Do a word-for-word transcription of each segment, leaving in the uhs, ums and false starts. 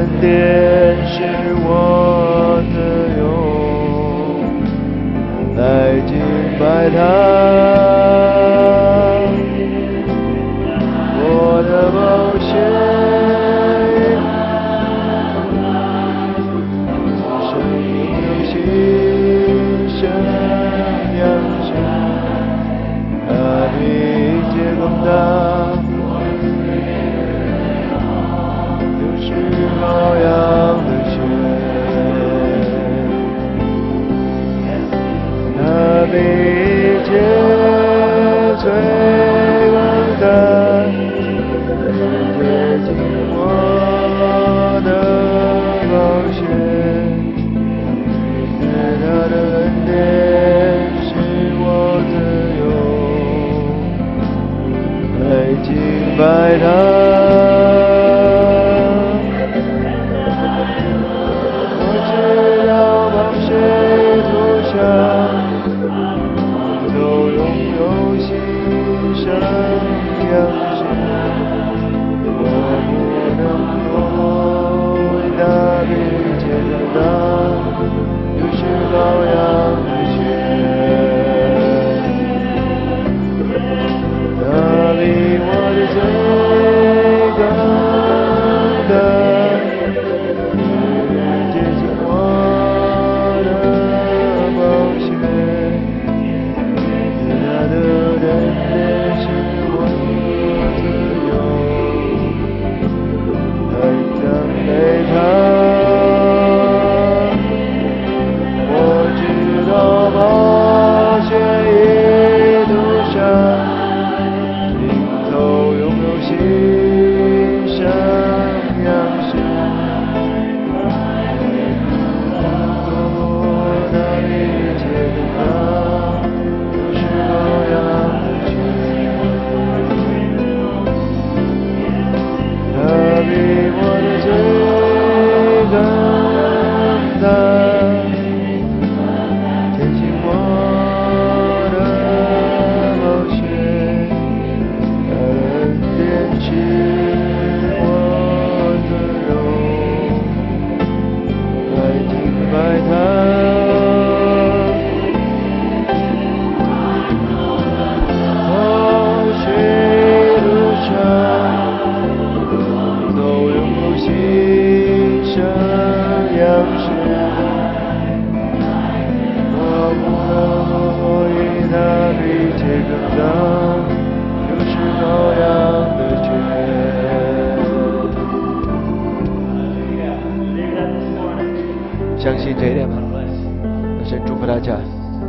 恩典是我自由，来敬拜他，我的宝血，生命有新生扬声，他比一切更大。羔羊的血，它比一切罪更大，洁净我的宝血，是它的恩典使我自由，来敬拜它。都拥有新生样式，我不能够为那比一切更大，就是羔羊的血，它比我的罪更大。相信这一点吧，神祝福大家。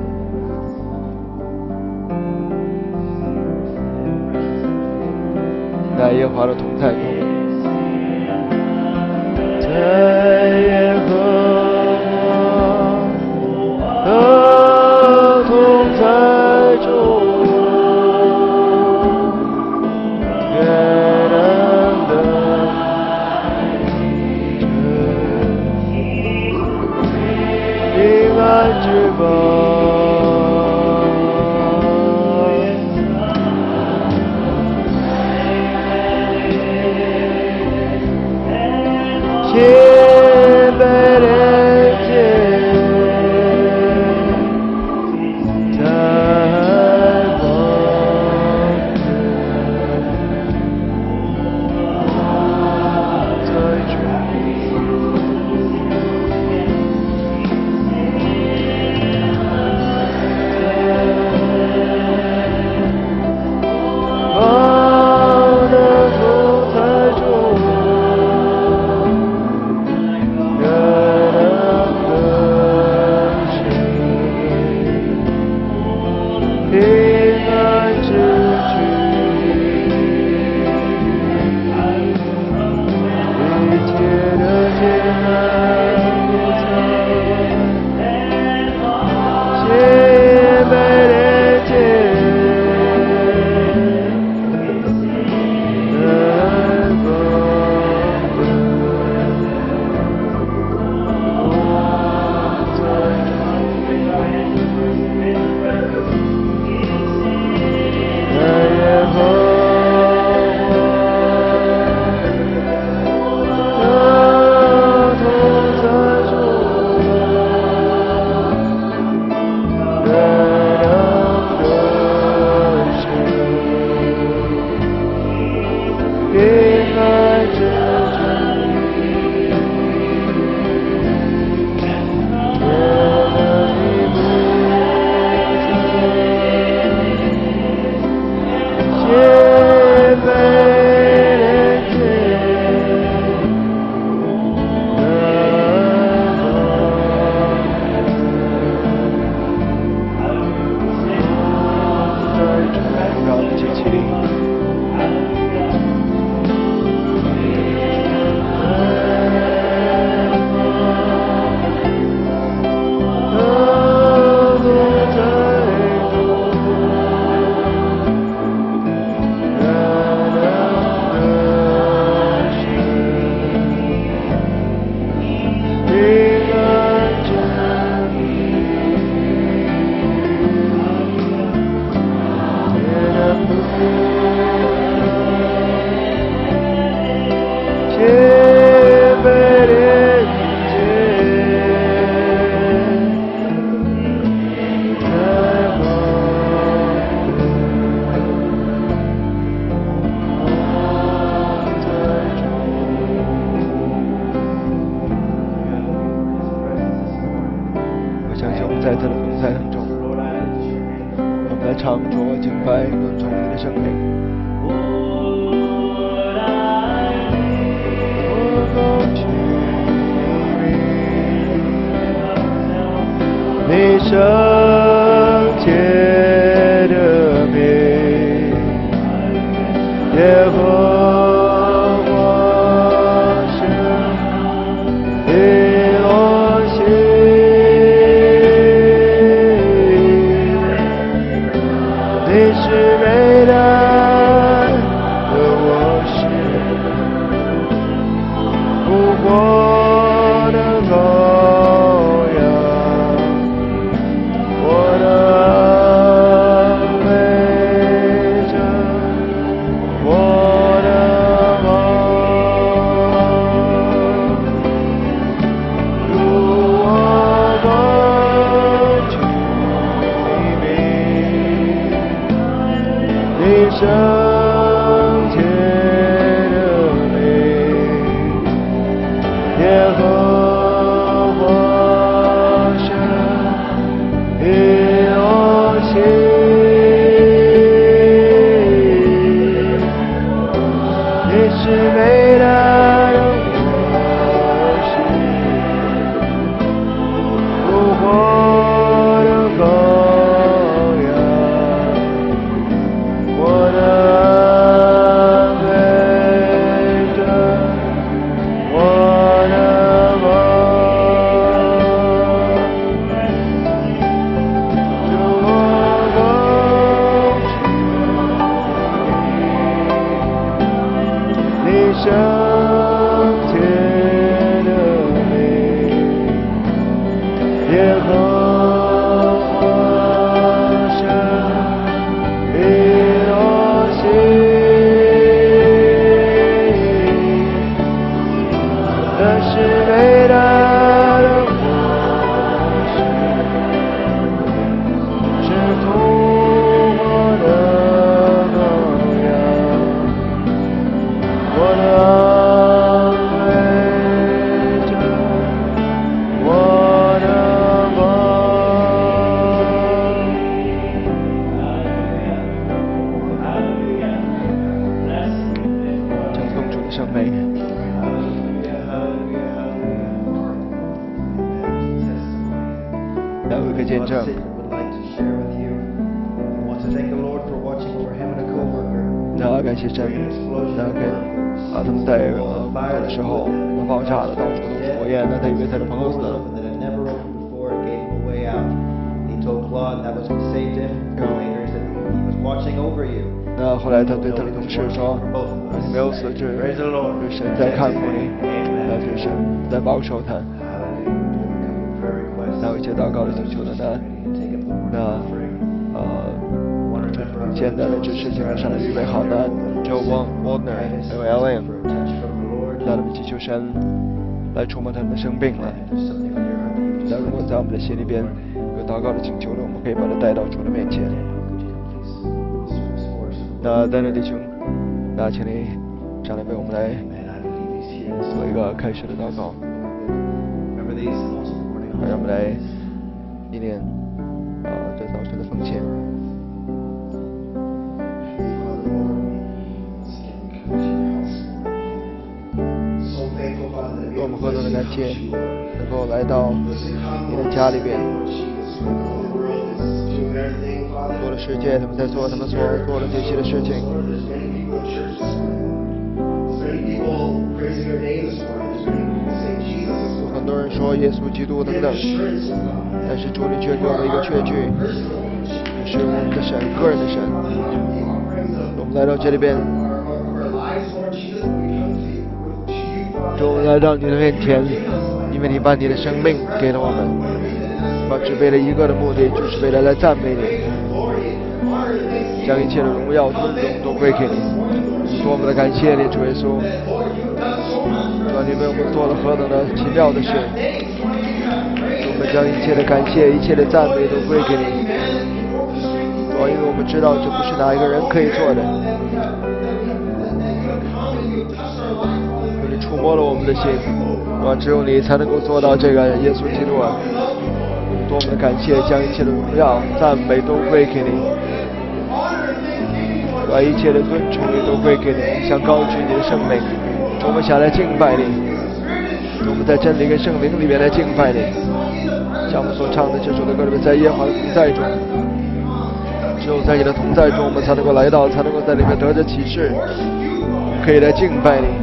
在耶和华的同在中，在耶和华的同在中，月亮的平安之宝。谦卑廉洁，在光在中，我的同在中。 在他的风采当中，我们来唱着敬拜论从你的生命。你圣洁的名，耶和华是以罗西，你是伟大的我是复活的羔羊。圣洁的名，耶和华是以罗西，你是伟大的我是复活的羔羊，我的圣洁的名，耶和华是以罗西，那是伟大的我是，是复活的羔羊，我的见证。那感谢神，那跟啊他们在呃工作的时候，那爆炸了，到处都是火焰，那他以为他的朋友死了。那后来他对他的同事说：“你没有死，这是神在看顾你，那是神在保守他。”那有一些祷告的请求的呢，那呃，现在的指示基本上预备好的 Joe Waldner 还有 L M， 那他们祈求神来触摸他们的生病了。那如果在我们的心里边有祷告的请求的，我们可以把它带到主的面前。那在那弟兄，那请你上来为我们来做一个开始的祷告。让我们来纪念啊这早晨的奉献。我们何等的感谢，能够来到你的家里边。做了世界，他们在做他们所做的这些的事情。很多人说耶稣基督等等，但是主你却给我们一个确据，是我们的神，个人的神。我们来到这里边，主我们来到你的面前，因为你把你的生命给了我们，把只为了一个的目的，就是为了来赞美你，将一切的荣耀尊荣都归给你。多么的感谢你，主耶稣！主啊，你为我们做了何等的奇妙的事！我们将一切的感谢、一切的赞美都归给你。主啊，因为我们知道这不是哪一个人可以做的。你触摸了我们的心，主啊，只有你才能够做到这个，耶稣基督啊！ 多么的感谢，将一切的荣耀、赞美都归给你，把一切的尊崇也都归给你。我们想高举你的圣名，主，我们想来敬拜你，主，我们在真理跟圣灵里面来敬拜你。像我们所唱的这首的歌里面，在耶和华的同在中，只有在你的同在中，我们才能够来到，才能够在里面得着启示，可以来敬拜你。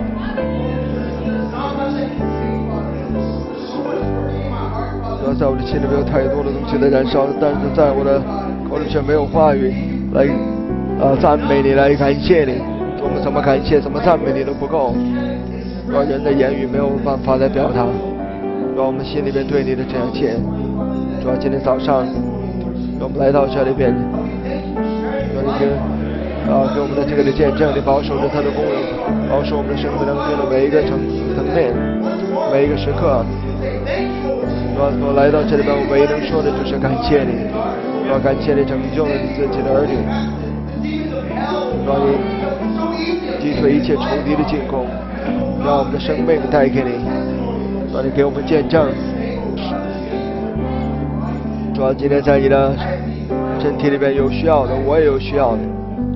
主要在我的心里没有太多的东西在燃烧，但是在我的口里却没有话语来呃赞美你，来感谢你。我们怎么感谢怎么赞美你都不够，让人的言语没有办法来表达，让我们心里面对你的这样切。主要今天早上让我们来到这里边，让你给啊给我们的这个的见证，你保守着他的功能，保守我们的生命当中的每一个层层面，每一个时刻。主要说来到这里边，我唯一能说的就是感谢你，主要感谢你拯救了你自己的儿女，让你击退一切仇敌的进攻，让我们的生命带给你，让你给我们见证。主要今天在你的身体里边有需要的，我也有需要的。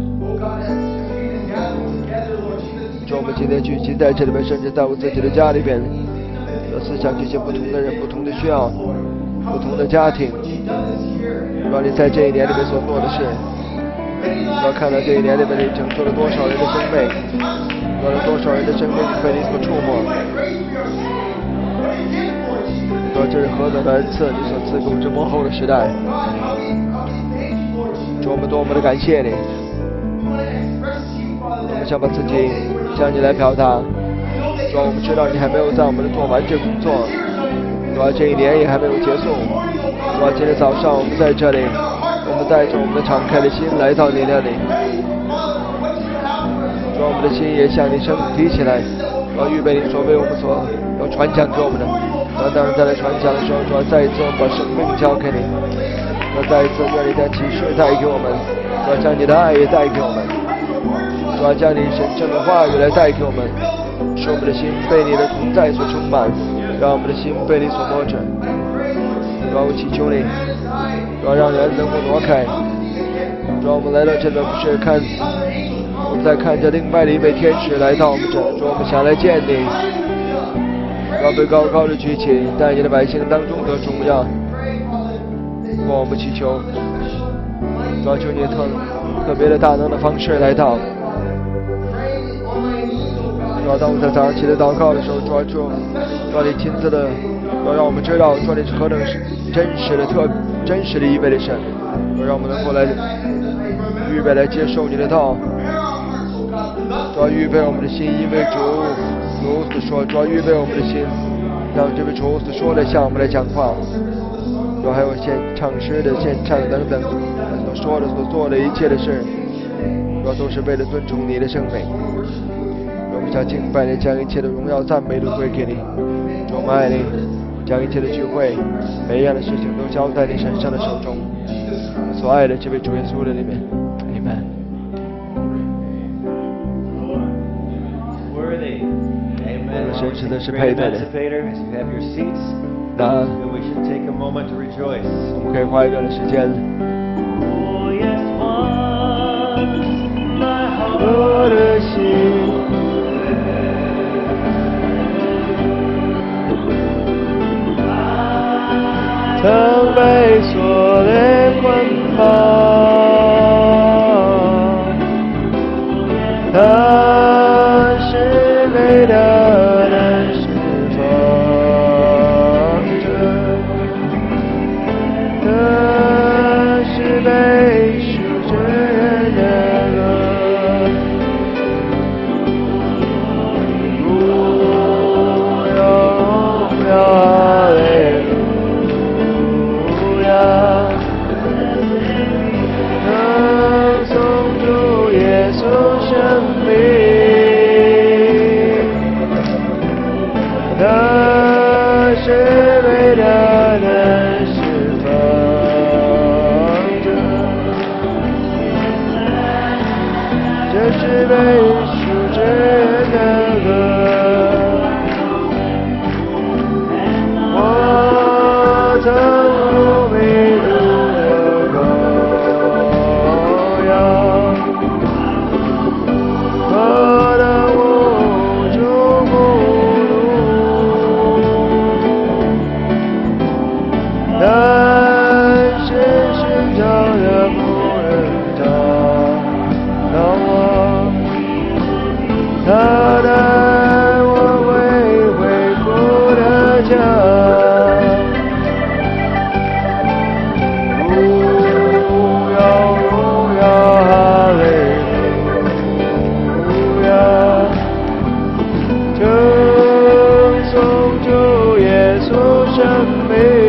主，我们今天聚集在这里边，甚至在我自己的家里边。思想这些不同的人、不同的需要、不同的家庭，让你在这一年里面所做的事，要看到这一年里面你拯救了多少人的生命，让了多少人的生命被你所触摸，说这是何等的恩赐，你所赐给我们这幕后的时代。主，我们多么的感谢你，我们想把自己向你来表达。主要我们知道你还没有在我们的做完这工作，主要这一年也还没有结束。主要今天早上我们在这里，我们带着我们的敞开的心来到你那里。主要我们的心也向你升提起来，主要预备你所为我们所要传讲给我们的。主要当然在来传讲的时候，主要再一次我们把生命交给你，主要再一次愿你将启示带给我们，主要将你的爱也带给我们，主要将你神圣的话语来带给我们。使我们的心被你的同在所充满，让我们的心被你所摸着。主要我祈求你，主要让人能够挪开。主要我们来到这里不是看，我们在看着另外的一位天使来到我们这，主要我们想来见你。主要被高高的举起，在你的百姓当中得荣耀。我我们祈求，主要求你特特别的大能的方式来到。主要当我们在早上起来祷告的时候，主要主要你亲自的，要让我们知道，主要你是何等是真实的、特真实的一位的神，要让我们能够来预备来接受你的道，主要预备我们的心，因为主如此说，主要预备我们的心，让这位主如此说的向我们来讲话，主要还有献唱诗的献唱等等所说的、所做的一切的事，主要都是为了尊崇你的圣名。我们将敬拜你，将一切的荣耀赞美都归给你。主，我们爱你，将一切的聚会每一样的事情都交在你神圣的手中。我们所爱的这位主耶稣的里面 Amen。 我们神实在是配得的。那我们可以花一段的时间。我的心曾被锁链捆绑，它是美的能释放着，它是被赎之人的歌，如荣耀被赎之人的歌，我曾家。荣耀荣耀哈利路亚，称颂主耶稣生命，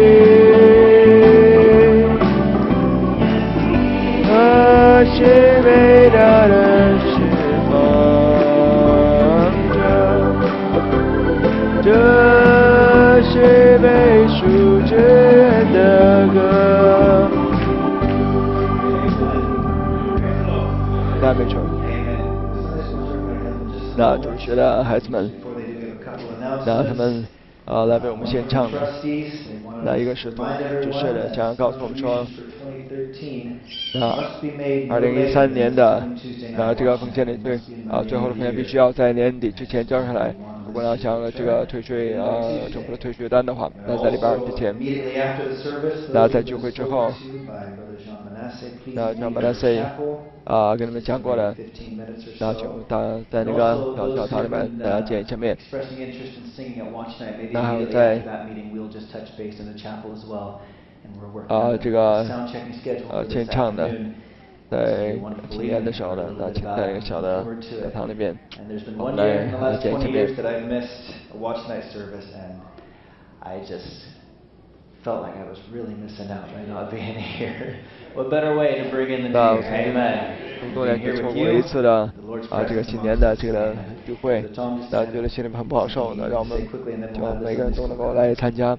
他是伟大的释放者，这是被赎之人的歌。赞美主。那主学的孩子们，那他们啊来为我们献唱的，那一个是主持的，想要告诉我们说，那二零一三年的啊这个奉献领队啊最后的奉献必须要在年底之前交上来。如果要想这个退税啊政府的退税单的话，那在礼拜二之前，那在聚会之后，那让马达塞啊跟你们讲过了，那就大家在那个小教堂里面大家见一下面。那还有在啊这个呃献唱的。在庆典的时候呢，那请在一个小的教堂里面，我们来来见一下面。 Felt like I was really missing out by not being here. What better way to bring in the new year? Amen. 多年就错过一次的啊这个新年的这个聚会，那觉得心里很不好受的，让我们希望每个人都能够来参加。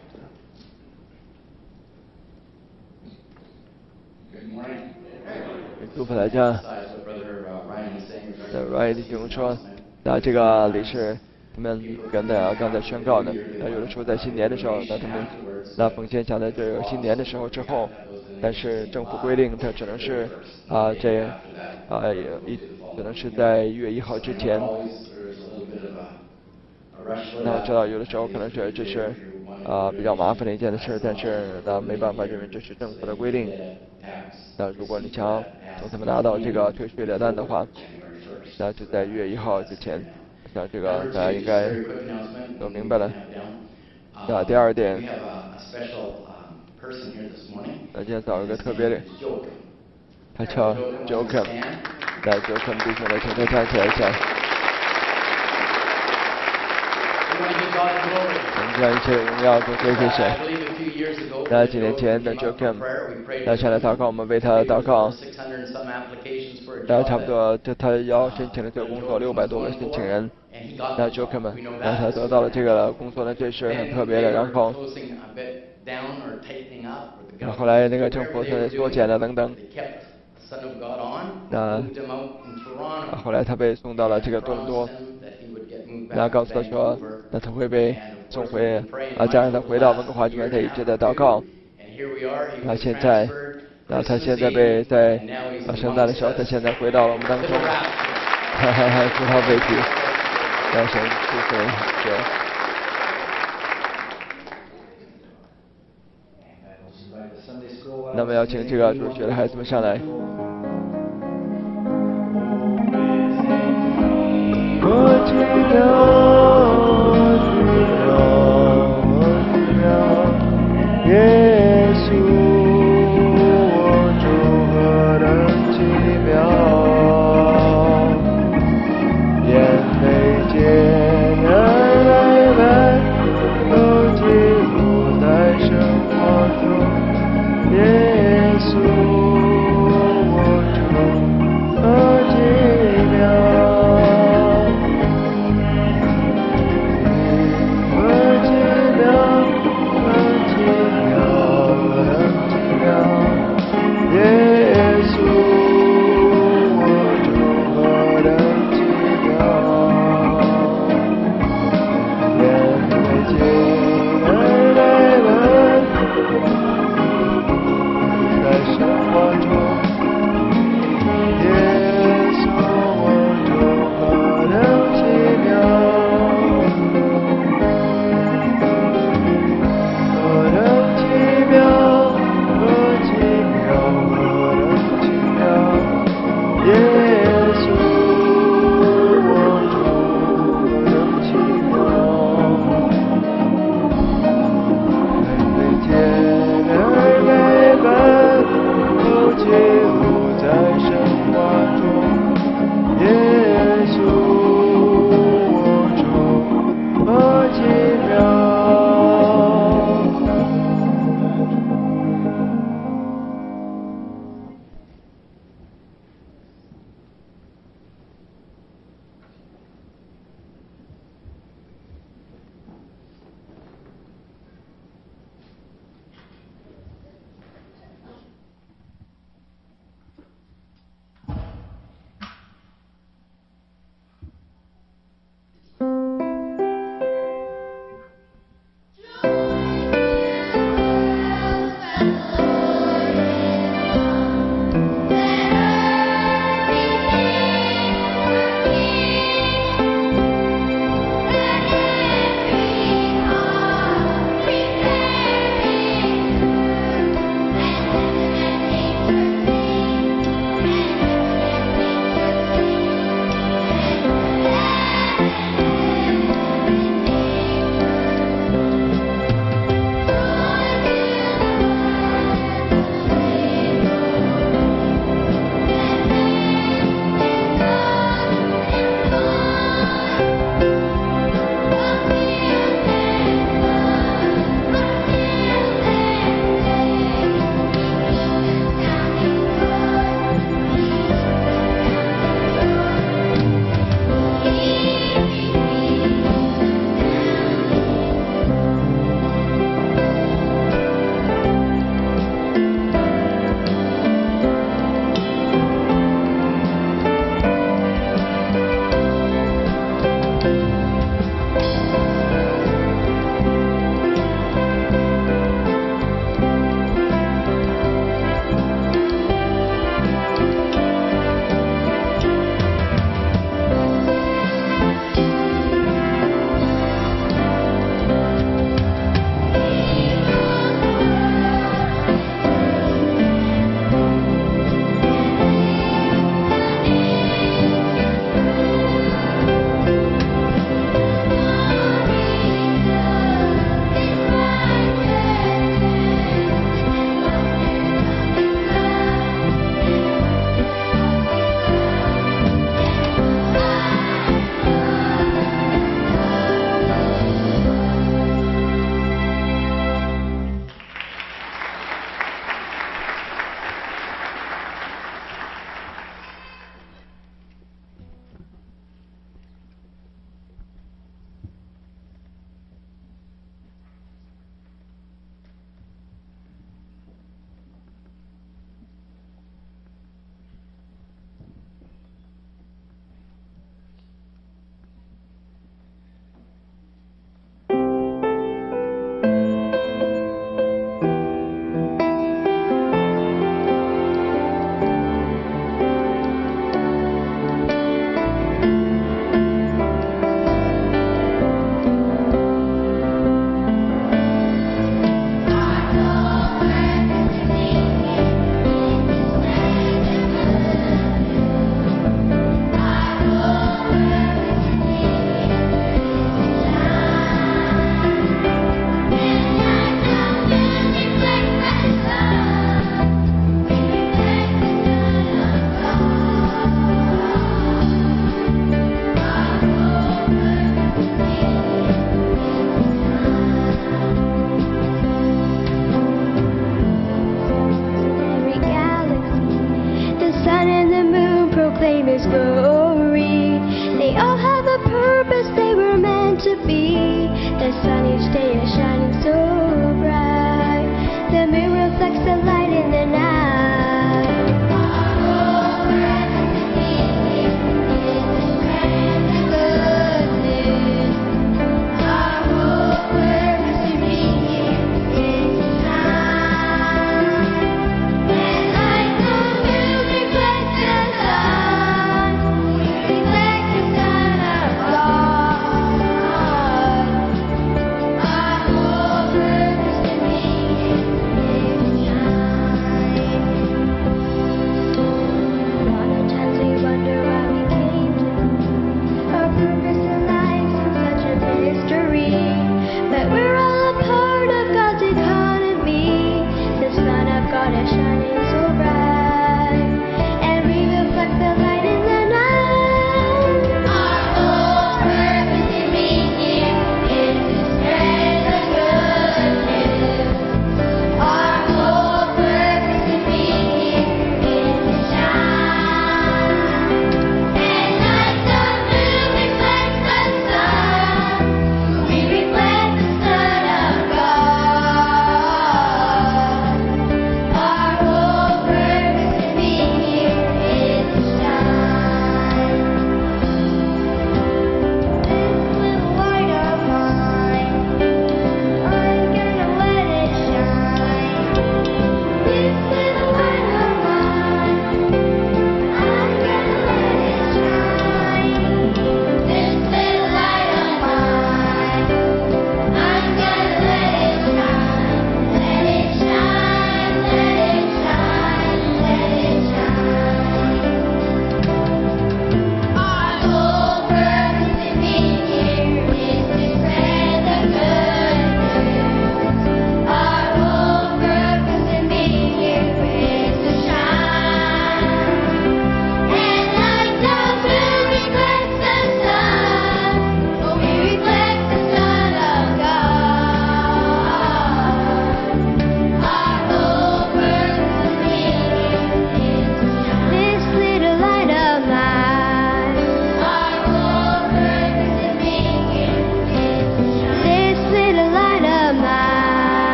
祝福大家。那 Ryan 弟兄说，那这个理事他们刚才刚才宣告的，那有的时候在新年的时候，那他们那奉献下来这个新年的时候之后，但是政府规定它只能是啊这啊一只能是在一月一号之前。那我知道有的时候可能是这是啊比较麻烦的一件的事，但是那没办法，因为这是政府的规定。那如果你想从他们拿到这个退税的单的话，那就在一月一号之前。那这个大家应该都明白了。那第二点，那今天找一个特别的，他叫 Joakim， 那 Joakim 弟兄来，请他站起来一下。我们将一切荣耀都归给神。那几年前的 Joakim， 那上来祷告，我们为他祷告。那差不多，这他要申请的这个工作六百多个申请人。那 Joakim 们，那他得到了这个工作呢，这是很特别的。然后，然后后来那个政府他缩减了等等。那后来他被送到了这个多伦多。那告诉他说，那他会被送回啊，再让他回到温哥华这边，他一直在祷告。那现在，那他现在被在啊圣诞的时候，他现在回到了我们当中，哈哈哈，祝他被提，让神祝福者。那么要请这个主学的孩子们上来。我知道，我知道，耶稣，我主何等奇妙，眼眉间的泪来都记录在生活中，耶稣，我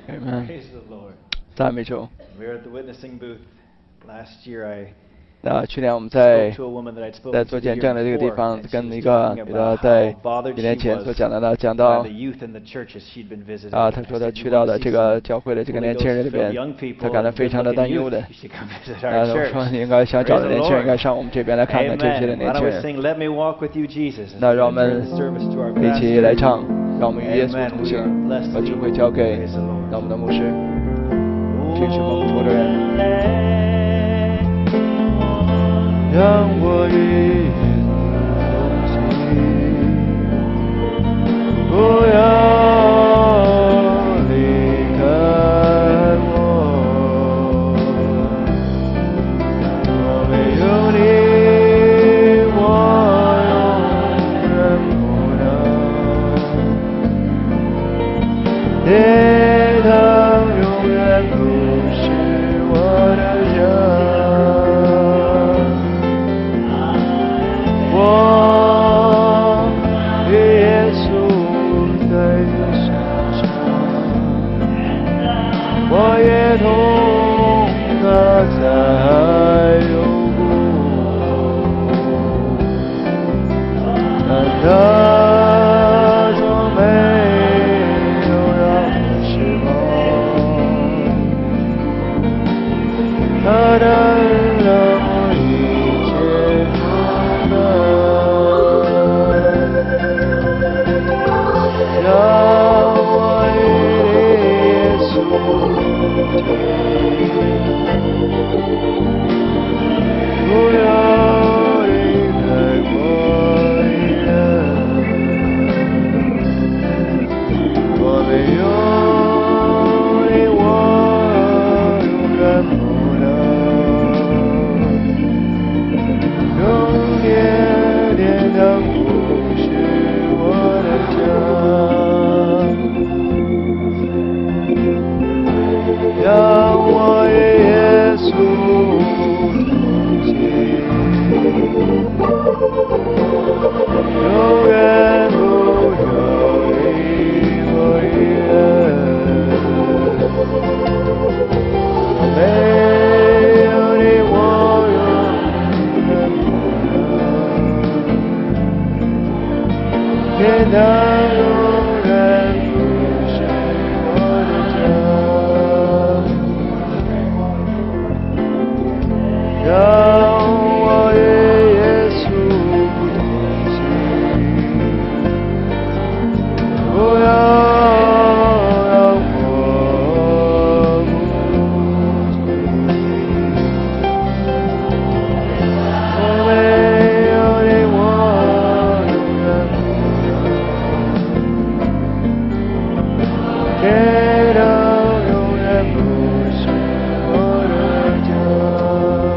Amen. Praise the Lord. 赞美主。 We were at the witnessing booth last year. I 那去年我们在 spoke to a woman that I'd 在 spoken 做 to the 见证 year 的这个地 before, 方， and she 跟 was 一个 talking 女的 about 在 how bothered 几年 she 前所 was 讲的呢，讲 by 到 the youth in the churches she'd been visiting. 啊，他 I 说他 said, 去 "You 到 want 的 to 这 see 个 some 教会的这个 Holy 年轻人里 Ghost-filled 边， young 他 people 感到 and 非常的 good-looking 担忧 youth? 的。 You should come visit 啊， our 我 church." 说你应该想找 Praise 的 the 年轻人，应 Lord. 该上我们这边来看看这些的 Amen. 年 Why 轻 don't we 人。 sing "Let Me Walk with You, Jesus"? as 那 we 让我 return 们 the service to our 一起来 pastor. 唱，让我们与耶稣 Amen. 同 We 行 are，blessed 把 to 智 lead 慧 you. 交给 Praise the Lord. 让我们的牧师，平时蒙福的人。 让我与耶稣同行，不要离开我。我没有你，我永远不能。天堂永远不是我的家。 我与耶稣在你身上，我也同他在有过，但他从没有让我失望，他能让我一切都能。 让我与耶稣同行，不要离开我一人。我没有你，我永远不能。永远天堂不是我的家。 让我与耶稣同行，永远不要离我远。没有你，我永远不能。天堂永远不是我的家。 让我与耶稣同行，不要让我不听。我没有你，我永远不能。天堂永远不是我的家。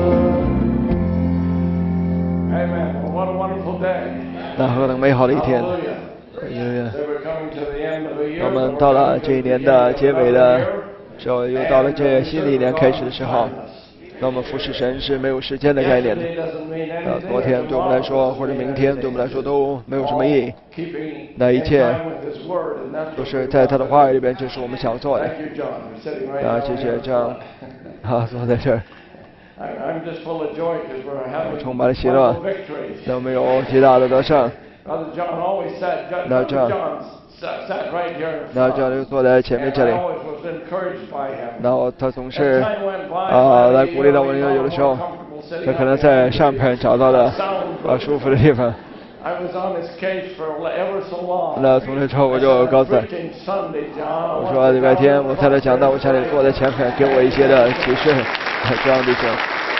Amen. Well, what a wonderful day. 那何等美好的一天！ Hallelujah. 哎呀， They were coming to the end of the year. 我们到了这一年的结尾的时候，又到了这新的一年开始的时候。那我们服侍神是没有时间的概念的。 Yesterday doesn't mean 呃， anything. 昨天对我们来说，或者明天对我们来说都没有什么意义。 Keeping 那一切 in time with His Word, and that's 都 what 是 we 在他 want 的 to 话语 do. 里边，就是我们想做的。 Thank you, John. You're sitting right 啊， down 谢 here 谢 in 这样 front. 啊，坐在这儿， I- I'm just full of joy because we're having 充满了喜乐 wonderful victories. 那我们有极大的得胜。 Brother John always sat. John, No, Brother John. John sat, sat right here in 那这样 front. 就坐在前面 And 这 I 里， always was encouraged by him. 然后他总 As 是 time went by, 啊 finally, 来鼓励到我， you 因 know, 为 we 有的 got 时候 more comfortable sitting 他可 up 能 here. 在上边找到了 Sound 啊舒服的地方。 I was on his case for ever so long. 那从那之后我就告诉他， Preaching Sunday, John. 我说礼拜天我才来讲到，我想你坐在前面，给我一些的启示，这样弟兄。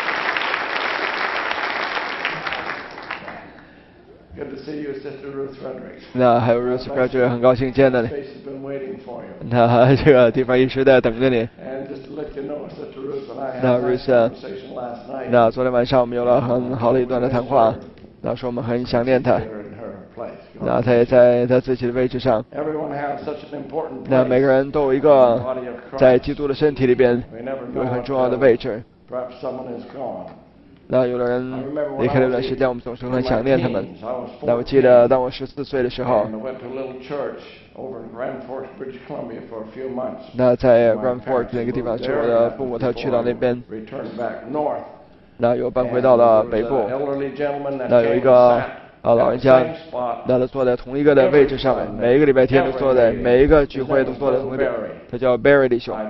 Good to see you, Sister Ruth Frederick. 那还有 Ruth Frederick 很高兴见到你。 Face has been waiting for you. 那这个地方一直在等着你。 And just to let you know, Sister Ruth and I had No, a nice Ruth, uh, conversation last night. 那昨天晚上我们有了很好的一段的谈话，那说我们很想念他。 There in her place. 那他也在他自己的位置上。 Everyone has such an important 那 place 每个人都有一 in the 个 body of 在 Christ. 基督的身体里边 We never 有 know 很 what 重要的 uh, 位置。 perhaps someone is gone. 那有的人离开了一段时间，我们总是很想念他们。那我记得当我十四岁的时候，那在 Grand Fort 那个地方是我的父母，他去到那边，那又搬回到了北部。那有一个啊老人家，那他坐在同一个的位置上面，每一个礼拜天都坐在，每一个聚会都坐在同一个地方。他叫 Barry 弟兄。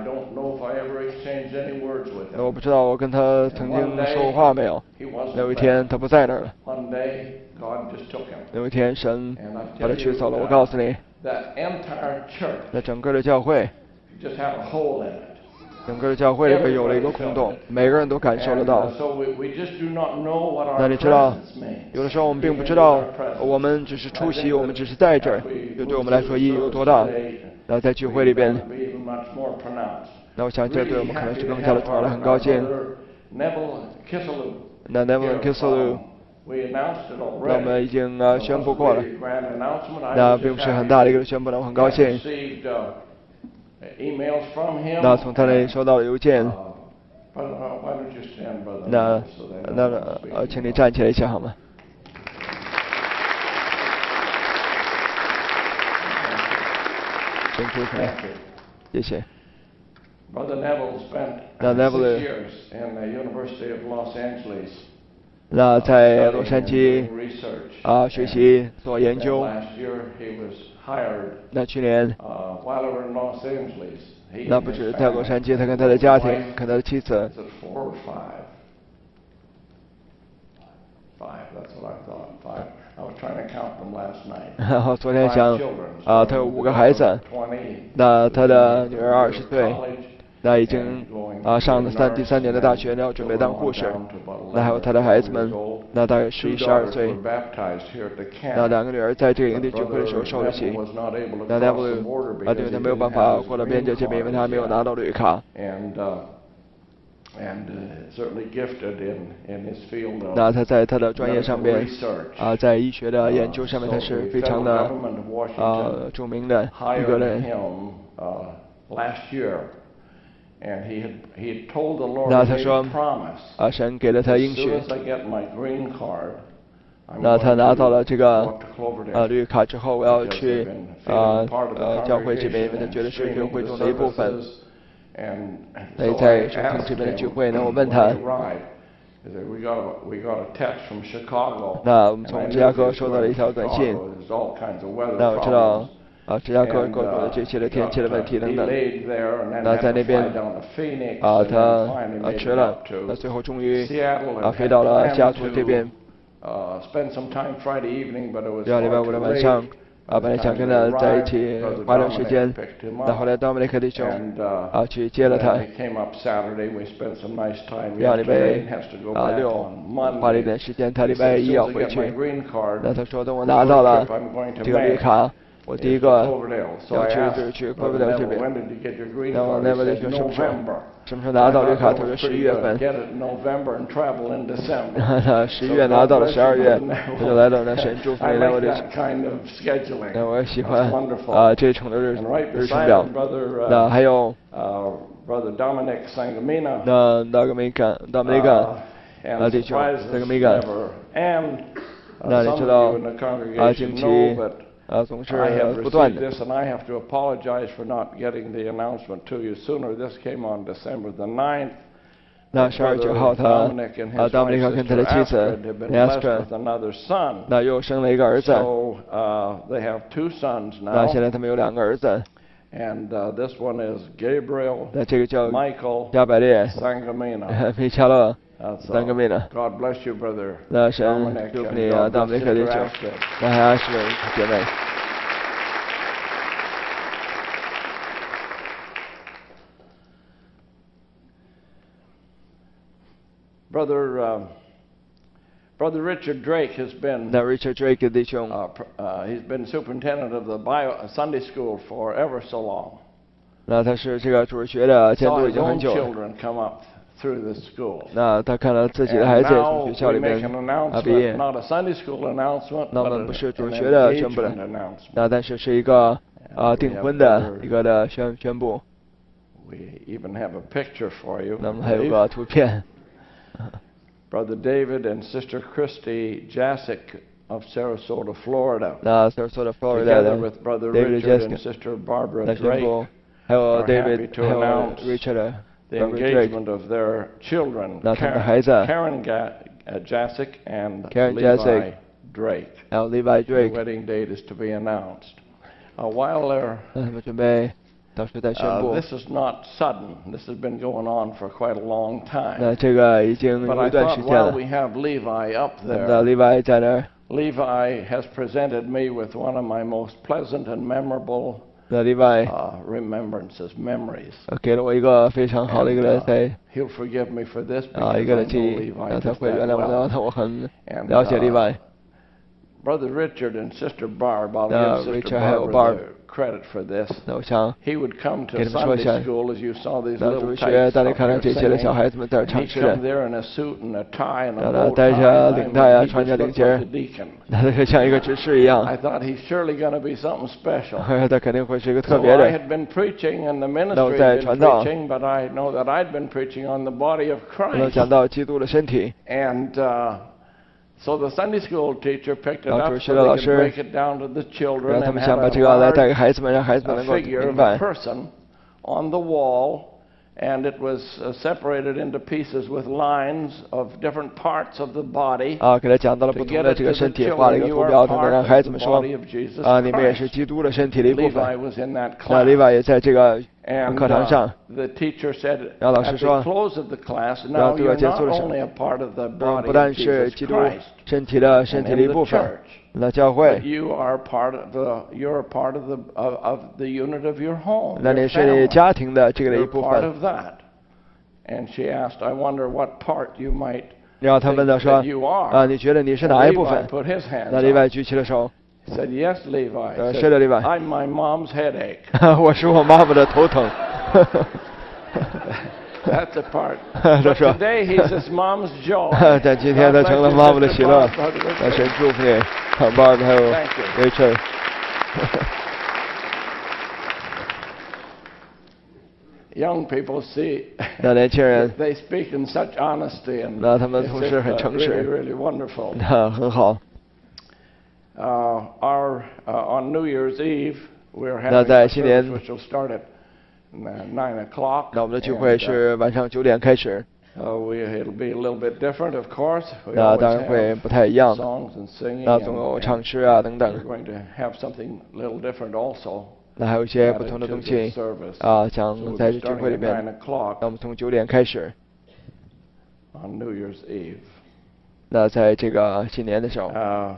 那我不知道我跟他曾经说过话没有。那有一天他不在那儿了。有一天神把他取走了。我告诉你，那整个的教会，整个的教会里边有了一个空洞，每个人都感受得到。那你知道，有的时候我们并不知道，我们只是出席，我们只是在这儿，这对我们来说意义有多大。然后在聚会里边，那我想这对我们可能是更加的重要的，很高兴。那 Neville Kisselu， 那我们已经呃宣布过了，那并不是很大的一个宣布，那我很高兴。那从他那里收到了邮件，那那呃，请你站起来一下好吗？辛苦你，谢谢。那 Neville 那在洛杉矶啊学习做研究。那去年，那不止在洛杉矶，他跟他的家庭，跟他的妻子。我昨天想，啊，他有五个孩子，那他的女儿二十岁，那已经啊上了三第三年的大学，那要准备当护士。那还有他的孩子们，那大概十一、十二岁。那两个女儿在这个营地聚会的时候受了洗。那 Neville 啊，对，他没有办法过到边界这边，因为他还没有拿到绿卡。那他在他的专业上面，啊，在医学的研究上面，他是非常的啊著名的一个人。那他说，啊，神给了他应许。那他拿到了这个啊绿卡之后，我要去啊呃教会这边，因为他觉得是这个会中的一部分。所以在收听这边的聚会呢，我问他，那我们从芝加哥收到了一条短信，那我知道啊芝加哥各种的这些的天气的问题等等，那在那边啊他啊迟了，那最后终于啊飞到了西雅图这边，这样礼拜五的晚上。啊，本来想跟他在一起花点时间，但后来 Dominic 弟兄啊去接了他。这样礼拜啊六花了一点时间，他礼拜一要回去。那他说等我拿到了这个绿卡，我第一个要去就是去科威特这边。然后 Neville 弟兄什么时候什么时候拿到绿卡？他说十一月份。他十一月拿到了，十二月他就来到那神祝福你 Neville 弟兄。那我也喜欢啊这种的日日程表。那还有那那个没干，那没干啊弟兄，那个没干。那你知道啊近期啊总是不断的。那十二月九号，他啊，达米尼克跟他的妻子 Nestor， 那又生了一个儿子。那现在他们有两个儿子。那这个叫加百列米迦勒三个妹呢。那神祝福你啊，达米尼克弟兄，那还二十位姐妹。 Brother, uh, Brother Richard Drake has been. 那 Richard Drake 弟兄， Uh, uh, he's been superintendent of the bio, Sunday school for ever so long. 那他是这个主日学的监督已经很久了。 Children come up through this school. 那他看到自己的孩子从学校里面啊毕业。 Not a Sunday school announcement, 那我 but 们不是主日 an 学的宣布 engagement 的， announcement. 那但是是一个啊订婚的一个的宣宣布。 We even have a picture for you. 那我们还有个图片。 Brother David and Sister Christy Jasic of Sarasota, Florida. 那 Sarasota Florida Together 的 with Brother David Richard and Jessica Sister Barbara 来宣 Drake 布，还有 are happy David， to 还有 announce Richard， the Barbara Drake， engagement of their children, 那他们的 Karen, 孩子 Karen Ga- uh, Jasic and Karen Levi Jasic Drake. 还有 Levi The Drake， wedding date is to be announced. Uh, while they're 那他们准备到时再宣 Uh, 布。 this is not sudden. This has been going on for quite a long 那 time. 这个已经 But 有 I 一段 thought 时间 while 了。 we have Levi up 我们的 there, Levi 在那儿， Levi has presented me with one of my most pleasant and memorable 那 Levi uh, remembrances, memories. 呃给了我一个非常好的一 And, 个人 uh, 在 he'll forgive me for this 啊 because 一个 I 的记 know 忆， Levi 那他 just 会 that 原谅我的， well. 他我很 And, 了解 uh, Levi。 Brother Richard and Sister Barb, I'll Uh, give Sister Richard 还有 Barbara Barb the credit for this. 那我想 He would come to 给他们说一下 Sunday school as you saw these 那 little 主 types 学大家 up 看到 here 这些的小 singing. 孩子们在这 And 唱 he'd 诗的 come，there in a suit and a tie and a 让他 bow 戴 tie, 着 and 领带啊， he 穿着 just 领 looked 结 like a deacon. 那他就像一个执事一样 I， thought he's surely going to be something special. 他肯定会是一个特 So 别 I 的。 had been preaching and the 那我 ministry 在 had 传 been 道， preaching, but I know that I'd been preaching on the body of 我能 Christ. 讲到基督的身体， And uh, so the Sunday school teacher picked it 然后 up 主 so 学的 they 老 could 师 break it down to the 让 children 他 and 们 have 想把 a 这个来带 large 给孩子们，让孩子们 a 能够 figure 明 of 白 a。person on the wall, and it was uh, separated into pieces with lines of different parts of the body. 啊，给他讲到了 To 不同 get 的 it 这 to 个 the 身体，画了一 children, 个 you 图 are 标，他们 part 让 of 孩子 the 们说 body of Jesus 啊，你们也是 Christ. 基督的身体的一部 Levi 分。 was in that 那 class. Levi 也在这个 And 课堂 uh, 上， the teacher said 然后老 at 师 the 说， close of the class, 然后 now 这个 you're 结 not 束的时候， only a part of the 嗯 body 不但 of 是 Jesus 基督 Christ 身体的身 and 体的一 in 部 the 分， church, 那教 but 会， you are part of the you're a part of the of, of the unit of your home, 那 your 你是你 family. 家庭的这个的一 You're 部 part 分。 of that. And she asked, I wonder what part you might 然后他 think 们就说 that you are. 啊，你觉得你是 And 哪一部 Levi 分？ put his hands 那 up. Levi 举起了手， He said, Yes, Levi. 呃， He 是的 said, ，Levi， I'm my mom's headache. 我是我妈妈的头疼。 That's a part. 他 But 说， today he's his mom's joy. 但今天他 God 成了 bless 妈 you, 妈的 Sister 喜乐 Barb, Brother。 那 Richard. 神祝福你，好 Barb 还有 Thank you. Richard。 Young people see 那年轻人， they speak in such honesty and 那他们 it's 同时 just, 很 uh, 诚 really, 实， really wonderful. 那很好。 Uh, our uh, on New Year's Eve we're 那 having 在 a 新年 service which will start at uh, nine o'clock. 那我们的聚 and, 会 uh, 是晚上九点开始， uh, we, it'll be a little bit different, of course. We 那 always 当然会 have 不太一样。 songs and singing. 那 and- 总有 and 唱诗啊等 we're 等， going to have something a little different also. 那还有一些不 added 同的 to 东 the 西 service. 啊， So 想 we'll 在 be 聚会 starting 里 at 面， nine o'clock 那我们从九点开始。 on New Year's Eve. 那在这个新年的时候， Uh,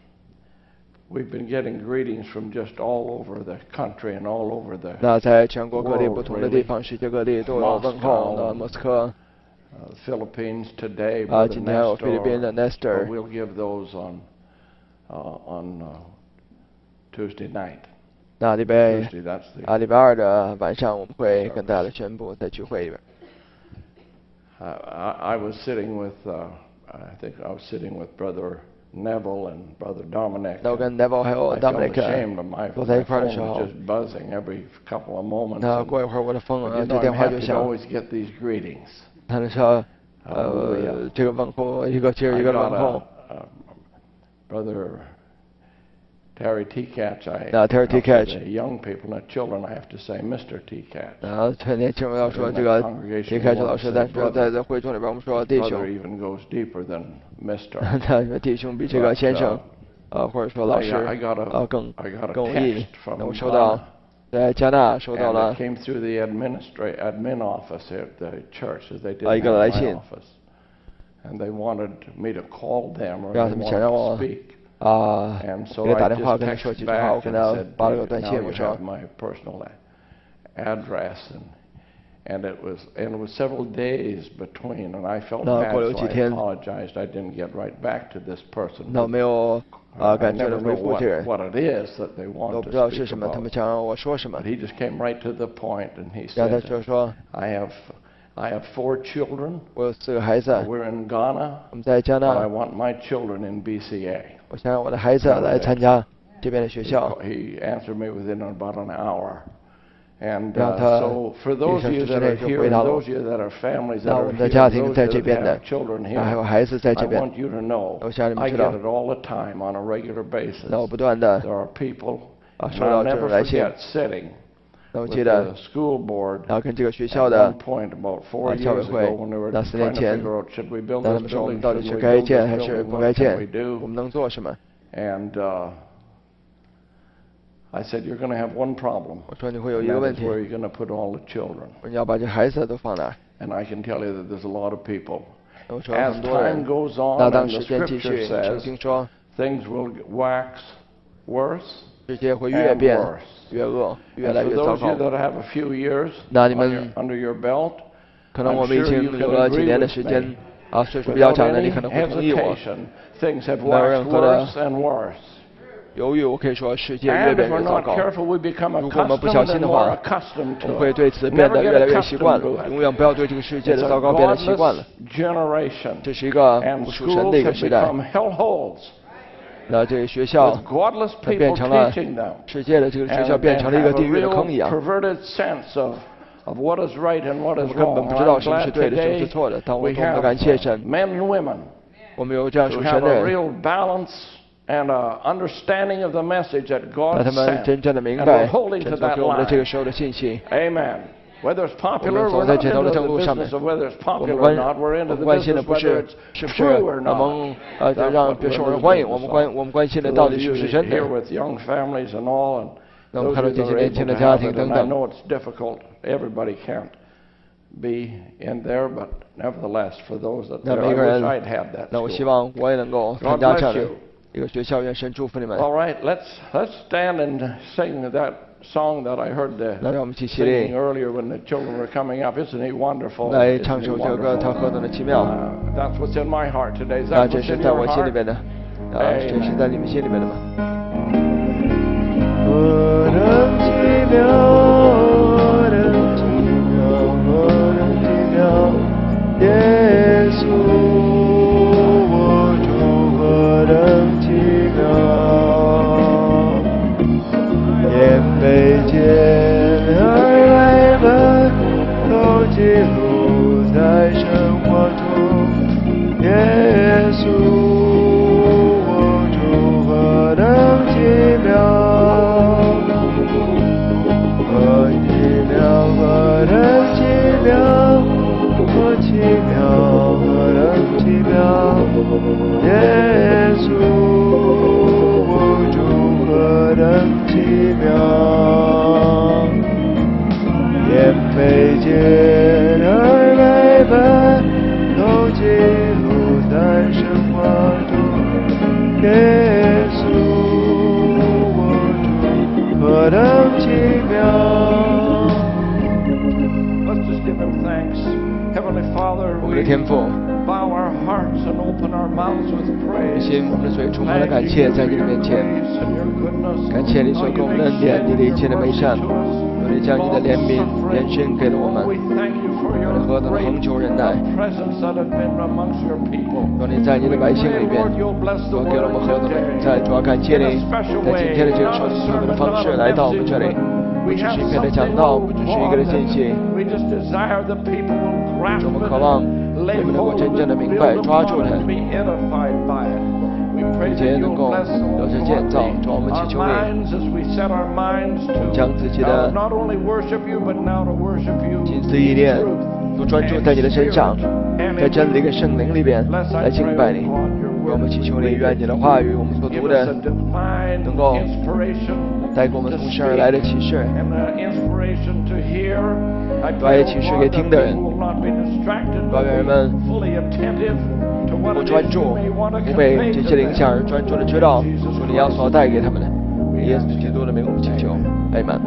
we've been getting greetings from just all over the country and all over the 那在全国各地 World, 不同的地方，世界各地都有问候。那莫斯科 uh, Philippines today. 啊， Brother 今天还有菲律宾的 Nestor, Nestor， but we'll give those on uh, on uh, Tuesday night. 那礼拜 Tuesday, that's the. 啊礼拜二的晚上我们会跟大家宣布在聚会里边。 Uh, I, I was sitting with, uh, I think I was sitting with Brother Neville and Brother Dominic. 那我跟 Neville 还有 I felt Dominic ashamed of my, 坐在一 my 块儿的 phone 时候 was，just buzzing every couple of moments. 那 and- 过一会儿我的风 but 啊 you 这 know, 电 I'm 话就 happy to 响， always get these greetings. 他们说 Hallelujah. 呃这个问候一个接 I 着一个 got 问候 a, a Brother Terry Tkach. I, 那 Terry now for Tkach the young people, not children, I have to say Mister Tkach. 然后这年轻人要说这个离开这老师，但是在在会众里边我们说弟 Brother 兄， even goes deeper than Mister. 他说弟兄比这个先生，呃或者说老师 I, I got 呃 a, 更 I got a 更有意义 text。from 那我收到 Ghana, 在加拿大收到 and 了 it came through the administra- admin office at the church, as they did 啊 in 一个来 my 信 office. And they wanted me to call them or 让 they 他们 wanted 想让 to 我 speak. 啊 And so 给他 I 打电话 just 跟他说 texted 几句话，我 back 跟 and 他 said, 发了个 "Now 短信， you 我说 have my personal a- address." And, and it was and it was several days between, and I felt 那 bad, 过了有 so 几 I 天 apologized. I didn't get right back to this person. 那我 but 没有 I 啊感确 never 的 know 回复 what, 这人， what it is that they 我 want 不 to 知道是 speak 什么，他们 about. 想让我说什么 But，he just came right to the point, and he 然后他 said, 就说 "I have I have four children. 我有四个孩子， We're in Ghana, 我们在加 but I 拿， want my children in B C A." 我想让我的孩子来参加这边的学校。 He answered me within about an hour, And 让 uh, 他 so for 一 those 生 of you 之 that 内 are 就 here 回 and 答了 those of you that are families 那 that 我 are 们的 here, 家 and 庭 those 在 of 这 you 边 that 的 have children 那还有 here, 孩子在 I 这边 want you to know, 我想让你们 I 知道 get it all the time on a regular basis. 那我不断的 There are people, 啊 and 收 I'll 到这 never 种来信 forget sitting 那我 with 记得 the school board 然后跟这个学 at 校的 one point about four 啊教委 years 会 ago when they were 那四年 trying to 前 figure out should we build 那他 this 们说我们 building, 到底 should 是 we 该 build 建 this 还是 building, 不 what 该 can 建 we do? 我们能做什么 And uh, I said, you're going to have one problem, 我说你会有 and 一个 that 问 is 题 where you're going to put all the children. 你要把这孩子都放哪儿 And I can tell you that there's a lot of people. 我说 As 很多人 time goes 那 on 当 and the 时间继 scripture 续圣 says 经说 things will wax worse 世界会越 and 变 worse. 越恶越 And 来 for 越糟 those of you 糕 that have a few years 那你 on your, 们 under your belt, 可能 I'm 我们已 sure you 经 can 有了几 agree 年的 with 时间 me. 啊岁数比较 Without 长的你 any 可能会同意我 hesitation, things have 没有任 waxed 何的 worse and worse. 由于我可以说世界越 And 变 if we're 越糟 not 糕 careful, we become 如果我们不小 accustomed 心 and 的 more 话 accustomed 我们 to 会 it. 对此变 Never 得 get 越来越习惯 accustomed to 了 it. 永远不要对这个世界 It's 的 a 糟糕变得习惯 godless 了 generation. 这是一个 And 不属神的 schools 一个 have 时代 become hellholes 那这个学校 with godless 它变 people 成了 teaching them. 世界的这个学 And, 校变 and 成了一 have 个 a 地狱的 real 坑一样 perverted sense of, of what is right and what 我 is 们根本 wrong. 不 And 知道 I'm 什么是 glad 对的什么 today 是错的但我 we 多么 have 的感谢 uh, 神 men and women 我们有这样 who 属 have 神的 a 人 real balance and a understanding of the message that 让 God 他们 sent. 真正的明 And 白 we're holding 神 to 所 that 给我们的这个 line. 时候的信息 Amen. Whether it's 我 popular, 们走 we're 在 not 这条的 into 正 the 路上面 business of whether it's 我们 popular or 关 not. We're 我 into 们 the 关心的 business 不 whether 是 it's 是不是 true or 我 not. 们呃 That's 让 what 别 we're 受 in 人 the 欢迎我们 business 关 of. 我们关心的 For 到 those 底 of 是 you 不是真 here 的 with young families and all, and 那我们 those 看 of 到 you 这 that 些 are 年 able 轻 to 的家 have 庭 it, 等 and I 等 know it's difficult. Everybody can't be in there, but nevertheless, for those that 那 there, 每 I 个 wish 人 I'd had that 那我希 school. 望我也能够 God 参加 bless 这样的 you. 一个学校愿神祝福你们 All right, let's let's stand and sing that song that I heard the 那让我们一起起 singing 立 earlier when the children were coming up. Isn't he wonderful? 来 Isn't 唱 he 首这首歌它 wonderful? 何等的奇妙 Uh, that's what's in my heart today. Is 那 that 这 what's 是 in 在 your 我心里 heart? 边的啊这是在你们心里边的吗何等奇妙，何等奇妙，何等奇妙，耶稣，我主何等奇妙，眼眉间而来吧，都记录在生活中，耶稣，我主何等奇妙。何奇妙，何等奇妙，何奇妙，何等奇妙，耶稣，我主何等奇妙，眼眉间而来吧，都记录在生活中，耶稣，我主何等奇妙。 Let's just give him thanks. Heavenly Father, 我们的 we 天父 bow our hearts and open our mouths with 我们 praise. 心我们的嘴充满了 Thank 感 you 谢 for 在你的 your 面前 grace and your goodness. 感谢你所 How 给我 you 们的 make 恩典，你的一 extend 切的 your 美 mercy 善， to us. 有你将你的怜悯延伸给了我们， We thank you for 有 your 你何等的 great 恒久忍耐， presence that has been amongst your people. 有你在你的百姓里 Pray, 边， Lord, you'll bless 主 the 给了我们 word 何等的 today. 在主要感谢 In a 你， special 在今 way, 天的这个 not 特 a 殊的 sermon, 方 not 式 a 来到我们 message, 这里， but 不 we 只 have 是一篇的 something 讲道，不只是一个的 more 信息， that we just desire the people will grasp 我们 it 渴望 and 人 lay 们能够 hold 真 of 正的 it, 明白， build 抓住 upon 它 it, and be edified by it. We pray 并且 that 能 you'll 够 bless 有些建造，主我们祈 our 求你。 minds as we set our minds 将 to 自己 uh, 的 not only worship you, but now to worship you 心思意 in 念 truth 都专注 and 在你的身上， spirit and 在 in 真理跟 truth. 圣灵里边 Bless, I 来敬 pray, 拜 O 你。 God, your 我 word 们祈求你， we 愿你的话语，我们所 give 读 us 的 a，divine 能够 inspiration 带给我们 to 从神而来的 speak 启示， and the inspiration to hear. I 把 pray, 这 O 启示 God, 给 that 听的人 people will not be distracted, 让 but 人 be 们 fully attentive to 不 what it 专 is 注 you may want to， 不被 convey 这 to 些影响而 them. 专注的知道主你要所带给他们的。耶稣基督的名，我们祈求，阿门。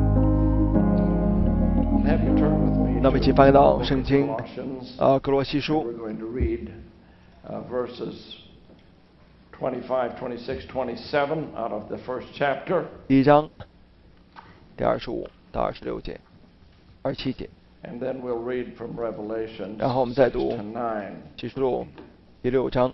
Have you turn with me 那么一起 to 翻到 the book 圣 of 经 Colossians. 啊，格罗西书 We're going to read uh, verses twenty-five, twenty-six, twenty-seven out of the first chapter. 第一章第二十五到二十六节，二十七节， And then we'll read from Revelation 然后我们再 six 读 to nine. 启示录第六章。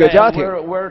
个家庭。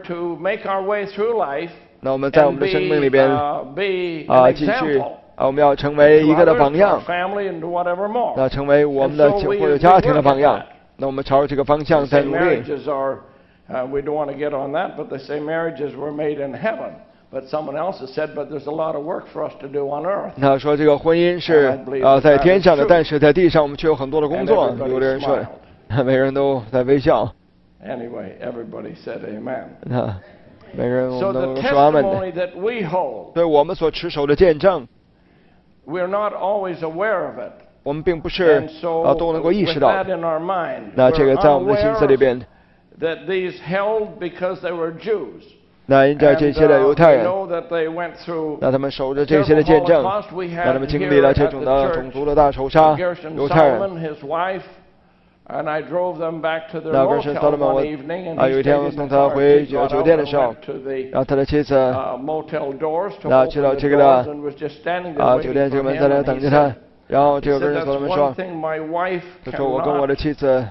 那我们在我们的生命里边啊，继续啊，我们要成为一个的榜样，要成为我们的或者家庭的榜样。 那我们朝着这个方向在努力。 Marriages are, uh, we don't want to get on that, but they say marriages were made in heaven. But someone else has said, but there's a lot of work for us to do on earth. 那说这个婚姻是呃在天上的，但是在地上我们却有很多的工作。有的人说，每个人都在微笑。 Anyway, everybody said amen. 那每个人我们都说阿门的。所以我们所持守的见证 ，we're not always aware of it. 我们并不是啊都能够意识到。那这个在我们的心思里边。 That these held because they were Jews. 那因着这些的犹太人，那他们守着这些的见证，那他们经历了这种的种族的大仇杀，犹太人。那格什萨勒曼，我啊有一天我送他回酒酒店的时候，然后他的妻子那去到这个的啊酒店这个门在那等着他，然后这个格什萨勒曼说，他说我跟我的妻子。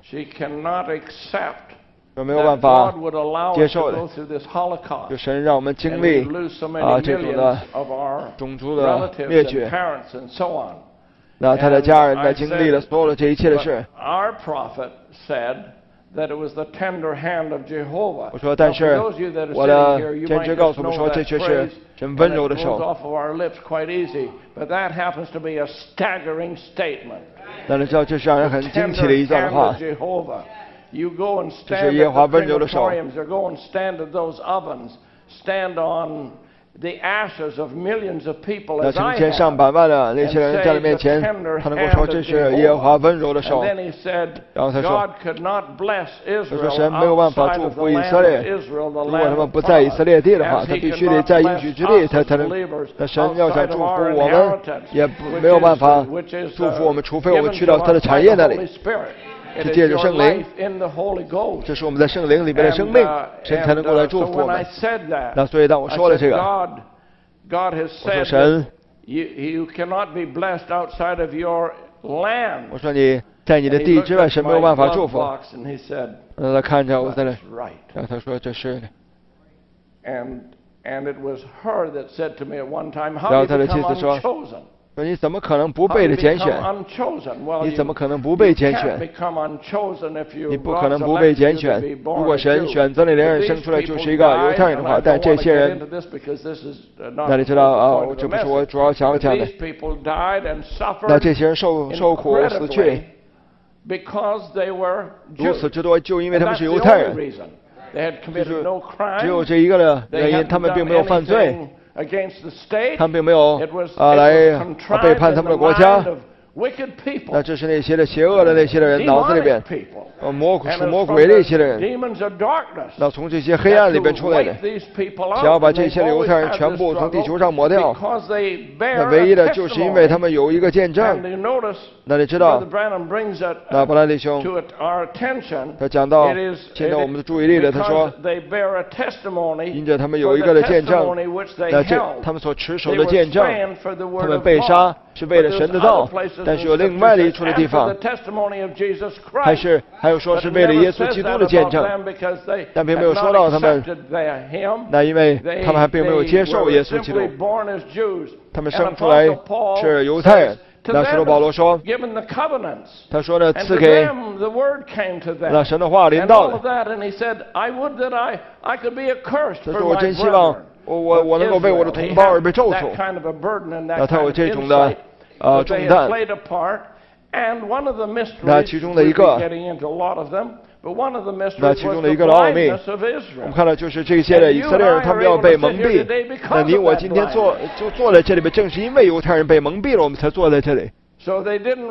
说没有办法接受的，就神让我们经历啊这种的种族的灭绝。那他的家人在经历了所有的这一切的事。我说，但是我的先知告诉我们说，这却是神温柔的手。但是知道这是让人很惊奇的一段话。 You go and stand at the crematoriums or go and stand at those ovens, stand on the ashes of millions of people as I have, 上百万的那些人在他面前，他能够说这是耶和华温柔的手。然后他说，他说神没有办法祝福以色列，如果他们不在以色列地的话，他必须得在应许之地，他才能。那神要想祝福我们，也不没有办法祝福我们，除非我们去到他的产业那里。是借着圣灵，这是我们在圣灵里面的生命，神才能够来祝福我们。那所以当我说了这个，我说神，我说你在你的地之外，神没有办法祝福。那他看着我在那，然后他说这是。然后他的妻子说。说你怎么可能不被的拣选？你怎么可能不被拣选？你不可能不被拣选。如果神选择了两人生出来就是一个犹太人的话，但这些人，那你知道啊，这不是我主要想要讲的。那这些人受受苦死去，如此之多，就因为他们是犹太人，就是只有这一个的原因，他们并没有犯罪。他们并没有啊来啊背叛他们的国家，那这是那些的邪恶的那些的人脑子里边，呃魔鬼属魔鬼的一些的人，那从这些黑暗里边出来的，想要把这些的犹太人全部从地球上抹掉，那唯一的就是因为他们有一个见证。那你知道，那布兰弟兄他讲到牵到我们的注意力的，他说，因着他们有一个的见证，那这他们所持守的见证，他们被杀是为了神的道，但是有另外的一处的地方，还是还有说是为了耶稣基督的见证，但并没有说到他们，那因为他们还并没有接受耶稣基督，他们生出来是犹太人。那使徒保罗说，他说呢，赐给那神的话临到了。他说我真希望我我我能够为我的同胞而被咒诅。那他有这种的呃重担。那其中的一个。那其中的一个奥秘，我们看到就是这些的以色列人，他们要被蒙蔽。那你我今天坐就坐在这里边，正是因为犹太人被蒙蔽了，我们才坐在这里。所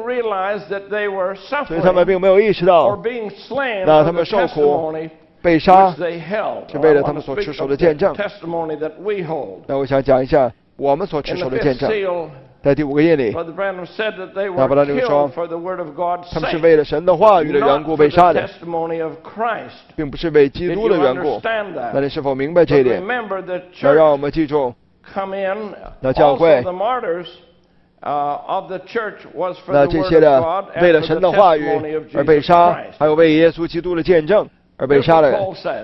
以他们并没有意识到，那他们受苦、被杀，是为了他们所持守的见证。那我想讲一下我们所持守的见证。在第五个页里，那布兰弟兄说，他们是为了神的话语的缘故被杀的，并不是为基督的缘故。那你是否明白这一点？那让我们记住，那教会，那这些的为了神的话语而被杀，还有为耶稣基督的见证而被杀的人。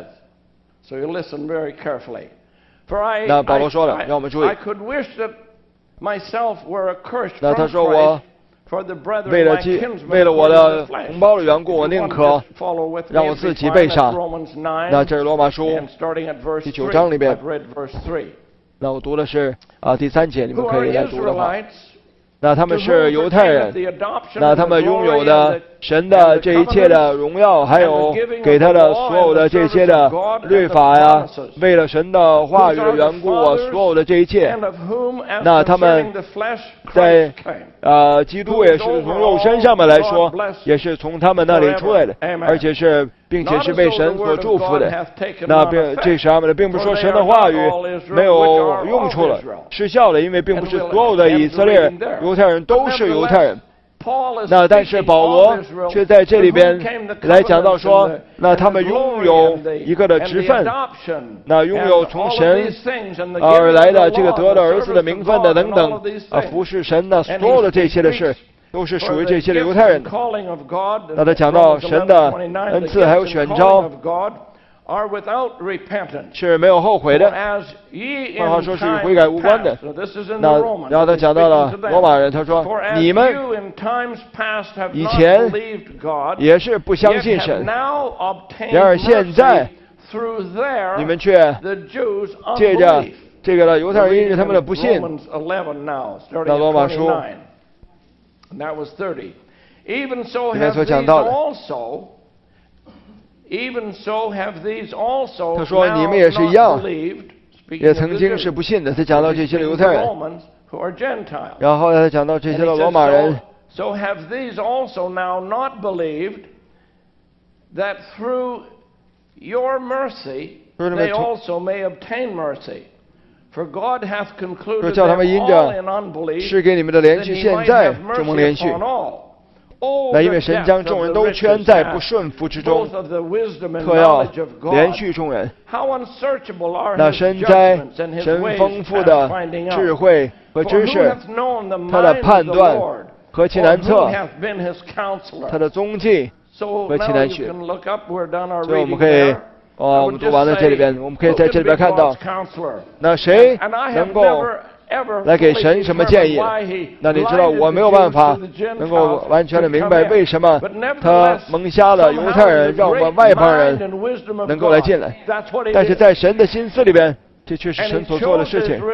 那保罗说了，让我们注意。那他说我为了基为了我的同胞的缘故，我宁可让我自己被杀。那这是罗马书第九章里边。那我读的是啊第三节，你们可以来读的话。那他们是犹太人，那他们拥有的神的这一切的荣耀，还有给他的所有的这些的律法呀，为了神的话语的缘故啊，所有的这一切，那他们在呃基督也是从肉身上面来说，也是从他们那里出来的，而且是并且是被神所祝福的。那并这是他们的，并不是说神的话语没有用处了，失效了，因为并不是所有的以色列犹太人都是犹太人。那但是保罗却在这里边来讲到说，那他们拥有一个的职分，那拥有从神而来的这个得了儿子的名分的等等啊，服侍神的所有的这些的事，都是属于这些的犹太人的。那他讲到神的恩赐还有选召是没有后悔的，换话说是与悔改无关的。那然后他讲到了罗马人，他说你们以前也是不相信神，然而现在你们却借着这个了犹太人因着他们的不信。那罗马书里面所讲到的。他说你们也是一样，也曾经是不信的。他讲到这些的犹太人，然后他讲到这些的罗马人。 So have these also now not believed that through your mercy they also may obtain mercy. For God hath concluded them all in unbelief, 是给你们的连续，现在就蒙连续。那因为神将众人都圈在不顺服之中，特要连续众人。那深哉神丰富的智慧和知识，他的判断何其难测，他的踪迹何其难寻。所以我们可以哦，我们读完了这里边，我们可以在这里边看到，那谁能够来给神什么建议？那你知道我没有办法能够完全的明白为什么他蒙瞎了犹太人，让我们外邦人能够来进来。但是在神的心思里边，这却是神所做的事情。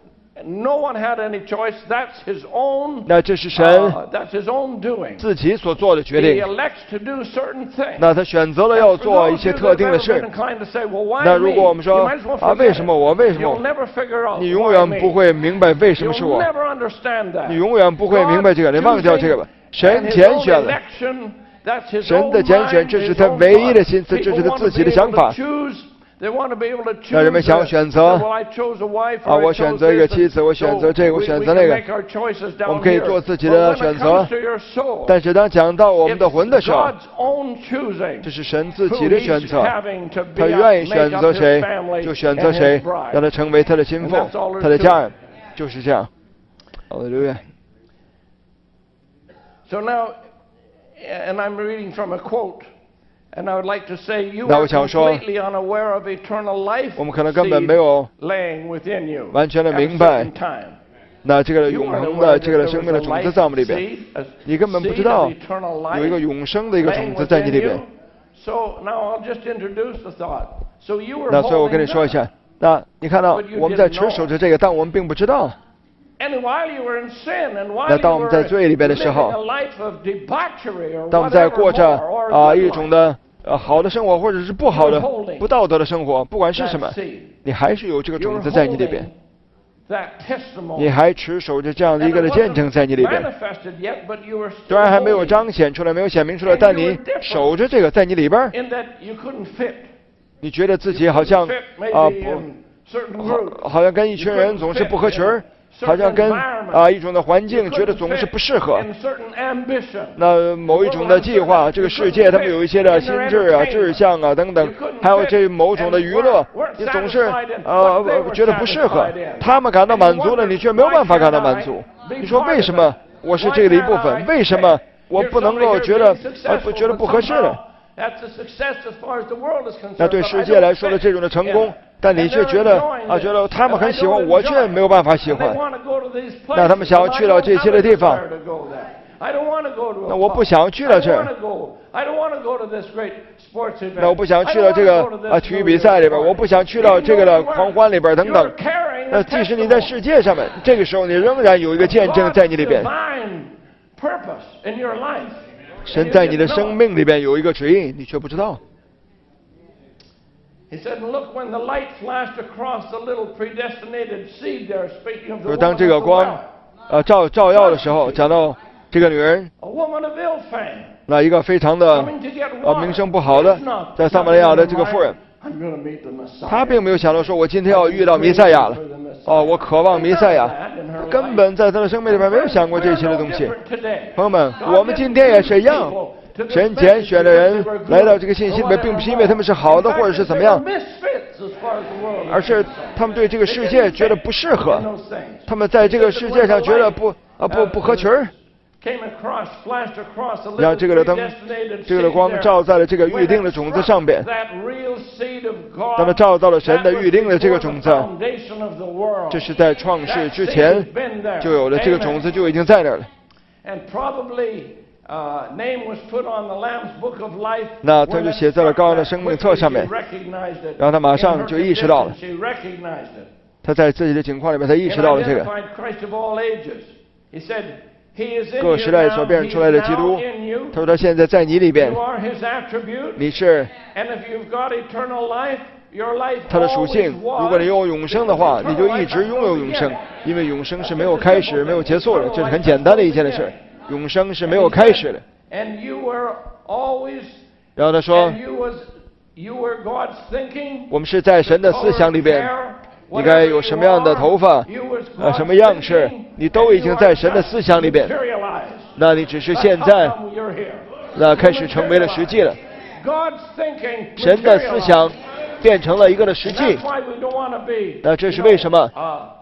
那这是神自己所做的决定。那他选择了要做一些特定的事。那如果我们说啊，为什么我？为什么？你永远不会明白为什么是我。你永远不会明白这个，你忘掉这个吧。神拣选了，神的拣选，这是他唯一的心思，这是他自己的想法。那人们想选择啊，我选择一个妻子，我选择这个，我选择那个，我们可以做自己的选择。但是当讲到我们的魂的时候，这是神自己的选择，他愿意选择谁就选择谁，让他成为他的心腹，他的家人，就是这样。好的，刘月。 So now, and I'm reading from a quote.And I would like to say you 那 are 我想说 completely unaware of eternal life 我们可能根本没有 laying within you 完全的明白那这个永恒的这个生命的种子在我们里边，你根本不知道有一个永生的一个种子在你里边。那所以我跟你说一下，那你看到我们在持守着这个，但我们并不知道。那当我们在罪里边的时候，当我们在过着啊一种的呃好的生活，或者是不好的不道德的生活，不管是什么，你还是有这个种子在你里边，你还持守着这样的一个的见证在你里边。虽然还没有彰显出来，没有显明出来，但你守着这个在你里边，你觉得自己好像啊不好，好像跟一群人总是不合群儿。好像跟啊一种的环境觉得总是不适合，那某一种的计划，这个世界他们有一些的心智啊、志向啊等等，还有这某种的娱乐，你总是呃觉得不适合。他们感到满足了，你却没有办法感到满足。你说为什么我是这个的一部分？为什么我不能够觉得啊不觉得不合适呢？那对世界来说的这种的成功。但你却觉得啊，觉得他们很喜欢，我却没有办法喜欢。那他们想要去到这些的地方， 那我不想去了这儿。那我不想去了这个啊体育比赛里边，我不想去到这个的狂欢里边等等。那即使你在世界上面，这个时候你仍然有一个见证在你里边。神在你的生命里边有一个旨意，你却不知道。就是当这个光呃照照耀的时候，讲到这个女人，那一个非常的呃名声不好的，在撒玛利亚的这个妇人，她并没有想到说我今天要遇到弥赛亚了，哦，我渴望弥赛亚，根本在她的生命里边没有想过这些的东西。朋友们，我们今天也是一样。神拣选的人来到这个信息里面，并不是因为他们是好的或者是怎么样，而是他们对这个世界觉得不适合，他们在这个世界上觉得不啊不不合群儿。让这个的灯，这个的光照在了这个预定的种子上边，那么照到了神的预定的这个种子，这是在创世之前就有了，这个种子就已经在那儿了。 Uh, name was put on the Lamb's Book of Life. 那他就写在了羔羊的生命册上面，然后他马上就意识到了，他在自己的情况里面，他意识到了这个。各时代所辨认出来的基督，他说他现在在你里边，你是他的属性。如果你有永生的话，你就一直拥有永生，因为永生是没有开始、没有结束的，这是很简单的一件的事。永生是没有开始的。然后他说，我们是在神的思想里边，应该有什么样的头发，啊，什么样式，你都已经在神的思想里边。那你只是现在，那开始成为了实际了。神的思想变成了一个的实际。那这是为什么？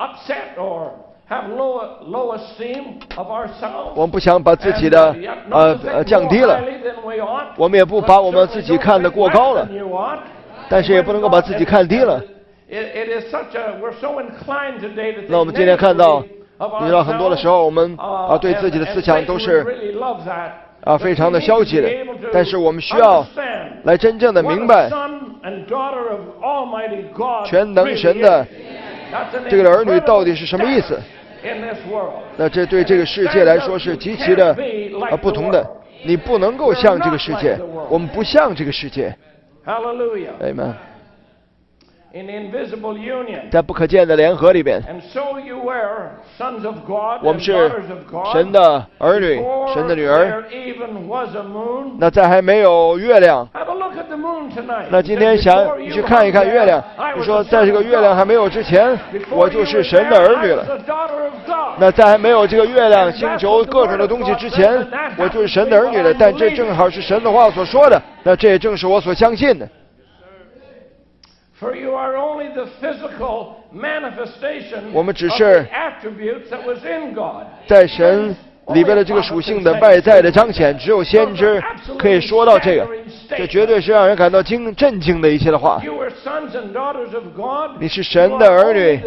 我们不想把自己的呃呃降低了，我们也不把我们自己看得过高了，但是也不能够把自己看低了。那我们今天看到，你知道很多的时候，我们啊对自己的思想都是啊非常的消极的，但是我们需要来真正的明白，全能神的这个儿女到底是什么意思。那这对这个世界来说是极其的啊不同的。你不能够像这个世界，我们不像这个世界。Amen。在不可见的联合里边，我们是神的儿女，神的女儿。那在还没有月亮，那今天想你去看一看月亮，你说在这个月亮还没有之前，我就是神的儿女了。那在还没有这个月亮、星球各种的东西之前，我就是神的儿女了。但这正好是神的话所说的，那这也正是我所相信的。我们只是在神里边的这个属性的外在的彰显，只有先知可以说到这个，这绝对是让人感到惊震惊的一些的话。你是神的儿女，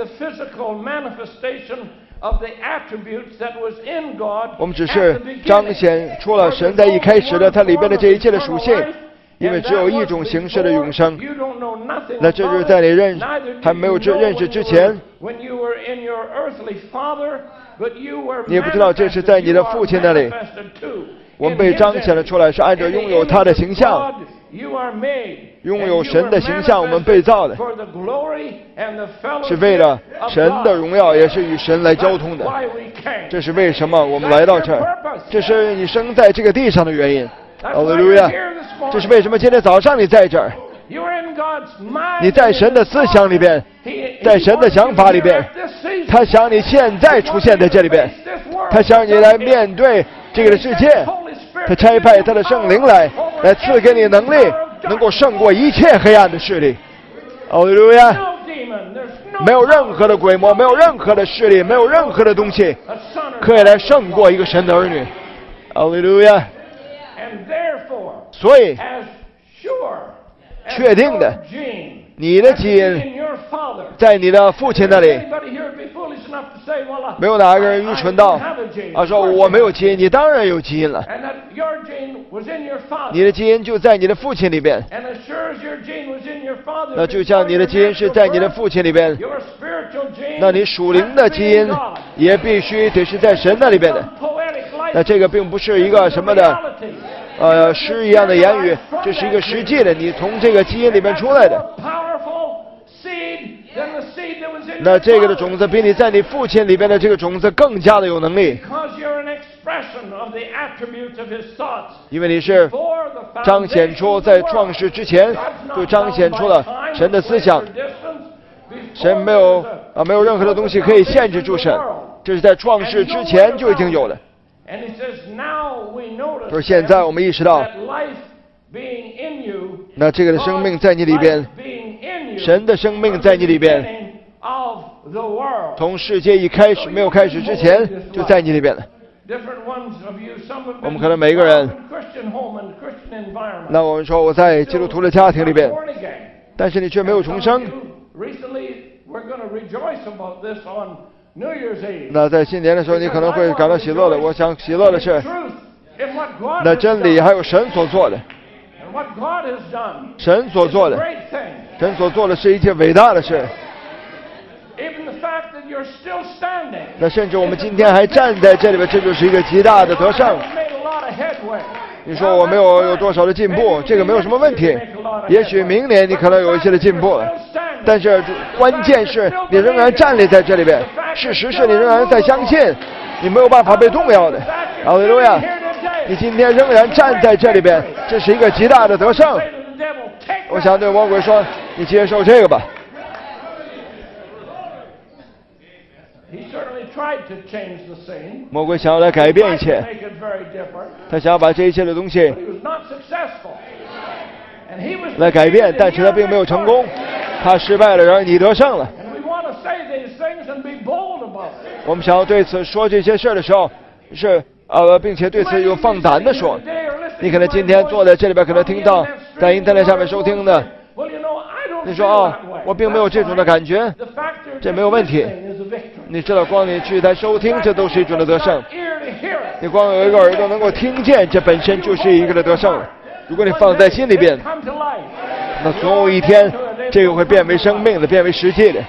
我们只是彰显出了神在一开始的它里边的这一切的属性。因为只有一种形式的永生，那这就是在你认还没有认识之前，你也不知道这是在你的父亲那里，我们被彰显了出来，是按照拥有他的形象，拥有神的形象，我们被造的，是为了神的荣耀，也是与神来交通的。这是为什么我们来到这儿，这是你生在这个地上的原因。哈利路亚！这是为什么今天早上你在这儿？你在神的思想里边，在神的想法里边，他想你现在出现在这里边，他想你来面对这个世界，他差派他的圣灵来，来赐给你能力，能够胜过一切黑暗的势力。哈利路亚！没有任何的鬼魔，没有任何的势力，没有任何的东西可以来胜过一个神的儿女。哈利路亚！所以，确定的，你的基因在你的父亲那里。 没有哪一个人愚蠢到啊说我没有基因，你当然有基因了。你的基因就在你的父亲里边。那就像你的基因是在你的父亲里边，那你属灵的基因也必须得是在神那里边的。那这个并不是一个什么的呃诗一样的言语，这是一个实际的，你从这个基因里面出来的。那这个的种子比你在你父亲里边的这个种子更加的有能力，因为你是彰显出在创世之前就彰显出了神的思想。神没有啊，没有任何的东西可以限制住神，这是在创世之前就已经有的。就是现在我们意识到，那这个的生命在你里边，神的生命在你里边，从世界一开始没有开始之前就在你里边了。我们可能每一个人，那我们说我在基督徒的家庭里边，但是你却没有重生。那在新年的时候，你可能会感到喜乐的。我想喜乐的是，那真理还有神所做的，神所做的，神所做的是一件伟大的事。那甚至我们今天还站在这里边，这就是一个极大的得胜。你说我没有有多少的进步，这个没有什么问题。也许明年你可能有一些的进步，但是关键是你仍然站立在这里边。事实是你仍然在相信，你没有办法被动摇的。哈利路亚！你今天仍然站在这里边，这是一个极大的得胜。我想对魔鬼说：“你接受这个吧。”魔鬼想要来改变一切，他想要把这一切的东西来改变，但是他并没有成功，他失败了，然而你得胜了。我们想要对此说这些事的时候，是呃，并且对此有放胆的说。你可能今天坐在这里边，可能听到在 internet 上面收听的，你说啊，我并没有这种的感觉，这没有问题。你知道，光你去在收听，这都是一种的得胜。你光有一个耳朵能够听见，这本身就是一个的得胜。如果你放在心里边，那总有一天，这个会变为生命的，变为实际的。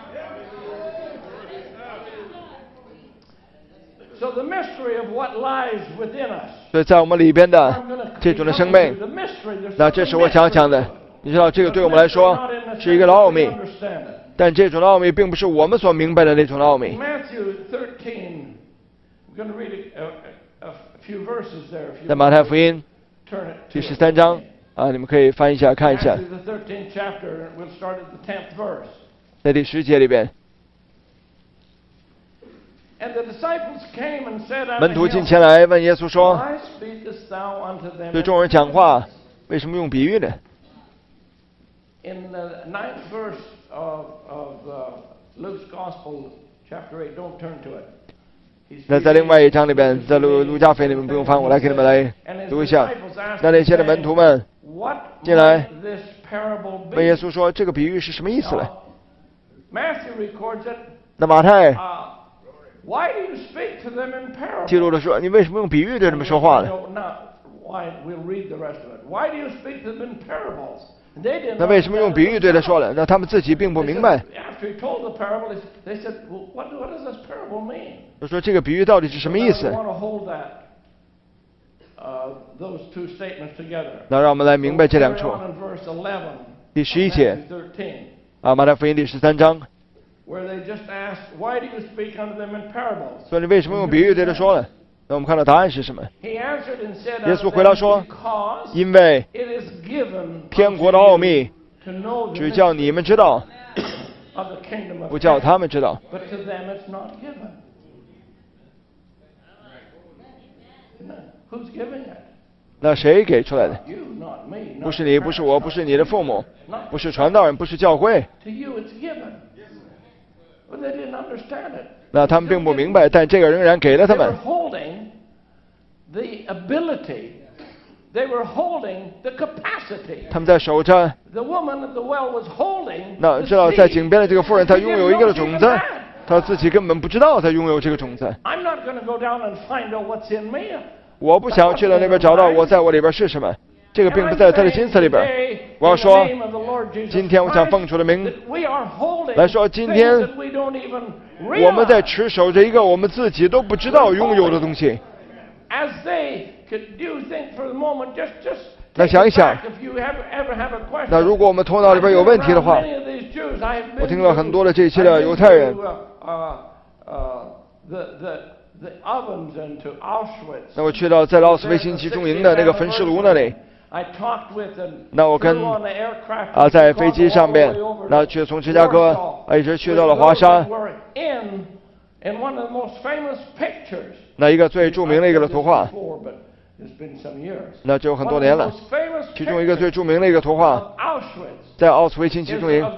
所以在我们里边的这种的生命，那这是我想讲的。你知道，这个对我们来说是一个奥秘。但这种奥秘并不是我们所明白的那种奥秘。在马太福音第十三章啊，你们可以翻一下看一下，在第十节里边，门徒进前来问耶稣说：“对众人讲话，为什么用比喻呢？” In the ninth verse of, of uh, Luke's Gospel, chapter eight, don't turn to it. 那在另外一章里边，在路路加福音里面不用翻，我来给你们来读一下。那那些的门徒们进来问耶稣说：“这个比喻是什么意思呢？”那马太记录了说：“你为什么用比喻对他们说话呢？”那为什么用比喻对他说了？那他们自己并不明白。就说这个比喻到底是什么意思？那让我们来明白这两处。第十一节啊，马太福音第十三章。所以你为什么用比喻对他说呢？那我们看到答案是什么？耶稣回答说：“因为天国的奥秘只叫你们知道，不叫他们知道。”那谁给出来的？不是你，不是我，不是你的父母，不是传道人，不是教会。那他们并不明白，但这个仍然给了他们。他们在守着。那知道在井边的这个妇人，她拥有一个的种子， 他自己根本不知道他拥有这个种子。我不想去到那边找到我在我里边是什么，这个并不在他的心思里边。我要说，今天我想奉主的名来说，今天我们在持守着一个我们自己都不知道拥有的东西。那想一想，那如果我们头脑里边有问题的话，我听了很多的这些的犹太人，那我去到在奥斯维辛集中营的那个焚尸炉那里，那我跟啊在飞机上面，那去从芝加哥啊一直去到了华沙，那一个最著名的一个的图画。那就很多年了，其中一个最著名的一个图画，在奥斯维辛集中营，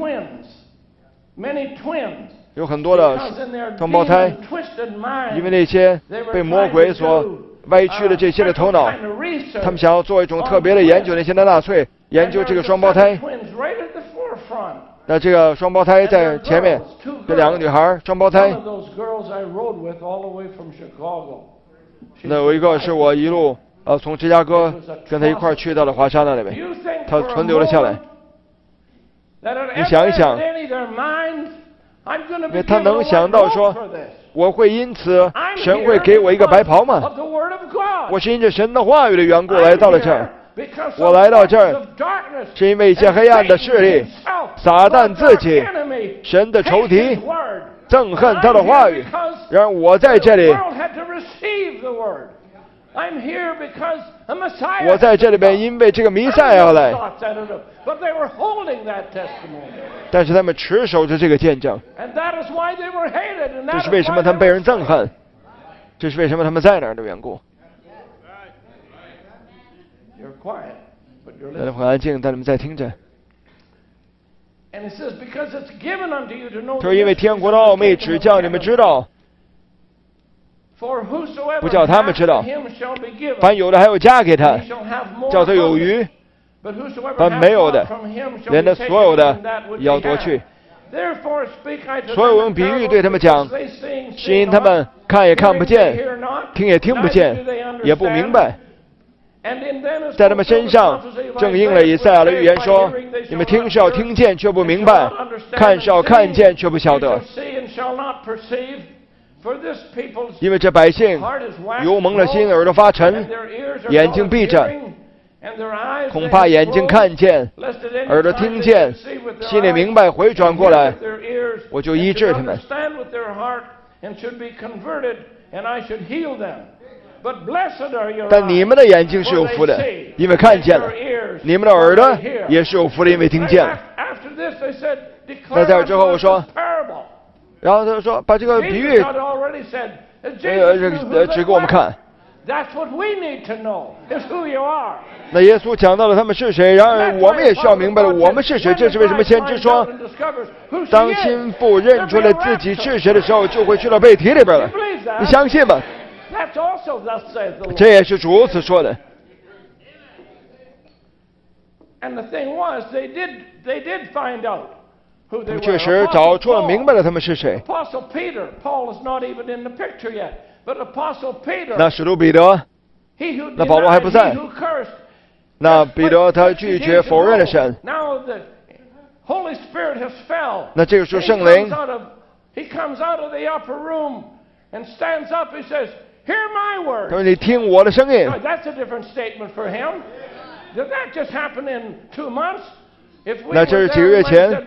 有很多的双胞胎，因为那些被魔鬼所歪曲的这些的头脑，他们想要做一种特别的研究，那些的纳粹研究这个双胞胎。那这个双胞胎在前面，这两个女孩双胞胎。那有一个是我一路呃从芝加哥跟他一块去到了华沙那里边，他存留了下来。你想一想，因为他能想到说，我会因此神会给我一个白袍吗？我是因着神的话语的缘故来到了这儿。我来到这儿是因为一些黑暗的势力，撒旦自己，神的仇敌憎恨他的话语，然而我在这里，我在这里边因为这个弥赛亚来，但是他们持守着这个见证，这是为什么他们被人憎恨，这是为什么他们在那儿的缘故。大家很安静，但你们在听着。他说：“因为天国的奥秘只叫你们知道，不叫他们知道。凡有的还要加给他，叫他有余；凡没有的，连他所有的也要夺去。所以我用比喻对他们讲，是因他们看也看不见，听也听不见，也不明白。在他们身上正应了以赛亚的预言说，你们听是要听见却不明白，看是要看见却不晓得。因为这百姓油蒙了心，耳朵发沉，眼睛闭着，恐怕眼睛看见，耳朵听见，心里明白，回转过来，我就医治他们。但你们的眼睛是有福的，因为看见了；你们的耳朵也是有福的，因为听见了。那在这之后我说，然后他说把这个比喻呃指给我们看。那耶稣讲到了他们是谁，然而我们也需要明白了我们是谁。这是为什么先知说，当心腹认出来自己是谁的时候，就会去到背题里边了。你相信吗？这也是主如此说的。他们确实找出了明白了他们是谁。那使徒彼得，那保罗还不在。那彼得他拒绝否认了神。那这个时候圣灵他说：“你听我的声音。”那这是几个月前。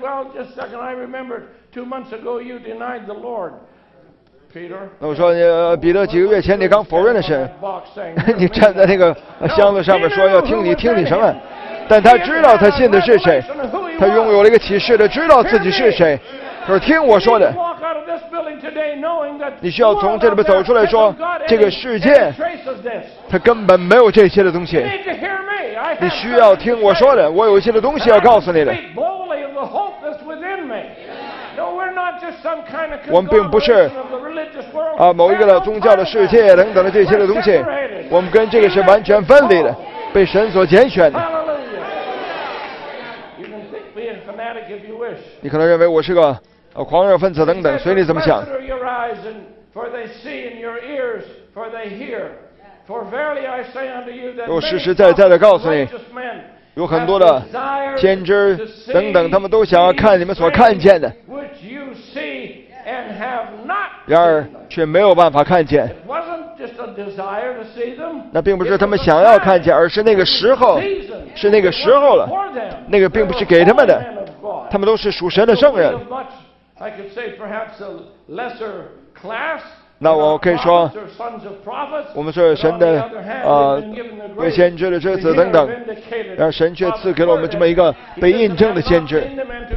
那我说：“你彼得，几个月前你刚否认了神，你站在那个箱子上面说要听你听你什么？但他知道他信的是谁，他拥有了一个启示的，知道自己是谁。他说：听我说的。”你需要从这里边走出来说，这个世界它根本没有这些的东西。你需要听我说的，我有一些的东西要告诉你的。我们并不是啊某一个的宗教的世界等等的这些的东西，我们跟这个是完全分离的，被神所拣选的。你可能认为我是个呃狂热分子等等，随你怎么想。我实实在在的告诉你，有很多的先知等等，他们都想要看你们所看见的，然而却没有办法看见。那并不是他们想要看见，而是那个时候，是那个时候了。那个并不是给他们的，他们都是属神的圣人。那我可以说，我们是神的呃为先知的之子等等，然后神却赐给了我们这么一个被印证的先知。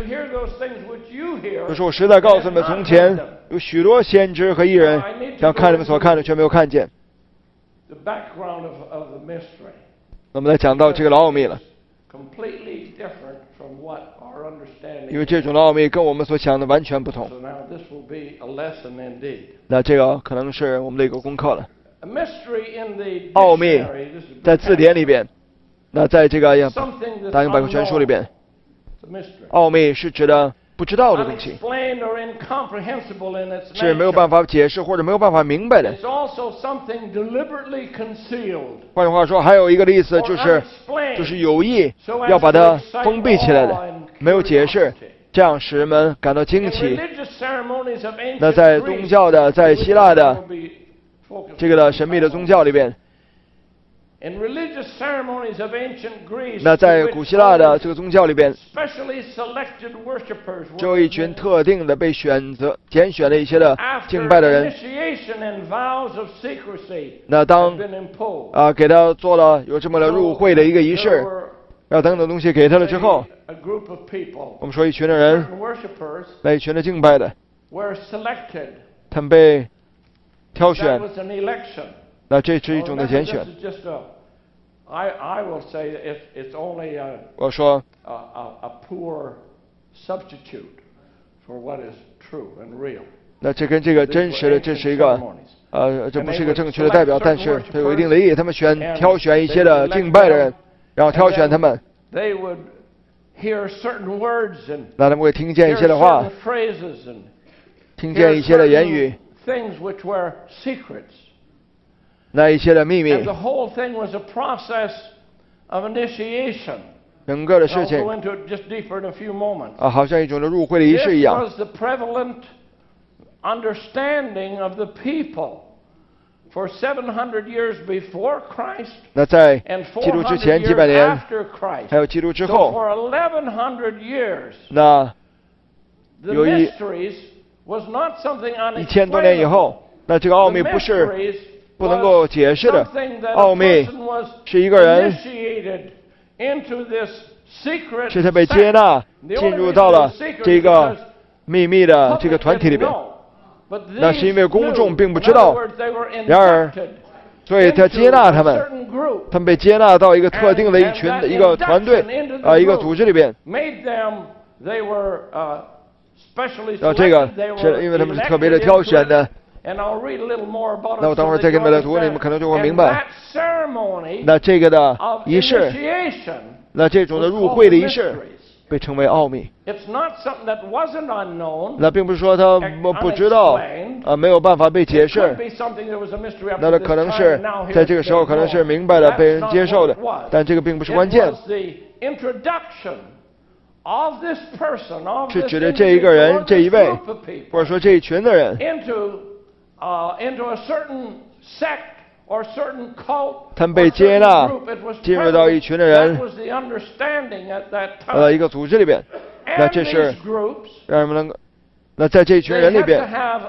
就是我实在告诉你们，从前有许多先知和艺人想看你们所看的，却没有看见。那么来讲到这个奥秘了，因为这种的奥秘跟我们所想的完全不同。那这个可能是我们的一个功课了。奥秘在字典里边，那在这个大英百科全书里边，奥秘是指的不知道的东西，是没有办法解释或者没有办法明白的。换句话说，还有一个的意思就是就是有意要把它封闭起来的，没有解释，这样使人们感到惊奇。那在宗教的，在希腊的这个的神秘的宗教里边，那在古希腊的这个宗教里边，只有一群特定的被选择、拣选的一些的敬拜的人。那当啊给他做了有这么的入会的一个仪式，然后等等东西给他了之后，我们说一群的人，那一群的敬拜的，他们被挑选。那这是一种的拣选。我说，那这跟这个真实的，这是一个，呃，这不是一个正确的代表，但是它有一定的意义。他们选挑选一些的敬拜的人，然后挑选他们。那他们会听见一些的话，听见一些的言语。那一些的秘密，整个的事情啊，好像一种的入会的仪式一样。那在基督之前几百年，还有基督之后，那有一一千多年以后，那这个奥秘不是不能够解释的。奥秘是一个人是他被接纳进入到了这个秘密的这个团体里边，那是因为公众并不知道，然而所以他接纳他们，他们被接纳到一个特定的一群一个团队啊、呃、一个组织里边。啊，这个是因为他们是特别的挑选的。那我等会儿再给你们来读，你们可能就会明白。那这个的仪式，那这种的入会的仪式，被称为奥秘。那并不是说他不知道啊，没有办法被解释。那他可能是在这个时候可能是明白了，被人接受的，但这个并不是关键。是指的这一个人，这一位，或者说这一群的人。他们被接纳，进入到一群的人，呃，一个组织里边。那这是让人们能够，那在这一群人里边，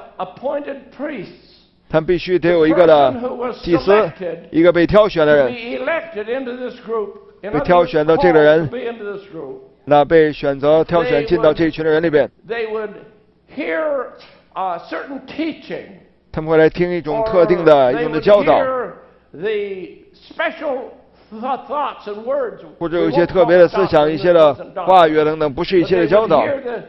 他们必须得有一个的祭司，一个被挑选的人，被挑选到这个人，那被选择挑选进到这一群的人里边。他们会来听一种特定的一种的教导，或者有一些特别的思想、一些的话语等等，不是一些的教导。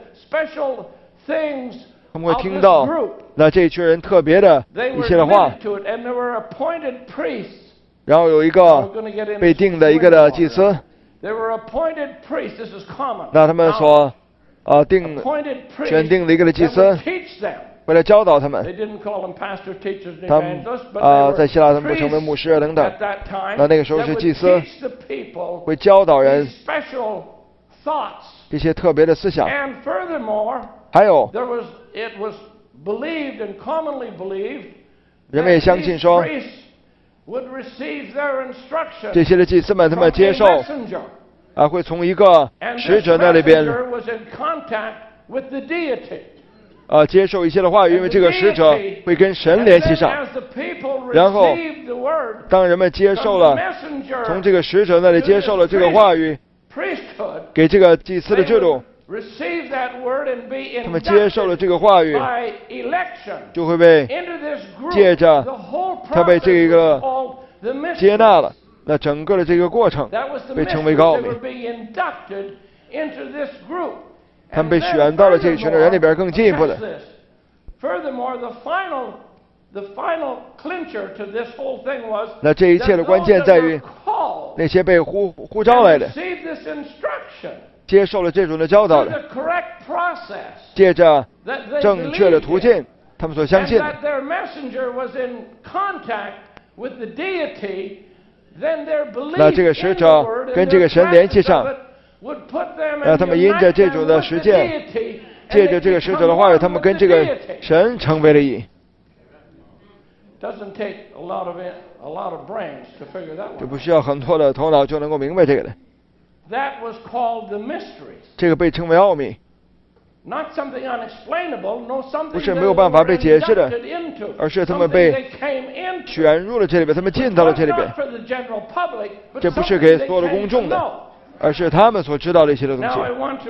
他们会听到那这一群人特别的一些的话，然后有一个被定的一个的祭司，那他们所啊定选定了一个的祭司，为了教导他们。他们啊在希腊他们不成为牧师啊等等。那那个时候是祭司，会教导人一些特别的思想。还有，人们也相信说，这些的祭司们他们接受啊会从一个使者那里边啊接受一些的话语，因为这个使者会跟神联系上。然后当人们接受了从这个使者那里接受了这个话语，给这个祭司的制度，他们接受了这个话语，就会被借着他被这个接纳了。那整个的这个过程被称为一个奥秘。他们被选到了这一群的人里边。更进一步的，那这一切的关键在于那些被呼呼召来的，接受了这种的教导的，借着正确的途径，他们所相信的。那这个使者跟这个神联系上，让他们因着这种的实践，借着这个使者的话语，他们跟这个神成为了一。这不需要很多的头脑就能够明白这个的。这个被称为奥秘，不是没有办法被解释的，而是他们被选入了这里边，他们进到了这里边。这不是给所有的公众的，而是他们所知道的一些的东西。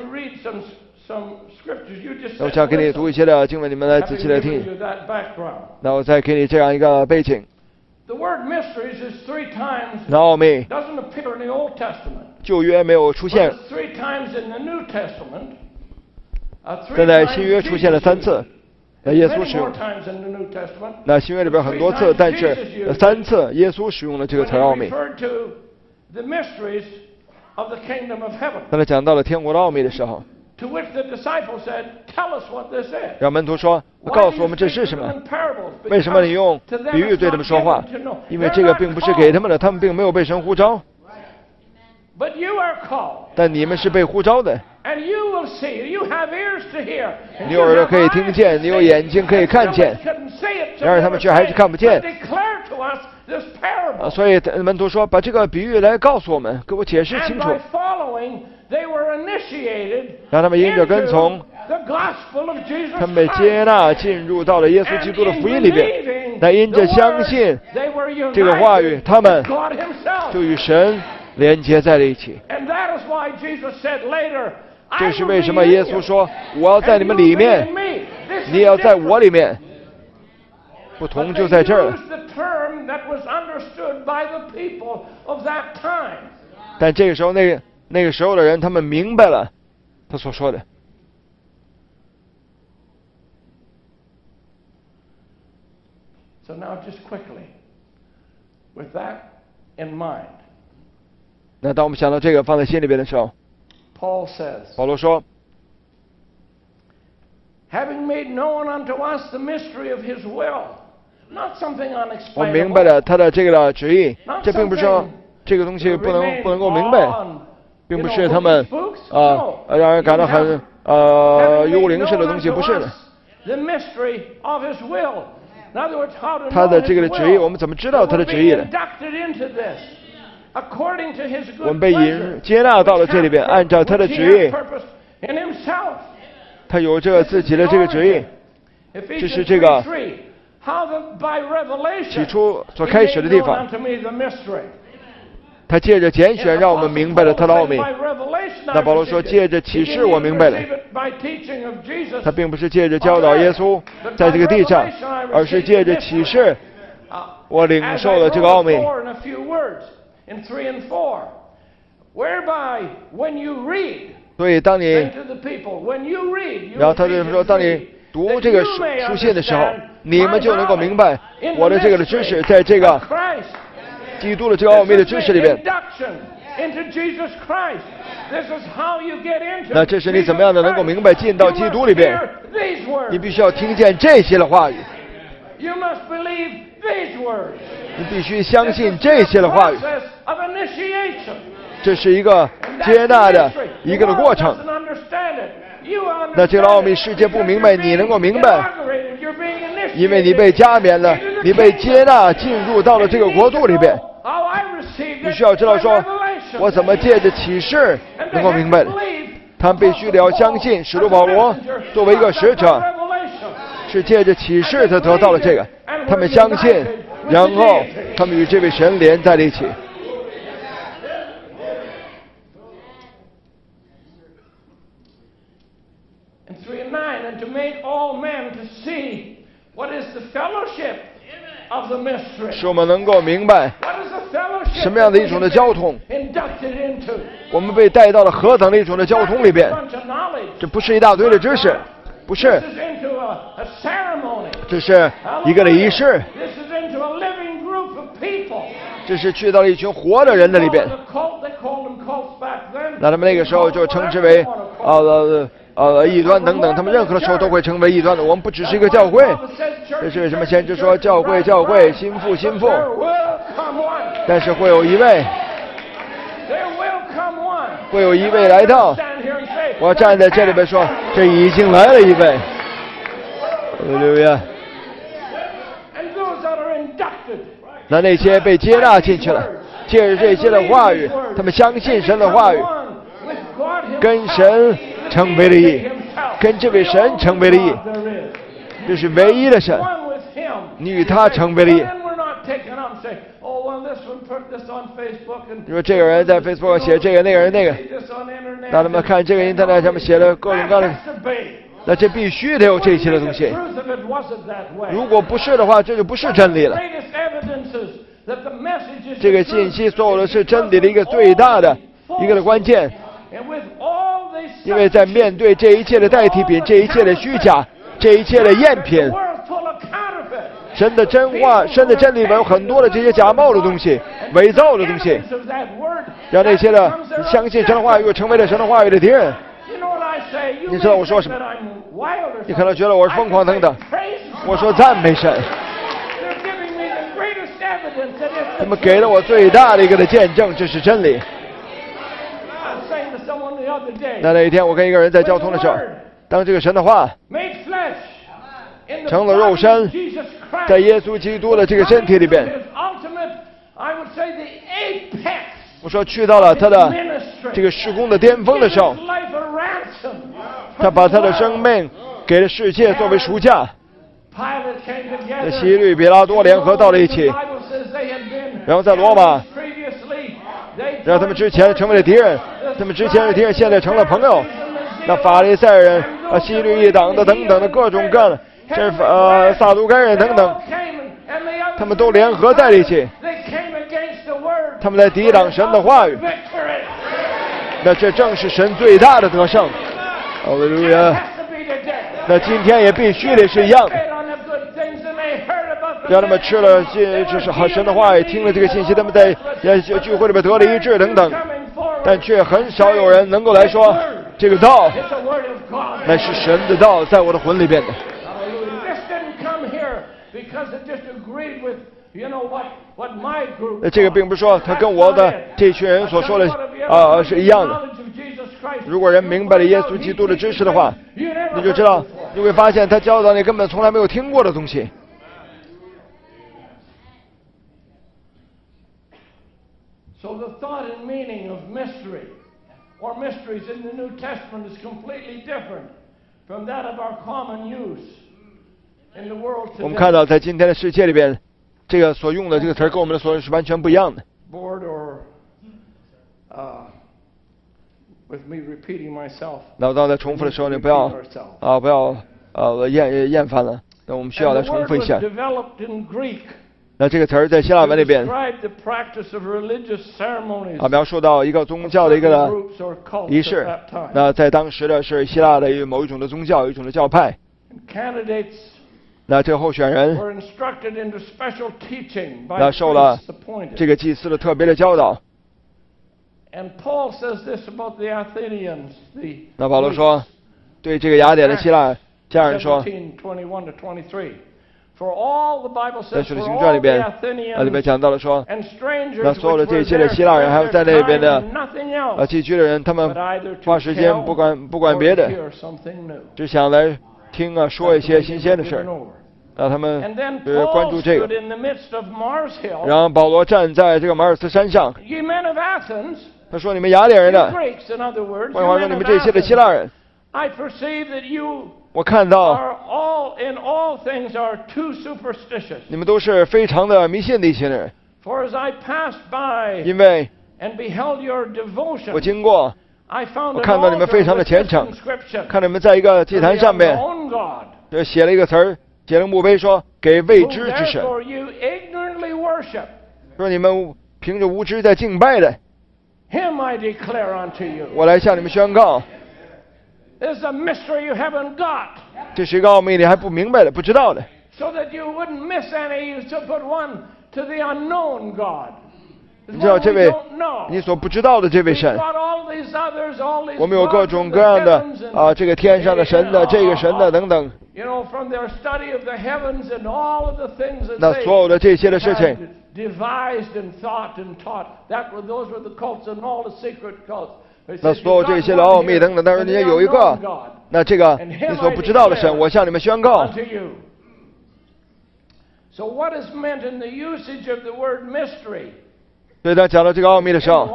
那我想给你读一些的经文，你们来仔细来听。那我再给你这样一个背景。那奥秘旧约没有出现，但在新约出现了三次。那耶稣使用，那新约里边很多次，但是三次耶稣使用了这个词奥秘。当他讲到了天国的奥秘的时候，让门徒说：“告诉我们这是什么？为什么你用比喻对他们说话？因为这个并不是给他们的，他们并没有被神呼召。但你们是被呼召的。你有耳朵可以听见，你有眼睛可以看见，然而他们却还是看不见。啊，所以门徒说：把这个比喻来告诉我们，给我解释清楚。让他们因着跟从，他们被接纳进入到了耶稣基督的福音里边。但因着相信这个话语，他们就与神连接在了一起。这是为什么耶稣说：我要在你们里面，你也要在我里面。不同就在这儿。但这个时候，那个那个时候的人，他们明白了他所说的。 So now, just quickly, with that in mind, 那当我们想到这个放在心里边的时候， Paul says, 保罗说 having made known unto us the mystery of his will, not something 我明白 unexplainable, 了他的这个的旨意，这并不是说这个东西不能不能够明白，并不是他们啊让人感到很呃幽灵式的东西，不是的。 the mystery of his will. In other words, how to 他的 know 这个 his 的旨意，我 will. 们怎么知道他的旨意 We're 的？ being inducted into this, according to his 我 good 们被 pleasure, 引接纳到了这里边， which 按照他的 he 旨 hath 意， purposed in himself. 他有着自己的这个旨意。 这是这个 How the, by revelation, 起初所 he 开始的 made 地 known 方， unto me the mystery. 他借着拣选让我们明白了他的奥秘。 By revelation, 那保罗说，借着启示我明白了。 by teaching of Jesus, 他并不是借着教导耶稣在这个地上，而是借着启示，我领受了这个奥秘。 in a few words, in three and four, whereby when you read, 所以当你， to the people, when you read, you 然后他就说，当你读这个书书信的时候，你们就能够明白我的这个的知识，在这个基督的这个奥秘的知识里边。 Into Jesus Christ. 那这是你怎么样的能够明白进到基督里边？你必须要听见这些的话语。你必须相信这些的话语。这是一个接纳的一个的过程。那这个奥秘世界不明白，你能够明白，因为你被加冕了，你被接纳进入到了这个国度里边。你需要知道说，我怎么借着启示能够明白的。他们必须得要相信，使徒保罗作为一个使者，是借着启示才得到了这个。他们相信，然后他们与这位神连在了一起。 And three and nine, and to make all men to see what is the fellowship of the mystery. 使我们能够明白 What is the fellowship 什么样的一种的交通， inducted into? 我们被带到了何等的一种的交通里边。这不是一大堆的知识，不是， This is into a, a ceremony. 这是一个的仪式， This is into a living group of people. 这是去到了一群活的人的里边。 The cult, they called them cults back then. 那他们那个时候就称之为呃呃异端等等，他们任何的时候都会成为异端的。我们不只是一个教会，这是什么？先知说教会教会心腹心腹， There will come one. 但是会有一位， There will come one. 会有一位来到。 Stand here and say, 我站在这里边说，这已经来了一位。哈利路亚。 and those that are inducted. 那那些被接纳进去了，借着这些的话语，他们相信神的话语， With God himself. 跟神成为了一，跟这位神成为了一，这是唯一的神， One with him. 你与他成为了一。 Then we're not taking up and saying, oh, well, this one put this on Facebook and 你说这个人在 Facebook 上写这个，那个人那个， this on internet. 让他们看这个 Internet 上面写了各种各样的， Has to be. 那这必须得有这些的东西。 The truth of it wasn't that way. 如果不是的话，这就不是真理了。 Greatest evidences that the message is 这个 the 信 truth. 息所有的是真理的一个最大的一个的关键， And with all these 因为在面对这一切的代替品，这一切的虚假，这一切的赝品， the world full of counterfeit. 神的真话，神的真理里面有很多的这些假冒的东西，伪造的东西， Evidence of that word, 让那些的 that becomes their 相信神的话语，成为了神的话语的敌人。 You know what I say? You 你知道 may 我说 think 什么？ that I'm wild or 你可能 something. 觉得我是疯狂等等， I praise 我说赞美神， They're giving me the greatest evidence that it's 他 the 们给了我最大的一个的见证，这是真理。 I was saying to someone the other day, 那那一天，我跟一个人在交通的时候，当这个神的话 made flesh in the 成了肉 body 身 of Jesus Christ, 在耶稣基督的这个身体里边， his ultimate, I would say the apex 我说去到了他 of 的 ministry. 这个事工的巅峰的时候 Give his，life a ransom 他把他的生命给了世界作为赎价。 Pilate came 那 together. 希律、比拉多联合到了一起， The Bible says they had been 然后在罗马 previously, they 让他们之前成为了敌人，他们之前是敌人，现在成了朋友。那法利赛人啊、希律一党的等等的各种各样的，这是呃撒都该人等等， came and, and the others 他们都联合在了一起， they came against the word. 他们在抵挡神的话语。 Victory 那这正是神最大的得胜。哈利路亚。 has to be today. 那今天也必须得是一样的。 Fed on the good things and they heard about the 让他们吃了这这是好神的话语，听了这个信息，他们在在聚会里面得了一致等等， coming forward. 但却很少有人能够来说这个道 It's the word of God. 乃是神的道，在我的魂里边的。 Hallelujah. This didn't come here because it just agreed with, you know, what, what my group 那这个并不是说他跟我的这群人所说的啊、是一样的。如果人明白了耶稣基督的知识的话，你就知道，你会发现他教导你根本从来没有听过的东西。 So the thought and meaning of mystery or mysteries in the New Testament is completely different from that of our common use in the world 我们看 today. 到在今天的世界里边，这个所用的这个词儿跟我们的所用是完全不一样的。 Bored or uh, with me repeating myself. 那我当在重复的时候，你不要啊不要呃厌厌烦了。那我们需要 And 来 the 重 word 复一 was 下。 developed in Greek 那这个词儿在希腊文里 to 边 describe the practice of religious ceremonies 啊描述到一个宗教的一个 of 的 groups or cults 仪 at 式 that time. 那在当时的是希腊的一某一种的宗教，一种的教派。 And candidates 那这个候选人 were instructed into special teaching by 那受了 priests appointed. 这个祭司的特别的教导。 那保罗说，对这个雅典的希腊家人说，在使徒行传里边，啊里面讲到了说，那所有的这些的希腊人，还有在那边的啊寄居的人，他们花时间不管不管别的，只想来听啊说一些新鲜的事儿。啊，他们呃关注这个。然后保罗站在这个马尔斯山上，他说：“你们雅典人的，换句话说，你们这些的希腊人，我看到你们都是非常的迷信的一些人。因为我经过，我看到你们非常的虔诚，看你们在一个祭坛上面，就写了一个词儿。”写了墓碑说给未知之神，说你们凭着无知在敬拜的，我来向你们宣告，这是一个奥秘，你还不明白的，不知道的。你知道这位你所不知道的这位神，我们有各种各样的啊，这个天上的神的，这个神的等等。那所有的这些的事情，那所有这些的奥秘等等，但是人家有一个，那这个你所不知道的神，我向你们宣告。所以他讲到这个奥秘的时候，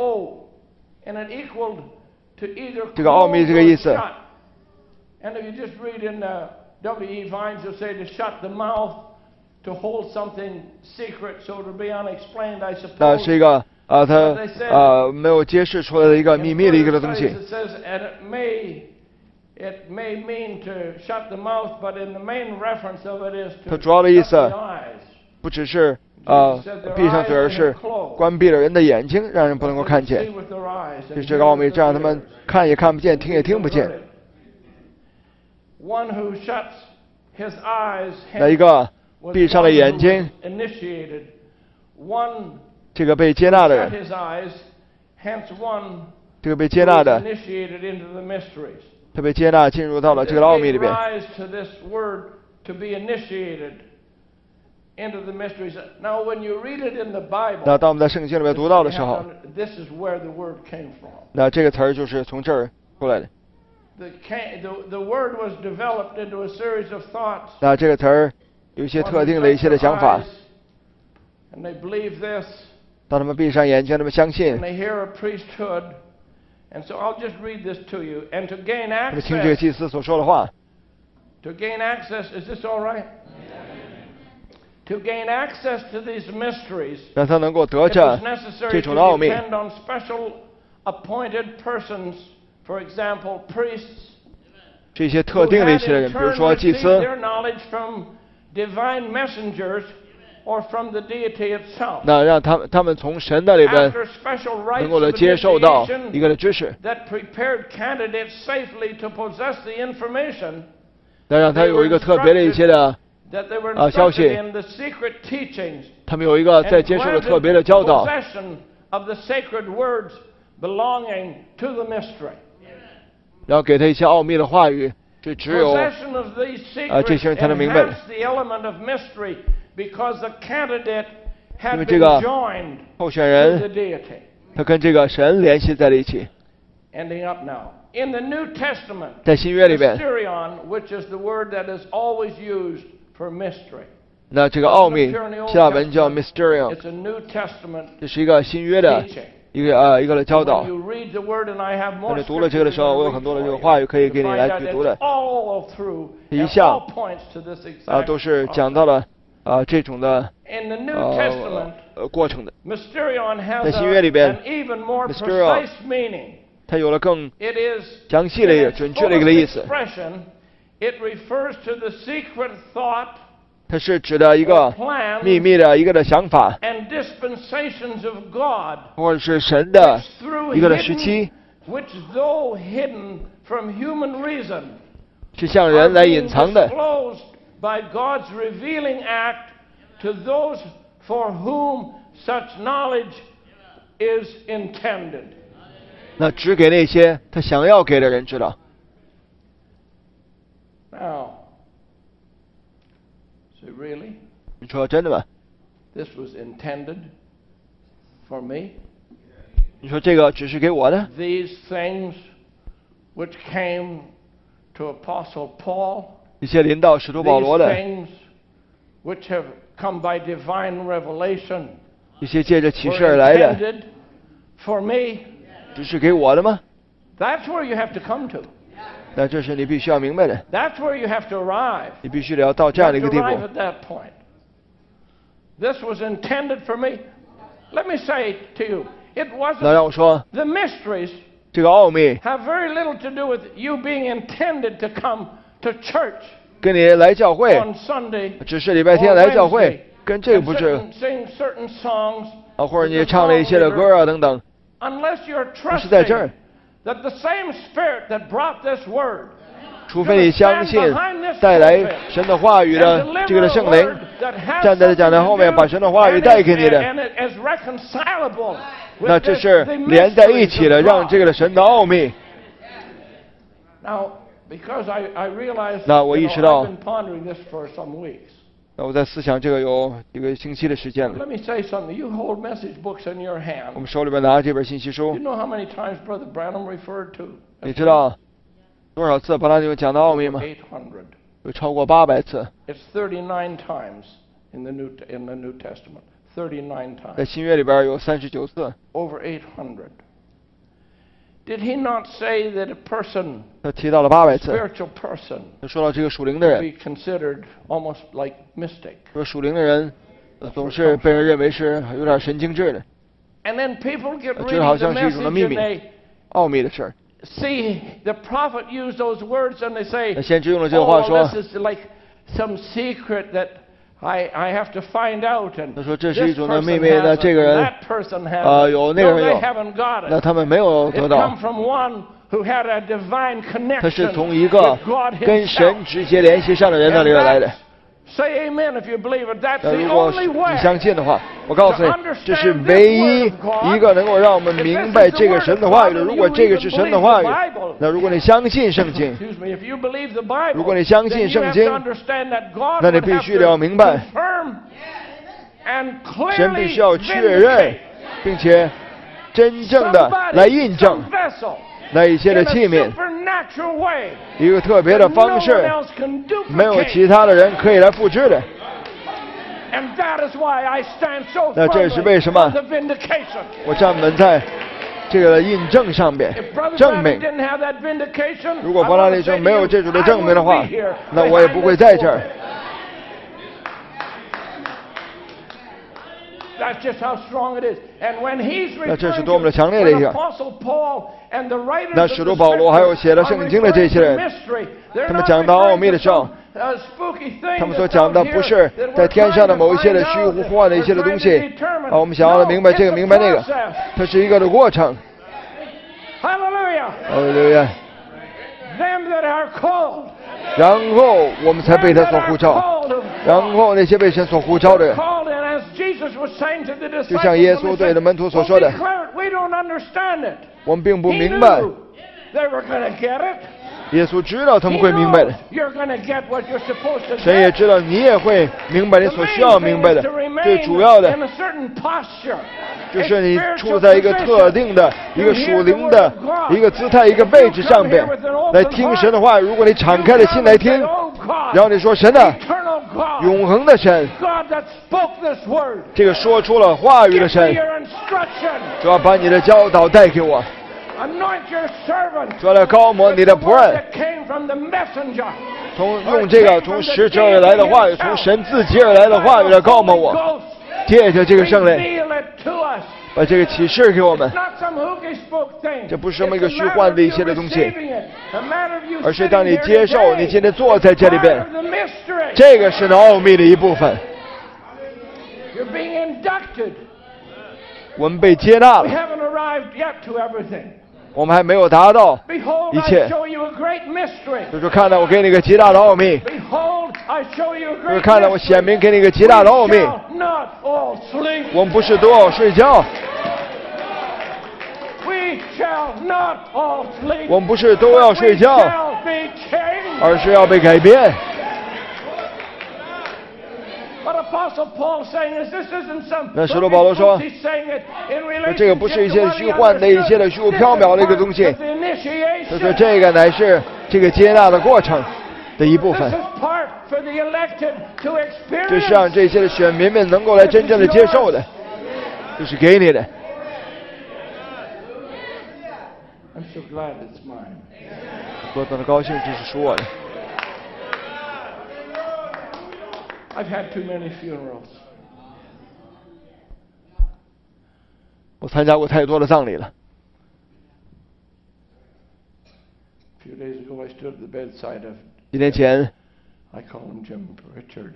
这个奥秘这个意思。 And if you just read in uh, W E Vines, you'll say to shut the mouth, to hold something secret, so to be unexplained, I suppose. 那是一个啊，他啊没有揭示出来的一个秘密的一个东西。 It says, and it may, it may mean to shut the mouth, but in the main reference of it is to 它主要的意思 shut the eyes. 不只是啊闭上嘴，而是关闭了人的眼睛，让人不能够看见。就是这个奥秘，这样他们看也看不见，听也听不见。那一个闭上了眼睛，这个被接纳的人，这个被接纳的，他被接纳进入到了这个奥秘里边。那当我们在圣经里面读到的时候，那这个词儿就是从这儿出来的。 The, the, the word was developed into a series of thoughts. 那这个词儿有一些特定的一些的想法。 And they believe this. 当他们闭上眼睛，他们相信。 And they hear a priesthood. And so I'll just read this to you. And to gain access. 他们听这个祭司所说的话。 To gain access, is this all right? To gain access to these mysteries. 让他能够得着这种的奥秘。 Depend on special appointed persons. For example, priests 这些特定的一些人，比如说祭司， their knowledge from divine messengers or from the deity itself. 那让他们他们从神那里边能够来接受到一个的知识， that prepared candidates safely to possess the information. 那让他有一个特别的一些的啊消息，他们有一个在接受的特别的教导。 of the sacred words belonging to the mystery. 然后给他一些奥秘的话语，这只有啊这些人才能明白的。因为这个候选人，他跟这个神联系在了一起。在新约里边，那这个奥秘，希腊文叫 mysterion， 这是一个新约的。 一个呃一个的教导。当你读了这个的时候，我有很多的这个话语可以给你来去读的。一项啊都是讲到了啊这种的呃呃过程的。在新约里边 ，mysterion 它有了更详细的一个准确的一个的意思。它是指的一个秘密的一个的想法，或者是神的一个的时期，是向人来隐藏的。 is intended. 那只给那些他想要给的人知道。 Now, say really? 你说真的吗？ This was intended for me. 你说这个只是给我的？ These things which came to Apostle Paul. 一些临到使徒保罗的。 These things which have come by divine revelation. 一些借着启示而来的。 Intended for me. 只是给我的吗？ That's where you have to come to. 那这是你必须要明白的。 That's where you have to arrive. 你必须得要到这样的一个地步。 You have to arrive at that point. This was intended for me. Let me say to you, it wasn't. 那让我说 the mysteries 这个奥秘 have very little to do with you being intended to come to church 跟你来教会 on Sunday 只是礼拜天来教会，跟这个不是 sing certain songs 啊，或者你唱了一些的歌啊等等。 Unless you're 不是在这 trusting 儿， that the same Spirit that brought this word 除非你相信带来神的话语的这个的圣灵，站在讲台后面把神的话语带给你的，那这是连在一起的，让这个的神的奥秘。那我意识到，那我在思想这个有一个星期的时间了。我们手里边拿这本信息书，你知道多少次巴拉牛讲到奥秘吗？有超过八百次。在新约里边有三十九次。他提到了八百次。他说到这个属灵的人，说属灵的人总是被人认为是有点神经质的，觉得好像是一种的秘密、奥秘的事儿。 See, the prophet used those words, and they say, 先知用了这个话说 "Oh, this is like some secret that I I have to find out." And 他说这是一 this 种的 person 秘密，那 has 这 it, 个 and 人 that person has 啊 it. 有那个 No, 人 they 有， haven't got 那 it. 他们没有 It 得到 come。from one who had a divine 他是 connection 从一个 with God 跟 Himself. 神直接联系上的人那里而来的。 Say amen if you believe it. That's 那 the 如果 only 你 way. 相信的话，我告诉你，这是唯一一个能够让我们明白这个神的话语的。如果这个是神的话语，那如果你相信圣经， Excuse me, if you believe the Bible, 如果你相信 then you 圣 have 经 to understand that God 那你 would 必 have 须得要明白 to confirm and 神必 clearly 须要确认 vindicate， 并且真正的来印证 some vessel 那一些 in 的 a 器皿， supernatural way 一个特别的 that no 方式 one，else can 没有 duplicate. 其他的人可以来复制的。 And that is why I stand so 那这是为 firmly 什么 on the vindication. 我站稳在这个印证上边 If Brother 证 Branham 明。 didn't have that vindication, 如果 I 伯拉 wanna 利 say 就没有 to 这 you, 种的 I 证明的 wouldn't 话 be here， 那我也不会在这儿。 That's just how strong it is. And when he's 那这是 referring 多么的 to 强烈的一 when 个。 Apostle Paul and the writers 那 of 使 the 徒保罗还有写了 Scripture 圣经的这些人 are referring to mystery. They're 他们 not 讲到奥秘 referring 的 to 时候 some, uh, spooky thing 他们所 that's 讲的 out 不 here 是 that 在 we're 天上的 trying to 某一些的 find 虚 out 无 that 幻的一些的 we're 东 trying 西 to determine. 啊，我们想要来 No, 明白这个 it's a 明白那个， process. 它是一个的过程。 Hallelujah. 哈利路亚。 Them that are called. 然后我们才被 them 他 that 所 are 呼召， called of 然 God. 后那些被神所呼召的人， Called, and as Jesus was saying to the 就像耶稣 disciples, 对 when 的 they 门徒 said, 所 "Well, 说的， declare it. We don't understand it." 我们并不 He 明白。 knew they were going to get it. 耶稣知道他们 He 会明白 knows 的， you're going to get what you're supposed to 神也 get. 知道你也会明白你 The 所需 main 要 thing 明白 is 的 to。 最 remain 主要的 in a certain posture, 就 a 是你 spiritual 处在一个特定的 position 一个 to hear 属 the 灵的 word of God. 一个姿态、一个位置上边 You come here with an open 来听神的话。如果你敞开了心 You 来 come and say, 听， "Oh God, 然后你说神啊， eternal God, 永恒的神， God that spoke this word, 这个说出了话语的 give me 神， your instruction, 主要把你的教导带给我， anoint your servant." 主要来高摩你的 The 仆 word 人， that came from the messenger. 从用这个从使者而来的话语，从神自己而来的话语来高摩我，借着这个圣灵， Reveal it to us. 把这个启示给我们， Not some hocus-pocus thing. 这不是这么一个 It's a 虚 matter 幻 of 的一 you 些的东西， receiving it. A matter of you 而是当你 sitting 接 here 受， today. 你今天坐在这里 Part 边， of the mystery. 这个是那奥秘的一部分。 You're being inducted. 我们被接纳 We 了， haven't arrived yet to everything. 我们还没有达到。 Behold, 一 I 切 show you a great mystery. 就是看到我给你一个极大的奥秘， Behold, I show you a 就是 great 看到我 mystery. 显明给你一个极大的奥秘。 We shall not all sleep. 我们不是都要睡觉， 我们不是都要睡觉，而是要被改变。那使徒保罗说，这个不是一些虚幻的、一些的虚无缥缈的一个东西，他说这个乃是这个接纳的过程的一部分，这是让这些的选民们能够来真正的接受的，就是给你的。多么的高兴，这是属我的。 I've had too many funerals. 我参加过太多的葬礼了。 A few days ago, I stood at the bedside of. 几年前 I call him Jim Pritchard.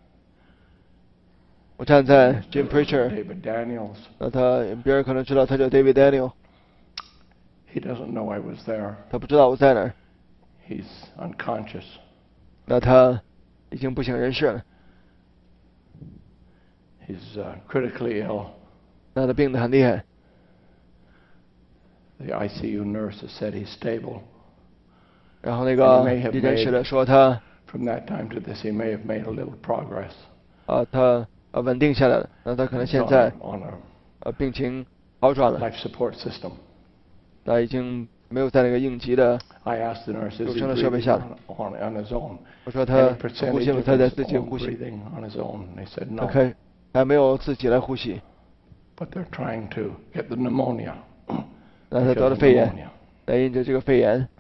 我站在 Jim Pritchard. David Daniels. 那他别人可能知道他叫 David Daniel. He doesn't know I was there. 他不知道我在哪儿。 He's unconscious. 那他已经不省人事了。 He's uh, critically ill. 那他病得很厉害。 The I C U nurse has said he's stable. 然后那个急诊室的说他 From that time to this, he may have made a little progress. 啊，他啊稳定下来了。那他可能现在呃病情好转了。 Life support system. 那已经没有在那个应急的救生的设备下了。我说他呼吸，他在自己呼吸。他开还没有自己来呼吸。那他得了肺炎，那因着这个肺炎。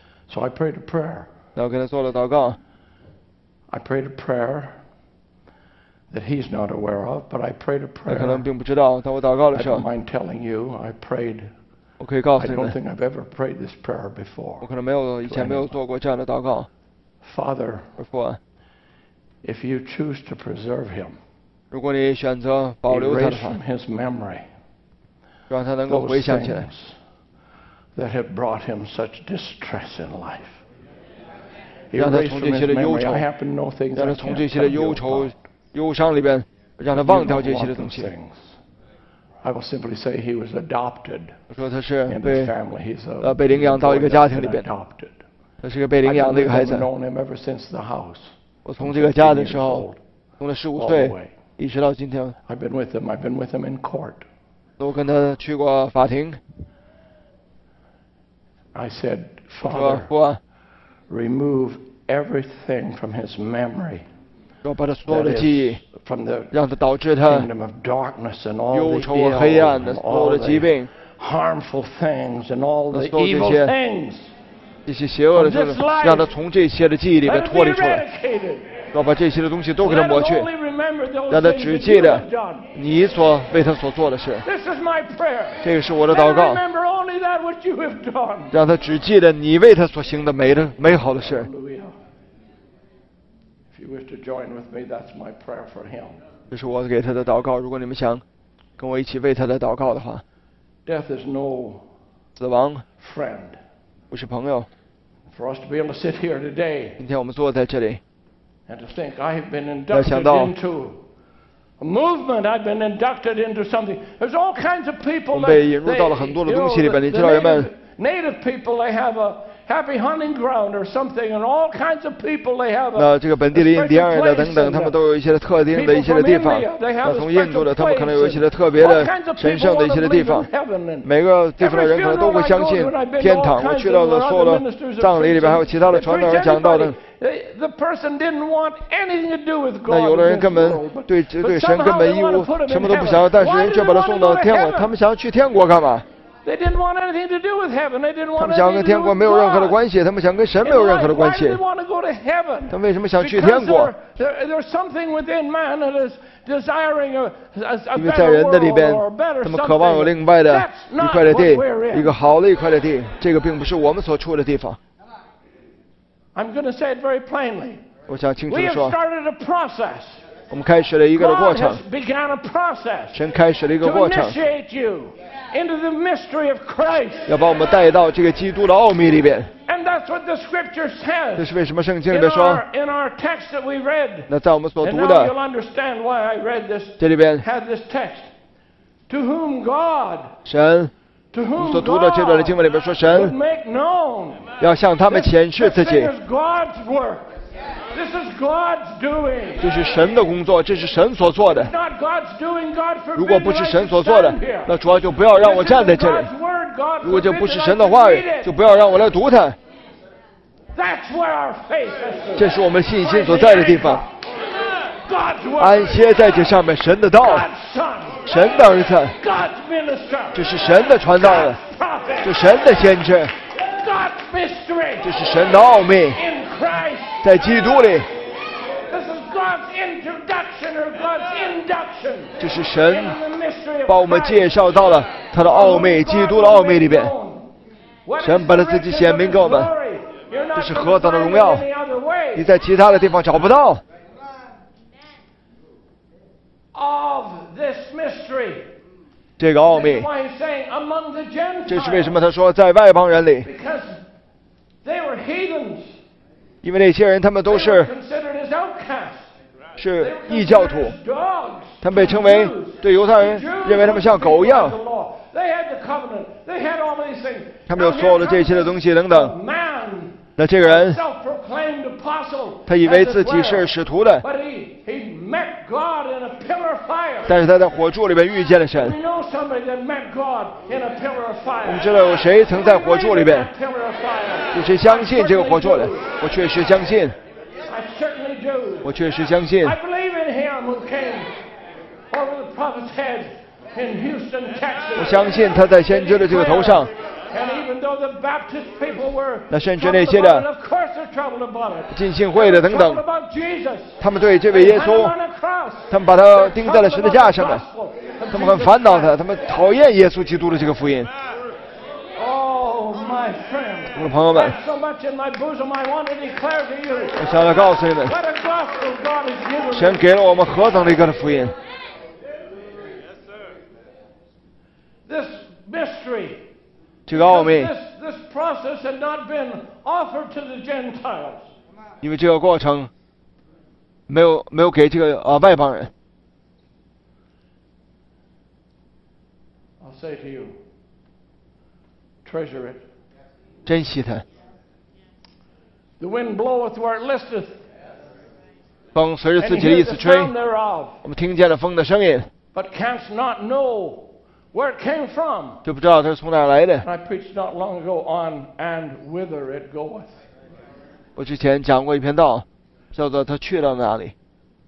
那我跟他做了祷告。 I prayed a prayer that he's not aware of, but I prayed a prayer. 他可能并不知道，当我祷告的时候。 I don't mind telling you, I prayed. 我可以告诉你 I 们。 don't think I've ever prayed this prayer before. 我可能没有以前没有做过这样的祷告。 Father, 父， if you choose to preserve him, 如果你选择保留他的 erase 话， from his memory 让他能够 those 回想起来 things that have brought him such distress in life. 让他 Erase 从 from 这 his 些的忧 memory. 愁， I happen to know things 让 I 他从 can't 这些的 tell you 忧愁 about. 忧伤里边，让他 You 忘掉 don't 这些 want 的东 those 西。 things. I will simply say he was adopted 我说他是 in 被 his family. He's a 呃被领养到一个 boy 家 that's 庭里 been 边， adopted. 他是个被领 I've 养的一 been 个孩 with 子 him, known him ever since the house. 我从这个家的时候，从他十五 all 岁 the way. 一直到今天， I've been with him. I've been with him in court. 我跟他去过法庭。 I said, 我说 Father, 父啊， remove everything from his memory 要把他所有 that 的记忆， is from the 让他导致他 kingdom of darkness and all 忧 the 愁 ill 黑暗的 and 所有 all 的疾 the 病， harmful things and all the 那所有这 evil 些 things. 这些邪恶的事 From this life 让他从这些的记忆里面 Let it 脱 be 离出来， eradicated. 要把这些的东西都给他 Let 抹 him 去， only remember those 让他 things 只 that 记 you 得 have done. 你所为他所做的事。 This is my prayer. 这个是我的 Let 祷 him 告， remember only that which you have done. 让他只记得你为他所行的美的美好的事。 Hallelujah. If you wish to join with me, that's my prayer for him. 这是我给他的祷告。如果你们想跟我一起为他的祷告的话， Death is no 死亡 friend. 不是朋友。 For us to be able to sit here today 今天我们坐在这里， and to think I have been 要 inducted 想到 into a movement, I've been inducted into something. There's all kinds of 我 people 们 that 被引入 they, 到了很多的 you 东 know, 西里 the, 边。你 the 知道人们 native, native people, they have a happy hunting ground or something, and all kinds of people, they have a, 那这个本地的 a 印第安 special 人的 place 等等， and 他们 the 都有一些特定的一些的地方。那从印度的，他们可能有一些的特别的神圣的一些的地方。每个地方的人可能都会相信天堂。我去到了所有的葬礼里边，还有其他的传道人讲到的。 The person didn't want anything to do with God. 那有的人根本对对神根本一无什么都不想要，但是人却把他送到天国。他们想要去天国干嘛？ They didn't want anything to do with heaven. They didn't 他 want 们想要 anything 跟 to 天 do 国 with 没有任何的 God. 关系，他们想跟神没有任何的关 Why 系 do they。want to go to heaven? 他们为什么想去 Because 天国？ there, there, there's something within man that is desiring a, a, a 因为在 better 人的里 world 边 or a better， 他们渴望有 something. 另外的 That's 一 not 块的 what 地， we're 一 in. 个好的一块的地。这个并不是我们所处的地方。 I'm going to say it very plainly. 我想清楚 We 的 have 说， started a process. 我们开始了一个的过 God 程 has，begun a process 神开始了一个 to 过程， initiate you into the mystery of Christ. 要把我们带到这个基督的奥秘里边。 And that's what the Scripture 这 says 是为什么圣经里 in 面说， our, in our text that we read. 那在我们所 And 读 now 的 you'll understand why I read this, 这里边， had this text. To whom God 神我们所读的这段的经文里边说，神要向他们显示自己。这是神的工作，这是神所做的。如果不是神所做的，那主要就不要让我站在这里。如果这不是神的话语，就不要让我来读它。这是我们信心所在的地方。安歇在这上面，神的道，神的儿子，这是神的传道人，这是神的先知，这是神的奥秘，在基督里。这是神把我们介绍到了他的奥秘，基督的奥秘里边。神把他自己显明给我们，这是何等的荣耀，你在其他的地方找不到。这个奥秘，这是为什么他说在外邦人里，因为那些人他们都是是异教徒，他们被称为，对犹太人认为他们像狗一样，他们有所有的这些的东西等等。那这个人，他以为自己是使徒的，但是他在火柱里面遇见了神。我们知道有谁曾在火柱里边？有谁相信这个火柱的？我确实相信，我确实相信。我相信他在先知的这个头上。那甚至那些的浸信会的等等，他们对这位耶稣，他们把他钉在了十字架上面，他们很烦恼他，他们讨厌耶稣基督的这个福音。我的朋友们，我想要告诉你们，神给了我们何等的一个的福音。这个奥秘，因为这个过程没有没有给这个啊外邦人。珍惜它。风随着自己的意思吹，我们听见了风的声音， Where it came from. 就不知道它是从哪儿来的。 I preached not long ago on and whither it goeth. 我之前讲过一篇道，叫做他去到哪里。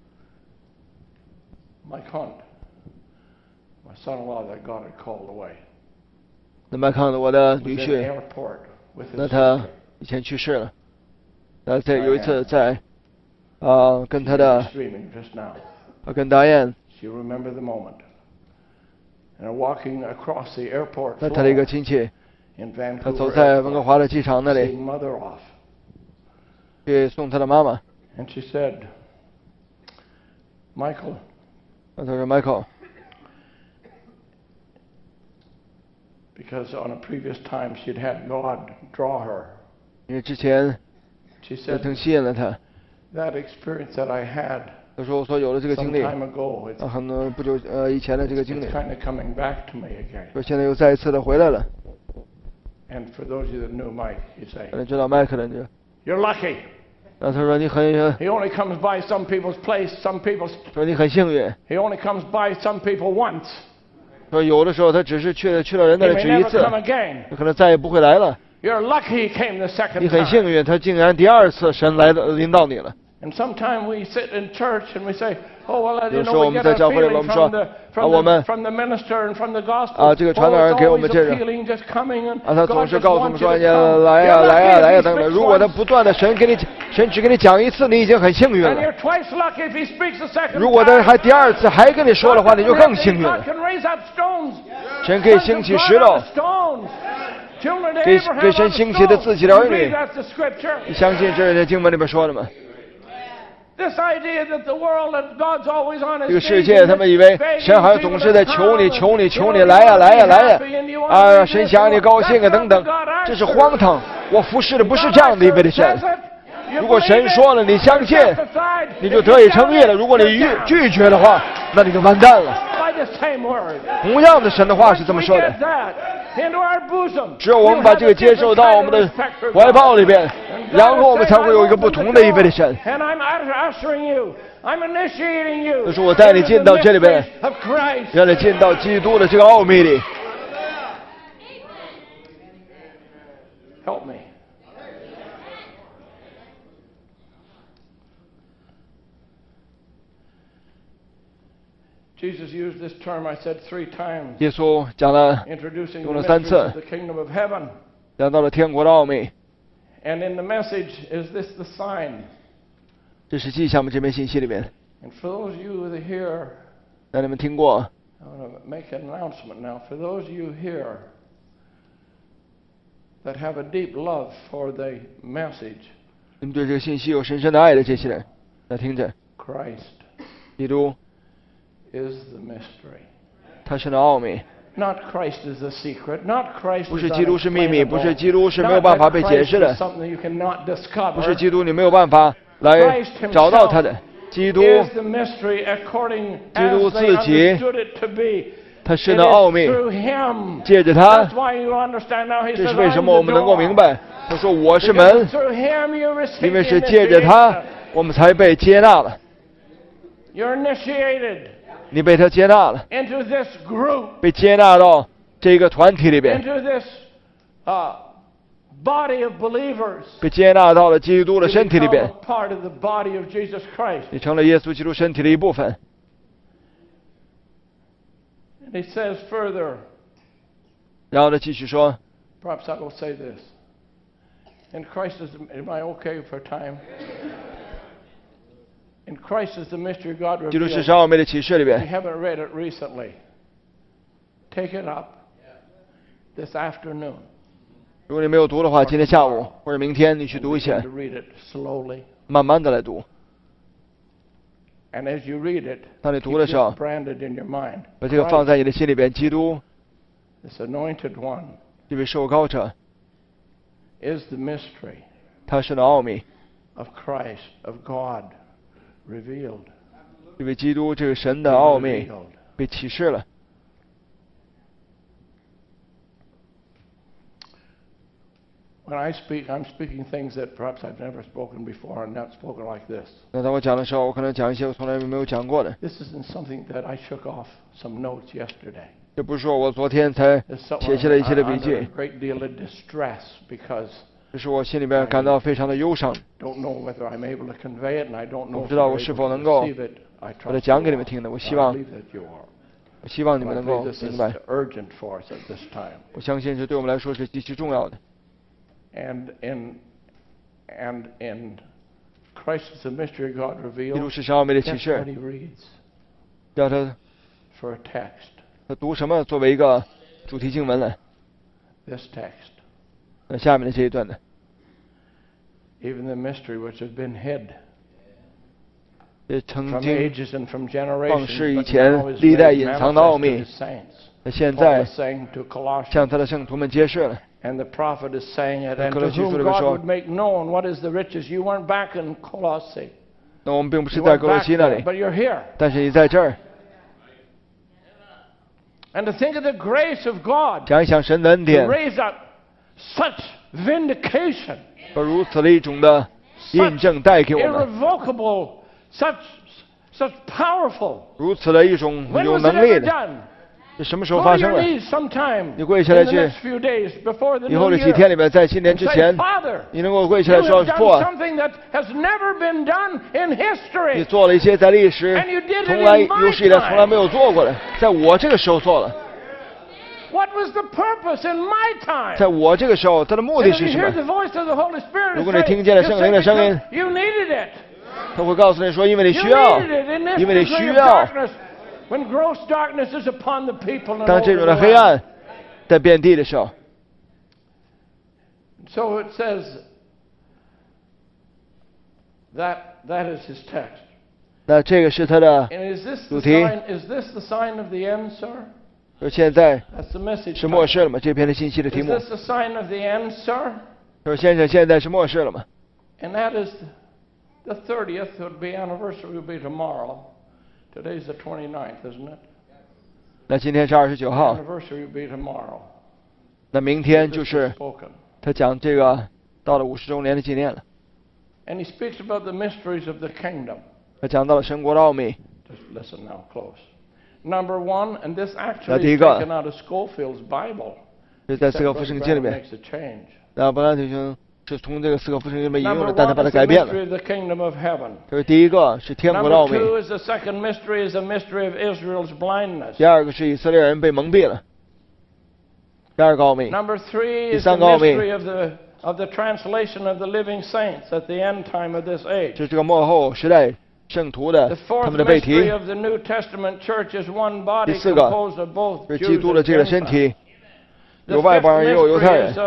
My con, my son-in-law that God had called away. 那麦康的我的女婿，那他以前去世了。那在有一次在啊、呃、跟他的啊跟达燕。 She remembered the moment. And walking across the airport 那他的一个亲戚，他走在温哥华的机场那里，去送他的妈妈。 And she said, Michael. 那他说 Michael. Because on a previous time she'd had God draw her. 因为之前， she said, 曾吸引了他。 That experience that I had. 他说我所有的这个经历，啊，很多不久呃以前的这个经历，说现在又再一次的回来了。可能知道麦克的人， You're lucky. 那他说你很， He only comes by some people's place, some people's. 说你很幸运。 He only comes by some people once. 说有的时候他只是去去了人那里只一次，可能再也不会来了。 You're lucky he came the second time. 你很幸运，他竟然第二次神来的临到你了。 And sometimes we sit in church and we say, "Oh well, you 有时候 know, 我 we 们 get 在 a 教会里，我 feeling 们说 from the 啊， from 我们 the from the minister and from the gospel. 啊，这个传道人给我们这个 feeling just coming and 啊，他总 God 是 just 告诉我 wants 们 you 说， to 呀， come. 来呀， You're 来呀， lucky 来呀 if he 等等。 speaks 如果他 once. 不断的神给你，神只给你讲一次，你已经很幸运 And 了。 you're twice lucky if he speaks the second 如果他 time. 还第二次还跟你说的话，你就更幸运 God 了。 can raise up stones. 神可以兴起石头， Stones. Children of 给 Abraham 给神 on 兴起的 stones. 自己的儿 You 女 read。that's the scripture. 你相信这是在经文里边说的吗？ This idea that the world and God's always on his 这个世界，他们以为神好像总是在求你、求你、求你，来呀、来呀、来呀，啊，神想让你高兴啊，等等，这是荒唐。我服侍的不是这样的一位的神， 如果神说了，你相信，你就得以称义了；如果你拒拒绝的话，那你就完蛋了。同样的，神的话是这么说的。只有我们把这个接受到我们的怀抱里边，然后我们才会有一个不同的一位的神。就是我带你进到这里边，让你进到基督的这个奥秘里。 Help me. Jesus used this term, I said, three times. 耶稣讲了，用了三次，讲到了天国的奥秘。 And in the message, is this the sign? 这是记下面这篇信息里面。 And for those of you that hear, 让你们听过。 I want to make an announcement now. For those of you here that have a deep love for the message, 你们对这个信息有深深的爱的这些人，来听着。 Christ 基督 is the mystery. 他是那奥秘。 Not Christ is the secret. Not Christ 不是基督是秘密，不是基督是没有办法被解释的， something you cannot discover. 不是基督你没有办法来找到他的。基督， is the mystery according 基督 as they 自己 understood it to be. 他是那奥秘， Through him. 借着他， That's why you understand now. He 这 says, 是为什么 I'm 我们能够 the 明 door. 白。他说我是门， Through him you receive 因为是借着他，我们才被接纳了。 You're initiated 你被他接纳了， into this group, 被接纳到这个团体里边， into this uh, body of believers. 被接纳到了基督的身体里 You 边， become a part of the body of Jesus Christ. 你成了耶稣基督身体的一部分。 And he says further, 然后呢，继续说， perhaps I will say this. In Christ is, am I okay for time? In Christ is the mystery of God 基督 revealed. 是神奥秘的启示里 If you 边， haven't read it recently, take it up this afternoon. 如果你没有读的话，今天下午或者明天你去读一 Begin 下 to，read it slowly. 慢慢的来读。 And as you read it, 当你读 keep 的时候 this，branded in your mind. 把这个放在你的心里边。基督 This anointed one 这位受膏者， is the mystery 他是那奥秘， of Christ, of God, revealed. 这位基督这个神的奥秘 Revealed. 被启示了。 When I speak, I'm speaking things that perhaps I've never spoken before and not spoken like this. 那当我讲的时候，我可能讲一些我从来没有讲过的。 This isn't something that I shook off some notes yesterday. 这不是说我昨天才 It's something 写下了一些的笔 I'm 记 under，a great deal of distress because 这是我心里边感到非常的忧伤。 don't know whether I'm able to convey it, and I don't 我 know 不 if 知道 you're 我是 able 否 to 能够 receive it. I 把它 trust 讲给 you 你们听的。我 are. 希 I 望 believe that you are. 我希望你 But 们 I 能够 believe this 明 is 白。 urgent for us at this time. 我相信这对我们来说是极其重要的。 And in and in Christ is the mystery of God 基督 revealed. 是神奥秘的启 That's 示 what，he reads 叫他 for a text. 他读什么作为一个主题经文呢？ This text. 那下面的这一段呢？ Even the mystery which has been hid 这曾 from 经 ages and from 放 generations, 世以 but 前 now is 历代 made 隐藏的奥 manifest to 秘 his saints. 那现 Paul 在 is saying to Colossians, 向他的圣徒们揭示了。 and the prophet is saying it, and 哥 to 罗西书 whom 里面 God 说 would make known what is the riches. You weren't back in Colossae. 那我们并不是 You 在 weren't 哥罗 back 西那 there, 里， but you're here. 但是你在这儿。 And to think of the grace of God 想一想神的恩 to 典， raise up such vindication, 把如此的一种的印证带给我们， irrevocable, such such powerful. 如此的一种 When 有 was it 能力 ever 的， done? 这什么时候 Go 发 to 生 your 了？ knees sometime 你 in 跪下来 the 去， next few days before the 以后 new 的几天 year 里面，在新年 and 之 say, 前， Father, 你能够跪下 you 来说 have 父 done 啊， something that has never been done in 你 history. 做了一些在历史 And you did it 从来 in my 有史以来从来没 time. 有做过的，在我这个时候做了， What was the purpose in my time? 在我这个时候，它的目 And 的 if 是 you 什 hear 么？ the voice of the Holy Spirit 如果 say, 你听见了 you 圣灵的声音， say, you needed it. 他会告诉你说，因为你 You 需要， needed it in this 因为你 degree 需 of 要。 darkness, when gross darkness is upon the people and 当这 over 种 the 的黑 land. 暗在遍地的时候， So it says that that is his text. 那这个是他的 And is this the 主题。 sign? Is this the sign of the end, sir? 说现在 That's the message. 是末 title. 世了吗？这篇的信息的题 Is 目 this the sign of the end, sir? 说先生，现在是末世了吗？ And that is the thirtieth. It would be anniversary. Would be tomorrow. Today's the twenty-ninth, isn't it? 那今天是二十九号。 Anniversary would be tomorrow. 那明天就是他讲这个到了五十周年的纪念了。 And he speaks about the mysteries of the kingdom. 他讲到了神国的奥秘。 Just listen now, close. Number one, and this actually is taken out of Scofield's Bible. 这在四个复圣经里面。那伯兰弟兄是从这个四个复圣经里面引用的，但他把它改变了。这是第一个，是天国的奥秘。第二个是以色列人被蒙蔽了。第二个奥秘。第三个奥秘。 Of the translation of the living saints at the end time of this age. 这是这个末后时代圣徒的他们的背题。第四个是基督的这个身体，有外邦人也有犹太人。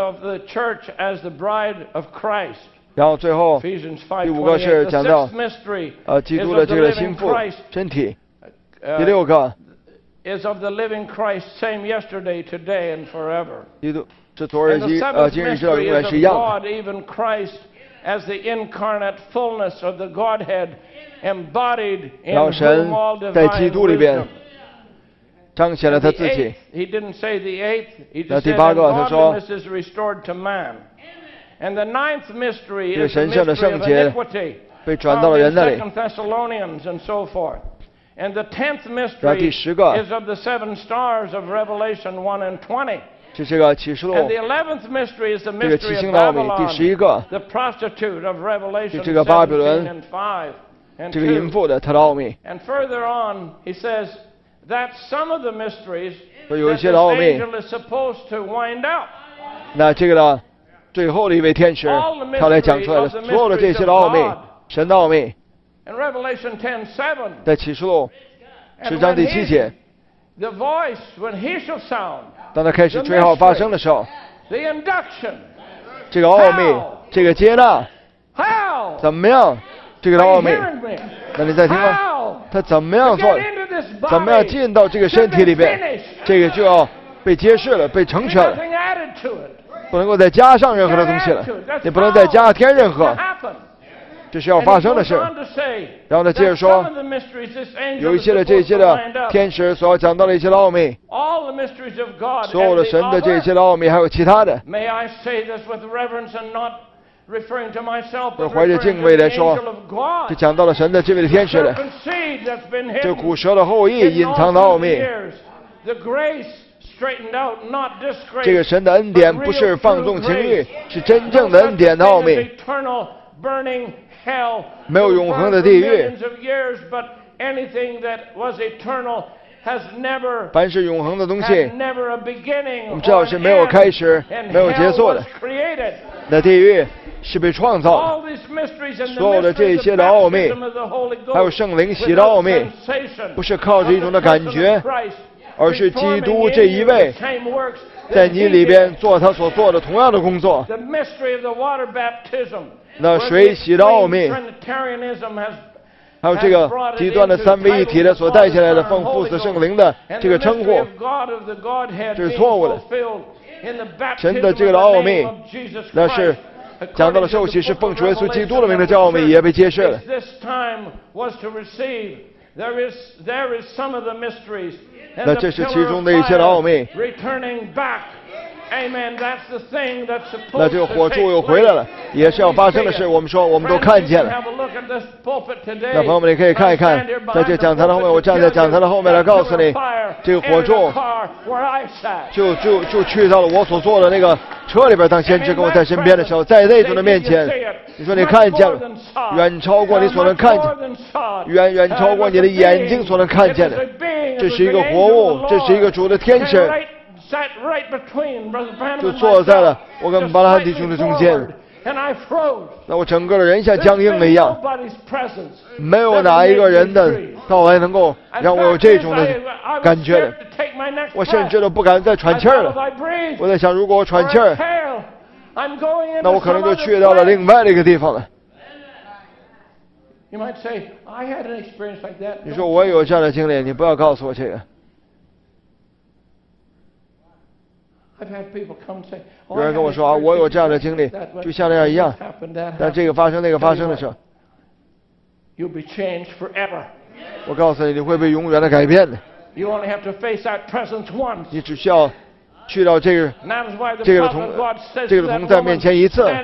然后最后第五个是讲到呃基督的这个心腹身体。第六个 is of the living Christ, same yesterday, today, and forever. 基督是昨日今呃今日直到永远是一样的。 God, even Christ, as the incarnate fullness of the Godhead, embodied in whom all divine wisdom. 彰显了他自己。 He didn't say the eighth. He just said godliness is restored to man. And the ninth mystery is the mystery of iniquity. 被转到了人那里。 Second Thessalonians and so forth. And the tenth mystery is of the seven stars of Revelation one and twenty. 这是个启示录。 And the eleventh mystery is the mystery of Babylon, the prostitute of Revelation seventeen and five and two. 这个淫妇的她的奥秘。 And further on, he says that some of the mysteries that 有一些 this 的奥秘。 angel is supposed to wind up. 那这个呢，最后的一位天使，他来讲出来的所有的这些的奥秘，神的奥秘。 In Revelation ten seven, 在启示录十章第七节， the voice when he shall sound, 当他开始吹号发声的时候， the induction, 这个奥秘，这个接纳， how? 怎么样？这个的奥秘， Are you hearing me? 那你在听吗？ How? 他怎么样做 To？ get into this body, 怎么样进到这个身体里边 to be finished. 这个就要被揭示了，被成全了， Nothing added to it. 不能够再加上任何的东西了，你不能再加添任何。 To happen. 这是要发生的事。然后他接着说，有一些的这些的天使所要讲到的一些的奥秘，所有的神的这些的奥秘，还有其他的。我怀着敬畏来说，这讲到了神的这位的天使的，这古蛇的后裔隐藏的奥秘。这个神的恩典不是放纵情欲，是真正的恩典的奥秘。 没有永恒的地狱。凡是永恒的东西，我们知道是没有开始、没有结束的。那地狱是被创造的。所有的这些的奥秘，还有圣灵洗的奥秘，不是靠着一种的感觉，而是基督这一位在你里边做他所做的同样的工作。 那水洗的奥秘，还有这个极端的三位一体的所带下来的奉父子圣灵的这个称呼，这是错误的。神的这个的奥秘，那是讲到了受洗是奉主耶稣基督的名的这奥秘也被揭示了。那这是其中的一些的奥秘。 那这个火柱又回来了，也是要发生的事。我们说，我们都看见了。那朋友们，你可以看一看，在这讲台的后面，我站在讲台的后面来告诉你，这个火柱就就就去到了我所坐的那个车里边。当先知跟我在身边的时候，在那种的面前，你说你看见了，远超过你所能看见，远远超过你的眼睛所能看见的。这是一个活物，这是一个主的天使。 就坐在了我跟巴拉罕弟兄的中间，那我整个的人像僵硬了一样，没有哪一个人的到来能够让我有这种的感觉的，我甚至都不敢再喘气儿了。我在想，如果我喘气儿，那我可能就去到了另外的一个地方了。你说我有这样的经历，你不要告诉我这个。 有人跟我说啊，我有这样的经历，就像那样一样。但这个发生那个发生的时候，我告诉你，你会被永远的改变的。你只需要去到这个这个同这个同在面前一次。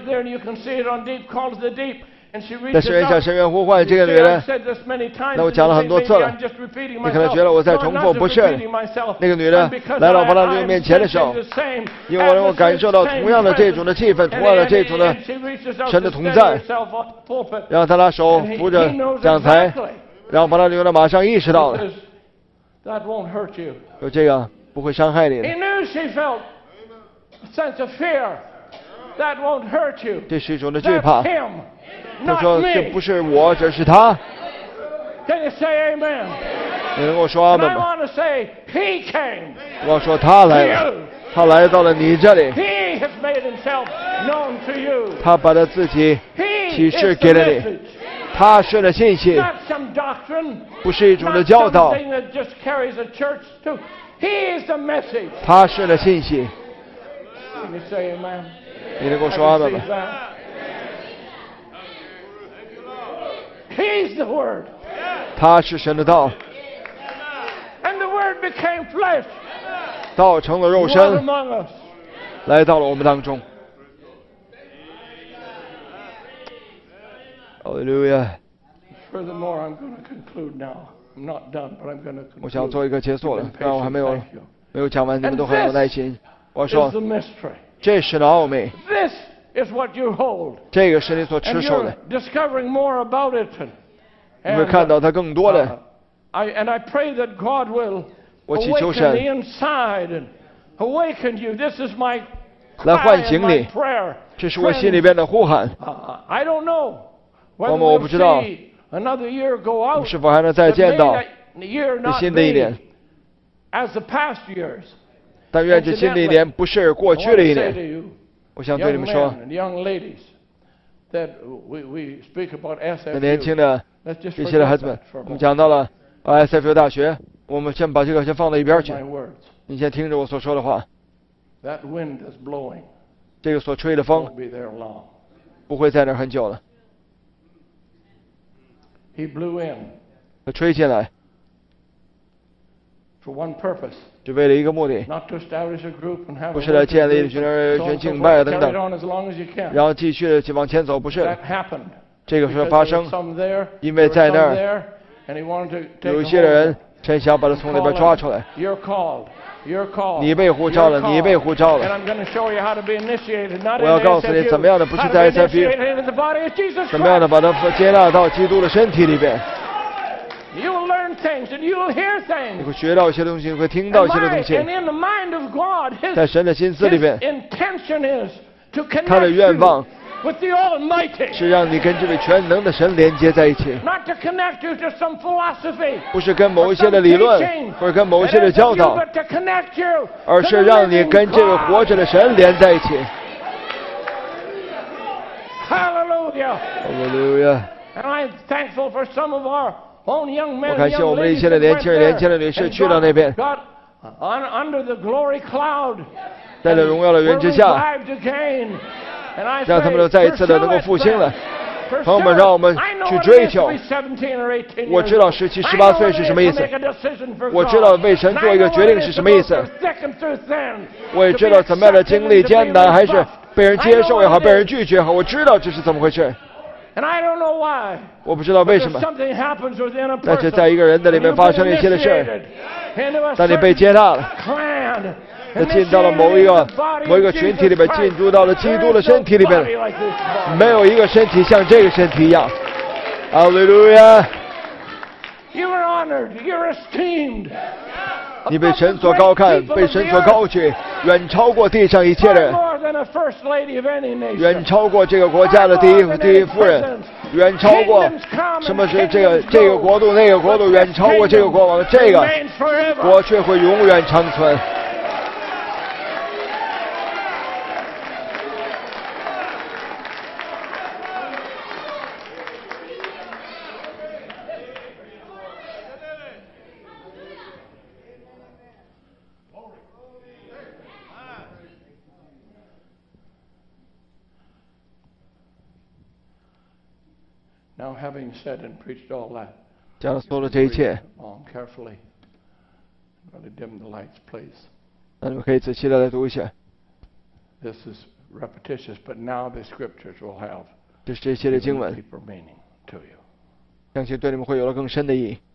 在神人向深渊呼唤这个女人，那我讲了很多次了，你可能觉得我在重复，不是。那个女人来到伯拉利面前的时候，因为我能够感受到同样的这种的气氛，同样的这种的神的同在，然后他拿手扶着讲台，然后伯拉利呢马上意识到了，说这个不会伤害你的。这是一种的惧怕。他说：“这不是我，这是他。” Can you say amen? 你能跟我说阿门 I 吗？ want to say, He came. 我要说他来了，他来到了你这里， He has made Himself known to you. 他把他自己 He 启 is 示 the 给了你， message. 他是的信息， Not some doctrine. 不是一种的 Not 教导， something that just carries a church to. He is the message. 他是的信息。 Can you say amen? 你能跟我 I 说阿门 receive 吗？ that. He's the Word. 他是神的道， And the Word became flesh. 道成了肉 Dwelt 身， among us. 来到了我们当中。哈利路亚！ Furthermore, I'm going to conclude now. I'm not done, but I'm going to 我想 conclude. 做一个结束了 You've been， 但我还 patient. 没有 Thank you. 没有讲完，你们都很有耐心。我 Is 说 the mystery. 这是奥秘， This is what you hold. 这个是你所 And 持守 you're 的， discovering more about it. And, 你会看到它更多 uh, 的。 I, and I pray that God will 我祈求 awaken 神 the inside and awaken you. This is my 来 cry 唤 and 醒 my 你， prayer. 这是我 Friends, 心里边的呼喊。 uh, I don't know 我 whether 们我 we'll 不知道 see another year go 我 out. 们是否还能再 But 见 may 到 that year 这 not 新的一年？ be as the past years. 但愿这新的一年不是过 I 去 want 的 to 一 say to 年。 you, 我想对你 young 们说， men and young ladies, that we, we speak about 那年轻 S F U. 的 Let's just 这些的 forget 孩子们 that，for a 我们 moment. 讲到了 S F U 大学，我们先把这个先放到一边去。 My words. 你先听着我所说的话， That wind is blowing. 这个所吹的风 Won't be there long. 不会在那儿很久了， He blew in 它吹进来， for one purpose, 就为了一个目的， not to establish a group and have 不 a 是来 worship 建立 group 群 and 人 so on 群 and so 敬 forth. 拜等 Carry 等 it，on as long as you can. 然后继续的去往前走，不是 That happened 这个是 because 发 there 生 were，some there, 因为 there were 在那 some 儿 there, and he wanted to take 有 a 一些的 hold of 人 it. 真想把他从那边 Call 抓 him. 出来。 You're called. You're called. 你被呼召了， You're 你被 called. 呼召 And 了。 I'm going to show you how to be initiated, not 我要 in 告诉你 S F U, 怎么样的不是 how to 在 be S F U initiated into the body of Jesus 怎么样的 Christ. 把它接纳到基督的身体里边？ You will learn things and you will hear 你 things. 会学到一些东西，你会听到 And, 一些的 my, 东西 and。in the mind of God, his, 在神的心思里 his 边， intention is to 他的 connect 愿望 you with the Almighty. 是让你跟这位全能的神连接在一起， Not to connect you to some philosophy. 不是跟某 or 一些 some 的理论 teaching 或者跟某一 at 些的教 S F U, 导， but to connect you 而 to 是 the 让你 living 跟这位活 God. 着的神连在一起。 Hallelujah. 哈利路亚！ And I'm thankful for some of our own young 我 men 感 and 谢我 young 们的一 ladies 些的 that 年 went 轻人、 there 年轻的女士 and 去到那边， got, got on, under the glory cloud. 在这荣耀的云之 Were 下， revived again. And I 让他们 say, 都再一次的能够 pursue it, 复兴了。 friends. 朋友们， Pursue 让我们 it. I know 去 what it 追 is 求 to be seventeen or eighteen 我 years 知道 old. 十七、 I 十八 know 岁 what 是 it 什 is 么意 to 思 make a decision for 我 God. 知道为神 And 做 I 一个 know 决 what 定 it 是 is 什 to 么意 go 思 through thick and through thin. 我也 To 知 be 道怎么样的 accepted 经 and 历 to 艰 be 难，还是 rebuffed. 被人 I 接 know 受也好， what 被 it 人 is. 拒绝也好，我知道这是怎么回事。 And I don't know why. 我不知道为 But 什 there's 么， something happens within a 但是 person. 在一个人的里 And 面 you've 发 been 生了一些的事儿， initiated into a 当你被 certain 接纳了， clan. 他进到了某一个某一个群体里边，进入到了基督的身体里边，没有一个身体像这个身体一样。哈利路亚！ You are honored. You're esteemed. 你被神所高看，被神所高举，远超过地上一切的人， More than a first lady of any nation. 远超过这个国家的第一第一夫人，远超过什么是这个这个国度那个国度，远超过这个国王，这个 Remains forever. 国却会永远长存。 Now, having said and preached all that, 讲了所有的这一切， on carefully. I'm going to dim the lights, please. 那你们可以仔细的来读一下。 This is repetitious, but now the scriptures will have 这是这些的经文， deeper meaning to you. 相信对你们会有了更深的意义。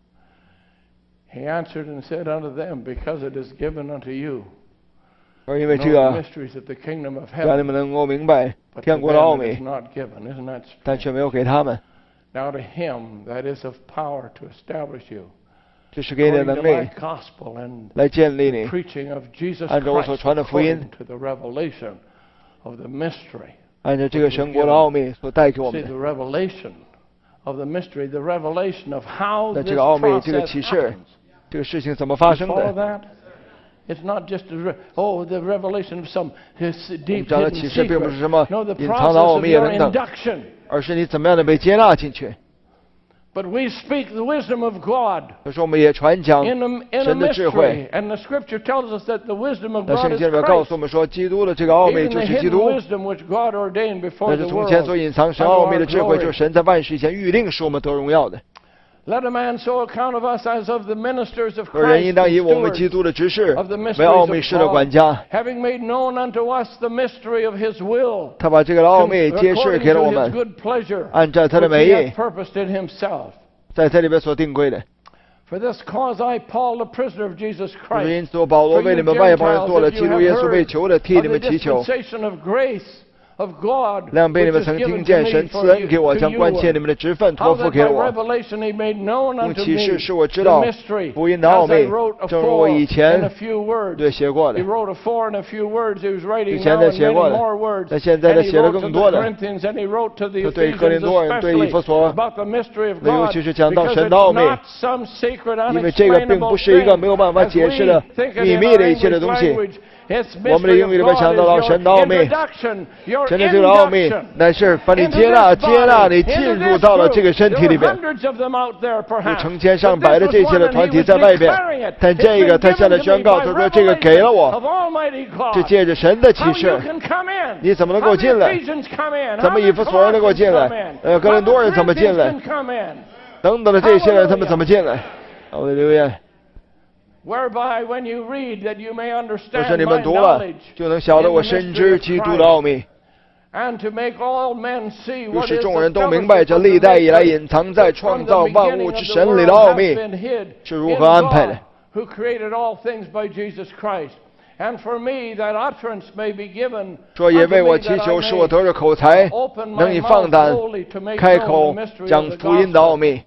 He answered and said unto them, Because it is given unto you 而因为 to 这 know 个 the mysteries of the kingdom of 让你 heaven, 们能够明白 but to 天国的奥 them it 秘 is，not given. Isn't that 但 strange? 却没有给他们。 Now to him that is of power to establish you, 这是给你的 according 能 to 力 my gospel and 来建立你， preaching of Jesus 按照我 Christ, 所传的福音， according to the revelation of the mystery. 按照这个神国的奥秘所带给我 See, 们 the 的。 revelation of the mystery, the revelation of how 那 this 这个奥秘，这个 process 启示， happens. 这个事情怎么发 You 生 follow 的？ that? It's not just a re- oh, the revelation of some his 我们 deep 讲的 hidden 启示并不 secret. 是什么 No, the 隐藏的奥 process of 秘 your 等等， induction. 而是你怎么样的被接纳进去。 But we speak the wisdom of God 所以说，我们也传讲 in a, in a 神的智慧。 mystery, and the Scripture tells us that the wisdom of 那 God 圣 is 经里面告 Christ. 诉我们说，基督的这个奥秘 Even 就 the 是基 hidden 督。 wisdom which God ordained before 那 the 是从前 world 所隐藏神 unto 奥秘 our 的智慧，就 glory. 是神在万事以前预定使我们得荣耀的。 Let a man so account of us as of the ministers of 而人 Christ 应当以 and 我们 stewards 基督的执事 of the 为 mysteries 奥 of 秘式的管家。 God, having made known unto us the mystery of His will, 他把这个奥秘揭示 according 给了 to 我 His 们， good pleasure, 按照他的 which 美 He 意 hath，purposed in Himself. 在这里边所定规的。 For this cause I, Paul, the prisoner of Jesus 就是 Christ, 因此，我保罗 for 为 you 你们外邦人 Gentiles, 做了 if 基 you 督 have 耶稣被 heard 囚的，替 of 你 the 们祈求， dispensation of grace of God, 让被你 which 们 is 曾 given 听 to 见 me 神 for 赐恩 you, 给我， to 将 you, 关切你们的职分 how 托付 that 给 by 我。 revelation He made known 用 unto 启 me 示使我知 the 道 mystery, 福音的奥 as I 秘， wrote 正如我 afore 以 in 前 a few words. 对写过 He 的。 wrote afore in a few words. He was writing 之前 now 在 in 写 many 过的， more words. 但现在 And 在 he 写了 wrote to 更 the 多的。 Corinthians, and he wrote to the 他对哥林 Ephesians 多人，对以 especially 弗所， about the mystery of 尤 God, 其是讲到 because 神 it's 的奥秘， not some secret, 因为这个并 unexplainable 不是一个没有办法 thing, 解 as 释的 we think it 秘 in 密 our 的一切的 English 东西。 language. Its 我们的 mystery 英 of 语里边 God 想 is 到了 your 神的奥秘， introduction, your 神的这个奥秘 induction 乃是把你 into 接纳、 this 接纳 body, 你 into 进入 this 到了 group. 这个身 There 体里 were 边。 hundreds of them out there, 有 perhaps. 成千上 But 百的 this 这 was 些 one, 的 and 团 he 体 was 在外边， declaring it. 但 It's 这个 been 他现在 given to 宣 me 告 by 说说这个给了 revelation 我， of Almighty 是 God. 借着神的启 How 示 you。can come in? 你怎么能 How 够 the 进来？ Ephesians come in? 怎 How 么 the 以弗所人能够 Colossians 进 come 来？ in? 呃，哥 How 林 the 多人怎么进 Corinthians 来？ can come in? 等等的这些人他们怎么进来？好的，留言。 Whereby when you read that you may 就是 understand 你 my 们读了， knowledge 就能晓得我深知基督的奥秘， and to make all men see 又 what 使 is 众 the 人都明白 fellowship 这 of the 历代以来 mystery 隐藏在 that 创 from the 造万 beginning 物 of 之 the 神里 world 的奥 hath 秘 been hid 是如 in 何安排的。 God, who created all things by Jesus Christ. And for me that utterance may be given 说也 unto 为我 me 祈 that I 求，使我 may 得着口才， open my 能以 mouth 放胆 boldly to make 开 known 口 the mystery 讲 of the 福音的奥 gospel, 秘。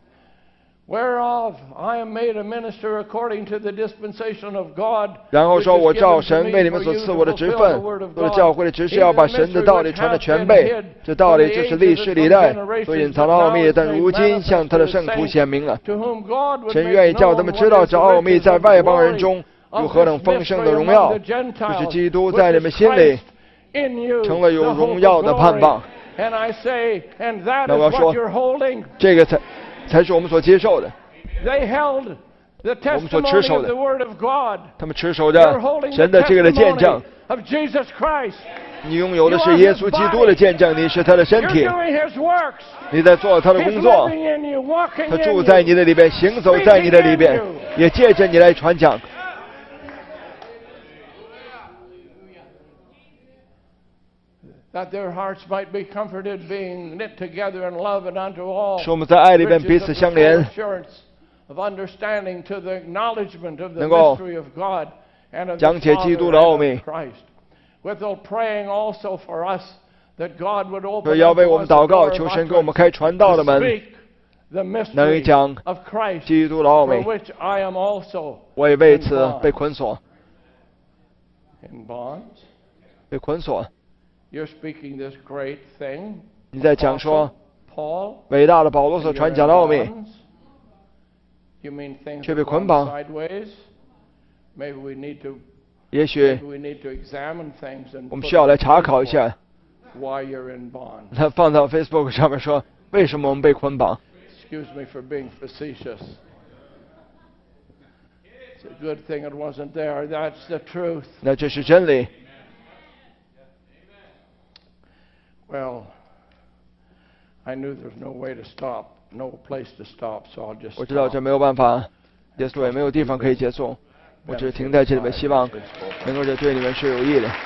whereof I am made a minister according to the dispensation of God, 然后 which 说， is 我照 given to 神 me 为你 for 们所 you 赐 to 我的职 fulfill 分 the word of， 做了 God. 教会的执事， Even 要把 the 神的 mystery 道理 which 传得 hath 全 been 备。 hid 这道 from 理 the 就是 ages 历 and 世历 from 代 generations, 所隐 but 藏的奥 now 秘， is 但 made 如今向 manifest 他 to 的 his 圣徒 saints, 显明了。 to whom God would 神 make 愿意叫他 known 们 what 知道 is 这 the 奥秘 riches 在 of the 外邦人 glory 中如 of 何 this 等丰盛 mystery 的荣 among 耀， the 就 Gentiles, 是基督 which 在你 is 们心里 Christ in you, 成了有 the 荣 hope 耀 of 的盼 glory. 望。 And I say, and that 那 is 我要说 what you're holding. 这个才才是我们所接受的。 They held the 我们所持 testimony 守 of 的 the Word of God. 他们持守着 You're holding 神 the 的这个的见证 testimony。of Jesus Christ. 你拥有的是耶稣基督的见证，你是他的身 You're 体， doing His works. 你在做他的 He's 工作， living in you, walking 他 in 住在 you. 你的里边，行走在你的里边，也借着你来传讲。 That their hearts might be comforted, being knit together in love and unto all 使我们在爱里边 riches 彼 of 此 the 相 full 连， assurance of understanding to the acknowledgement of the 能够 mystery of God and of the 讲解基督 Father 的奥 and 秘。 of Christ. Withal praying also for us that God would 所 open 以要为 unto 我们 us the 祷告， door 求 of 神给我们 utterance 开传道的 to 门， speak the 能 mystery 讲 of Christ, 基督的奥 for 秘。 which I am also 我也为此被捆锁， in bonds. 被捆锁。 You're speaking this great thing, 你在讲说 Paul, 伟大的保罗 and 所 you're 传 in 讲的奥秘， bonds. You mean things 却被 have 捆 gone 绑。 sideways? Maybe we need to 也许 maybe we need to examine things and 我们 put 需要来 on 查考一 Facebook 下， why you're in bonds. 他放到 Facebook 上面说，为什么我们被捆绑？ Excuse me for being facetious. It's a good thing it wasn't there. That's the truth. 那这是真理。 Well, I knew there's no way to stop. 我知道这没有办法结束，也没有地方可以结束，我只是停在这里面，希望能够这对你们是有益的。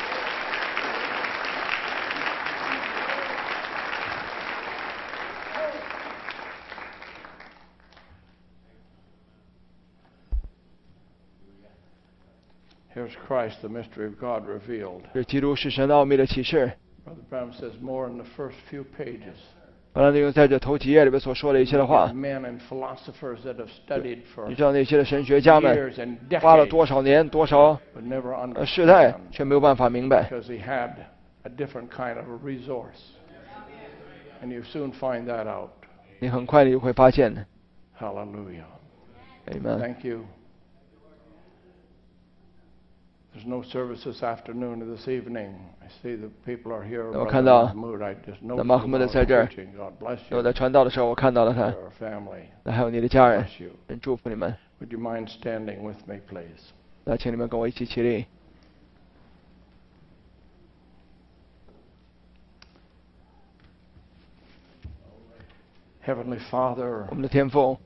Here's Christ, the mystery of God revealed. 这基督是神奥秘的启示。 Brother Branham says more in the first few pages. 布兰迪用在这头几页里面所说的一些的话。 Men and philosophers that have studied for 你知道那些的神学家们花了多少年、多少呃世代，却没有办法明白。 Because he had a different kind of a resource, and you soon find that out. 你很快你就会发现的。 Hallelujah. Amen. Thank you. There's no service this afternoon or this evening. I see the people are here. 我看到 I just know 那马赫穆德在这儿。我在传道的时候，我看到了他。那还有你的家人，真祝福你们。 Would you mind standing with me, please? 那请你们跟我一起起立。 Heavenly Father, 我们的天父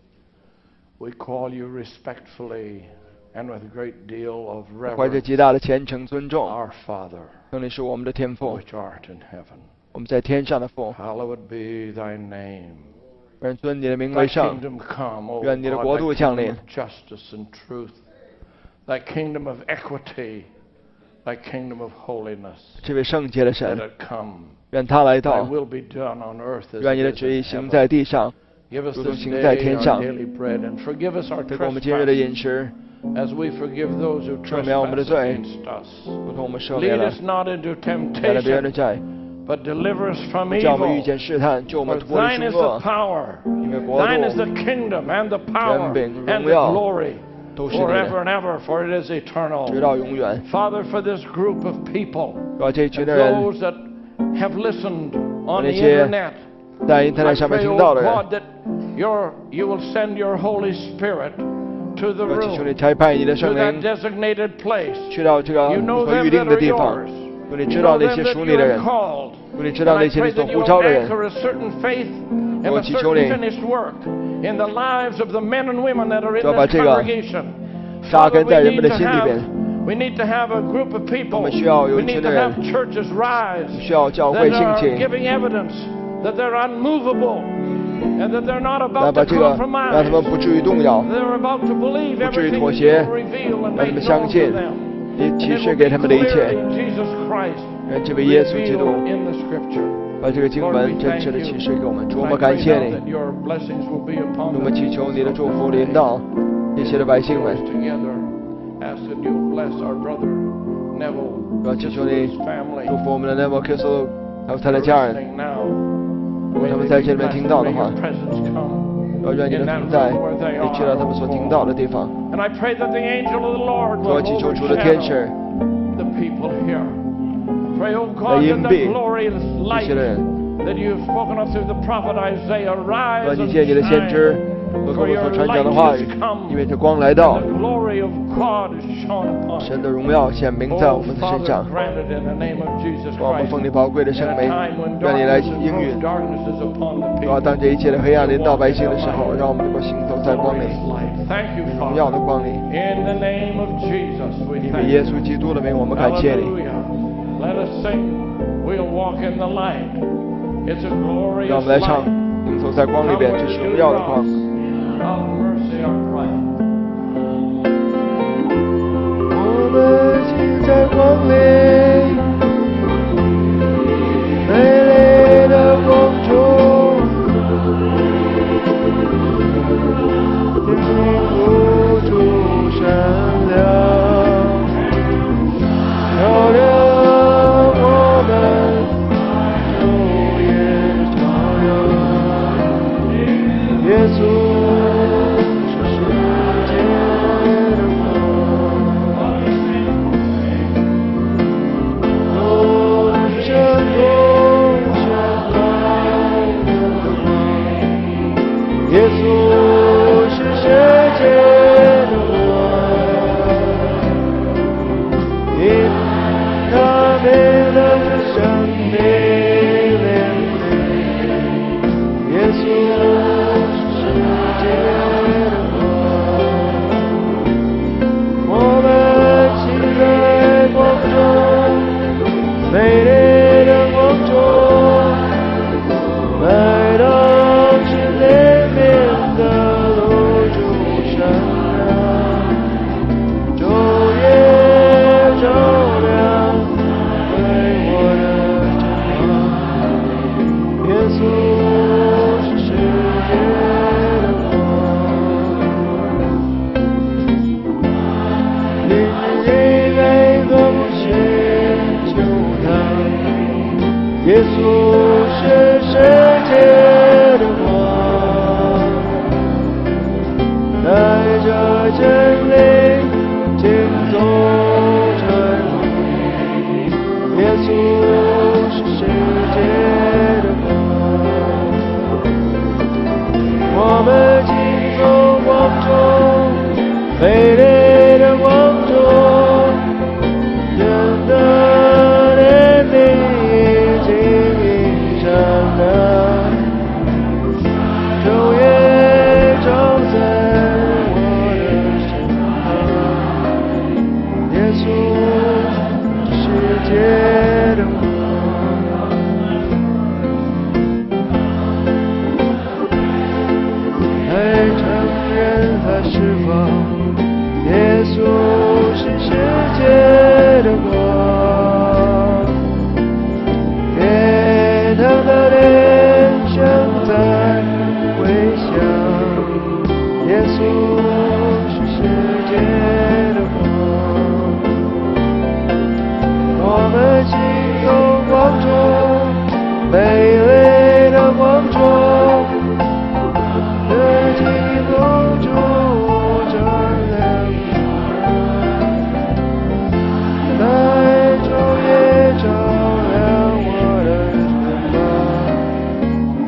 we call you respectfully and with a great deal of 怀着 reverence, 极大的虔诚尊重， our Father, 圣灵是我们的天父， which art in heaven. 我们在天上的父， Hallowed be thy name. 愿尊你的名 Thy 为圣， kingdom come, O 愿你的 God, 国 thy 度降 kingdom 临， of justice and truth, thy kingdom of equity, thy kingdom of holiness. 这位圣洁的 Let 神， it come. 愿他来 Thy 到， will be done on earth as 愿你 it 的 is 旨意 in 行 heaven. 在地上， Give us 如同 this 行在 day 天 our 上。 daily bread, and forgive us our 这个我们今日的饮 trespasses, 食， as we forgive those who 赦免我们的 trespass 罪， against us. 如同我们赦免 Lead 了 us not into 带了别人的 temptation, 债， but deliver us from 不叫我们遇 evil. 见试探，救我 For 们脱离 thine 凶 is the 恶。 power, 因为国 thine is 度 the kingdom, and the power, 权柄、 and 荣 the 耀 glory, 都是你 forever 的， and ever, for it is 直 eternal. 到永远。 Father, for this group of people, 把这 and 群的人， those that have listened on the 那些 internet, 在 internet I 上面 pray, 听 O 到的人， God, that your, you will send your Holy Spirit to the 我祈求你 room, 差派你的 to 圣 that 灵 designated place. 去到这个 You 你 know 所 them 预定 that 的 are 地方， yours. 有你 You 知道 know 那 them 些 that 属 you 你的 have 人， called. 有你知 And 道 I 那些你 pray 所 that you 呼 will 召的人。 anchor a certain faith and 我 a 祈求 certain 你 finished work in the lives of the men and women that are in 就要把 this 这个 congregation. 扎 Father, 根在 we 人们 need 的 to 心里边。 have, we need to have a group of 我 people. 们需要有 We 一 need 群 to 的 have 人， churches rise 需要教 that 会兴 are 起， giving evidence that they're unmovable and that they're not 来 about 把 to 这个让他 compromise. 们不至于动摇， They're about to believe 不至于 everything 妥 that 协， you reveal and 让他 make 们相 known 信 to them. 你 And 启 it 示 will 给 be 他们的一切， clearly Jesus Christ 让这位耶稣基督 revealed in the Scripture. 把这个经 Lord, 文 we 真 thank 实的 you. 启示给我们。主，我 I 们感 pray 谢 now 你， that your blessings will be upon 我 the 们祈求你的 people 祝福 of 临 today. 到这些的百姓们。 Together, ask that you bless our brother Neville, 主要祈求你 his family. 祝福我们的 Neville Kissel 还有他的 They're 家人， listening now. 如果他们 May 在 they 这 be 里面 blessed. 听到的 May 话， your presence come 要愿你 in 的 that 同在 room where they 也去到他们 are. 所听到的地方。 And I pray that the angel of the Lord 主要 will 祈求主的天使 overshadow the people here. Pray, O 来 God, 荫 that 蔽 the glorious 这 light 些的人， that you have spoken of through the prophet Isaiah 主要 rise 你 and 借你的先知 shine. 和 For 我们 your 所传讲的 light 话语 has，come, 因为这光来到， and the glory of God is shone upon 神 you. 的荣耀显明在我 Oh, 们的身 Father, 上。 grant it in the name of Jesus 主，我们 Christ. 奉你宝贵的 In 圣 a 名， time when 让你来 darkness 应 and 允 gross。darkness is upon the 主要 people. 当这一切的黑暗临到百姓的时候，让我们能够行走在光里， Glorious light. Thank you, 荣耀的 Father. 光里。 In the name of Jesus, we 因为 thank 耶 you. 稣基督的名，我们感谢你。 Hallelujah. Let us sing. We'll walk in the light. It's a 让 glorious 我们来唱， light. 行走在光里边，这是荣耀的光。 Of mercy our Christ. 我们行在光里，美丽的光中，天不住闪亮，照亮我们，昼夜照亮耶稣。 是世界的光。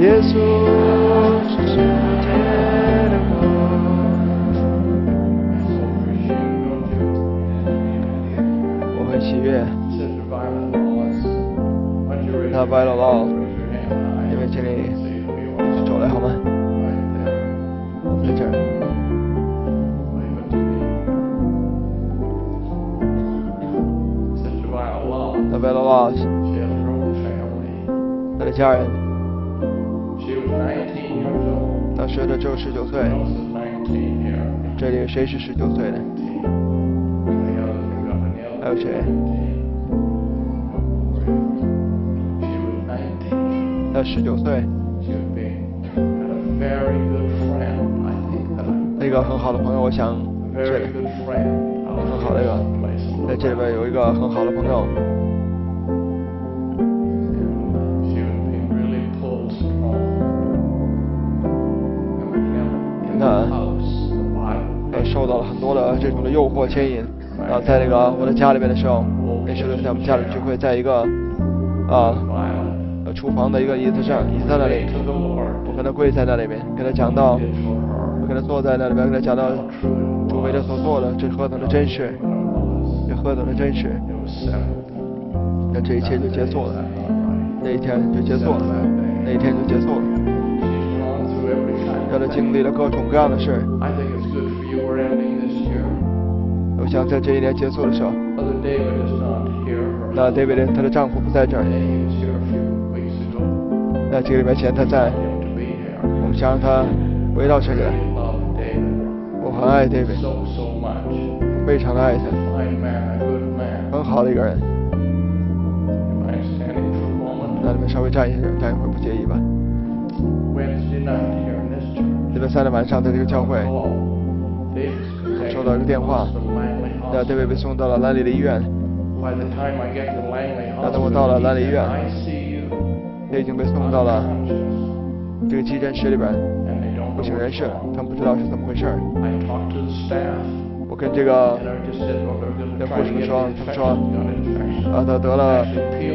耶稣是世界的光。 我很喜悦。那 Violet Law， 因为请你走来好吗？在这儿。那 Violet Law， 他的家人。当时他只有十九岁。这里谁是十九岁的？还有谁？他十九岁。那个很好的朋友，我想这里很好的一个，在这里边有一个很好的朋友。那呃受到了很多的这种的诱惑牵引，然后在那个我的家里边的时候，那时候在我们家里聚会，在一个啊呃厨房的一个椅子上，椅子在那里，我跟他跪在那里面，跟他讲到，我跟他坐在那里边，跟他讲到主为他所做的，这何等的真实，这何等的真实，那这一切就结束了，那一天就结束了，那一天就结束了。他经历了各种各样的事。我想在这一年结束的时候，那 David 他的丈夫不在这儿，那几个礼拜前他在，我们想让他回到这里来。我很爱 David， 非常的爱他，很好的一个人。那你们稍微站一下，站一会儿不介意吧？礼拜三的晚上，在这个教会收到一个电话，那 David 被送到了兰里的医院。那等我到了兰里医院，他已经被送到了这个急诊室里边，不省人事，他们不知道是怎么回事。我跟这个那护士们说，他们说，啊，他得了，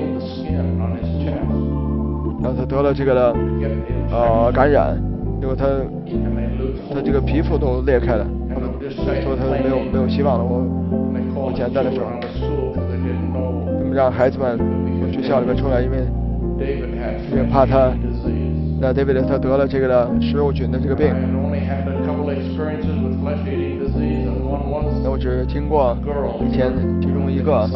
然后他得了这个的呃感染。结果他他这个皮肤都裂开了，他们说他没有没有希望了。我我简单的说，他们让孩子们从学校里面出来，因为因为怕他，那 David 他得了这个的食肉菌的这个病。那我只听过以前其中一个，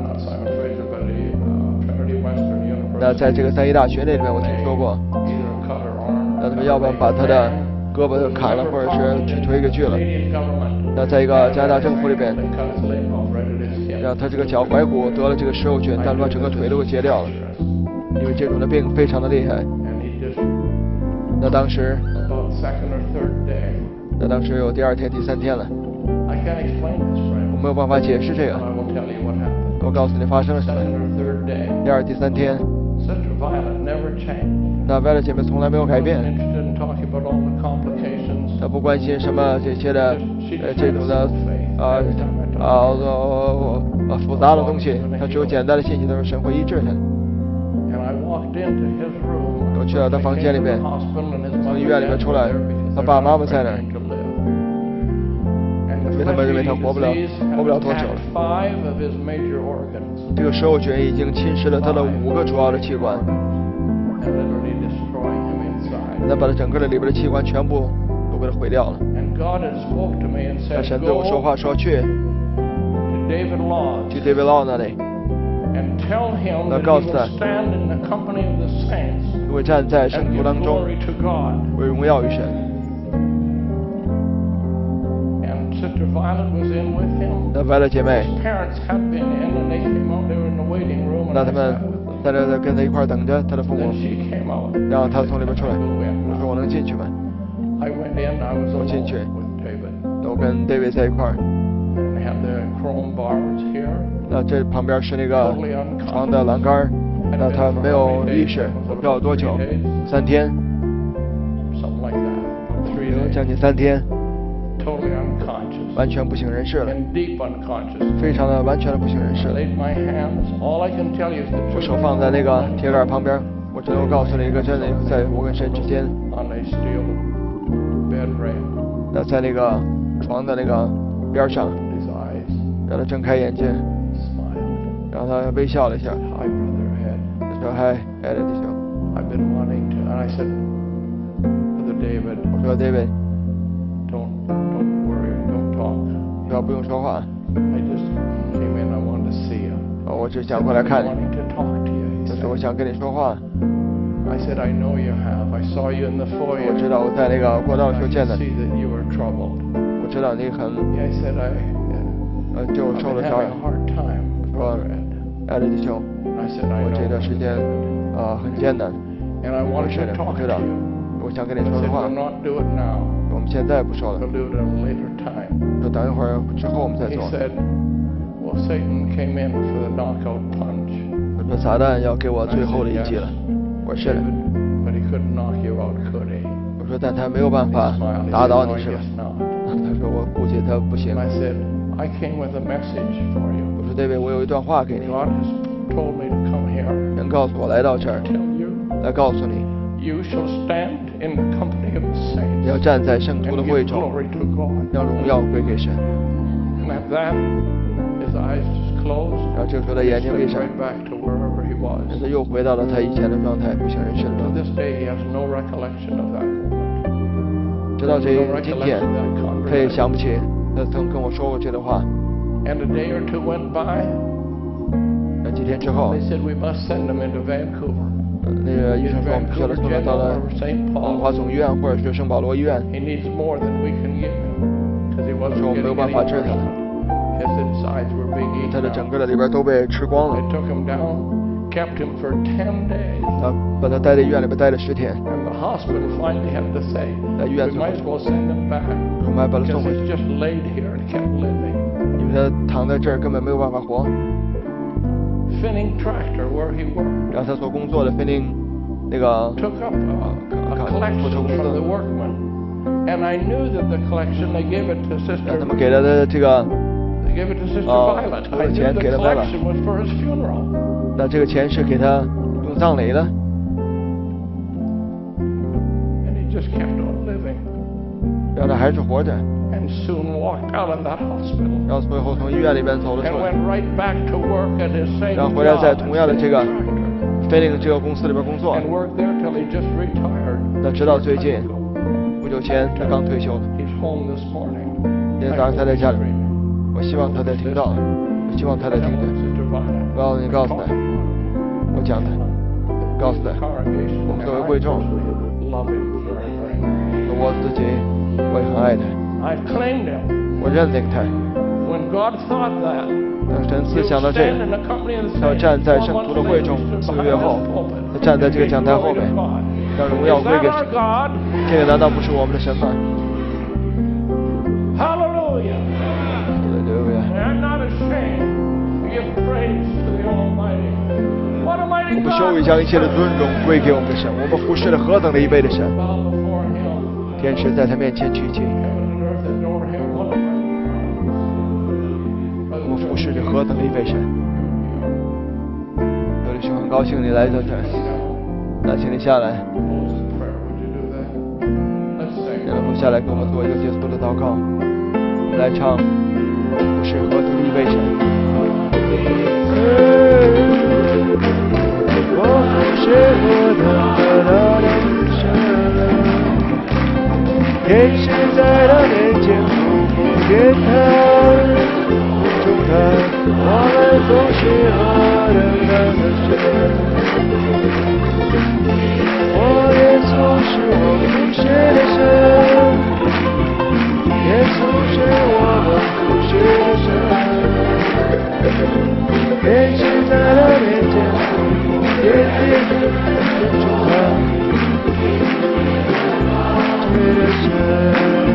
那在这个三一大学那里面我听说过。那他们要不然把他的胳膊砍了，或者是腿腿给锯了。那在一个加拿大政府里边，让他这个脚踝骨得了这个食肉菌，但把整个腿都给截掉了，因为这种的病非常的厉害。那当时，那当时有第二天、第三天了，我没有办法解释这个。我告诉你发生了什么。第二、第三天。那 Violet 姐妹从来没有改变，她不关心什么这些的呃这种的啊啊呃呃复杂的东西，她只有简单的信息，都是神会医治她。我去到她房间里面，从医院里面出来，她爸爸妈妈在那儿，因为他们认为她活不了活不了多久了。这个食肉菌已经侵蚀了她的五个主要的器官。那把他整个的里边的器官全部都给他毁掉了。那神对我说话说去，去 David Law 那里，那告诉他，你会站在圣徒当中，为荣耀于神。那 Violet 姐妹，那他们在这跟他一块等着他的父母，然后他从里面出来，我说我能进去吗？我进去，我跟 David 在一块儿。那这旁边是那个床的栏杆，那他没有意识，我不知道有多久，三天，有将近三天，完全不省人事了，非常的完全的不省人事了。我手放在那个铁杆旁边， 我只能告诉你一个真理，在我跟神之间。那在那个床的那个边上，让他睁开眼睛，然后他微笑了一下，他说：“嗨，爱的弟兄。”我说 ：“David， 不要不用说话。哦，我只想过来看你。他说我想跟你说话。我知道我在那个过道的时候见到你。我知道你很，呃，就受了伤。我说，爱的弟兄，我这段时间啊、呃、很艰难。我是的，我知道。我想跟你说的话。我们现在不说了。就等一会儿之后我们再做。我说撒旦要给我最后的一击了。我是的。我说但他没有办法打倒你是吧？他说我估计他不行。我说David，我有一段话给你。神告诉我来到这儿，来告诉你。你要站在圣徒的会中，让荣耀归给神。然后这个时候他眼睛闭上，他又回到了他以前的状态，不省人事的状态。直到这今天，他也想不起他曾跟我说过这段话。那几天之后，那个医生说我们需要送他到了温华总医院或者是圣保罗医院。他说我们没有办法治他了。他的整个的里边都被吃光了。他把他待在医院里边待了十天。在医院最后我们还把他送回去，因为他躺在这儿根本没有办法活。然后他所工作的 Finning 那个火车公司，让他们给了他这个呃出的钱给了他了，那这个钱是给他用葬礼的。然后他还是活着。然后最后从医院里边走了出来，然后回来在同样的这个菲林这个公司里边工作。那直到最近不久前他刚退休了。今天早上他在家里，我希望他在听到，我希望他在听着。我告诉你，告诉他，我讲他，告诉他，我们作为会众，我自己我也很爱他。我认定他。当神思想到这个，他要站在圣徒的会中，四个月后，他站在这个讲台后面，让荣耀归给神。这个难道不是我们的神吗？哈利路亚！我们羞于将一切的尊荣归给我们的神，我们忽视了何等的一位的神。天使在他面前举起。我是这何等的一位神！有的时候很高兴你来到这儿，那请你下来，让他们下来跟我们做一个结束的祷告，我们来唱我是何等的一位神。我是何等的神，天使在他面前匍匐给他。我们总是何等的神，我耶稣是我服侍的神，耶稣是我们服侍的神，天使在他面前天天尊重他，对的神。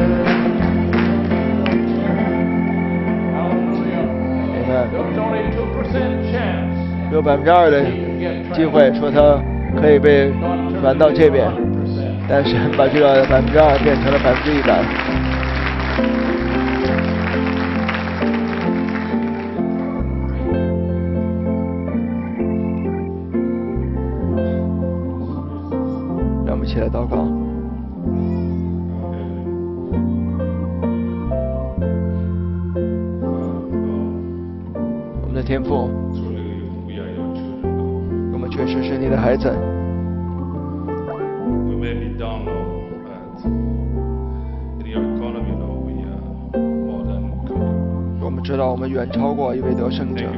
有百分之二的机会说他可以被转到这边，但是把这个百分之二变成了百分之一百。 起来祷告。我们的天父，我们确实是你的孩子。我们知道我们远超过一位得胜者。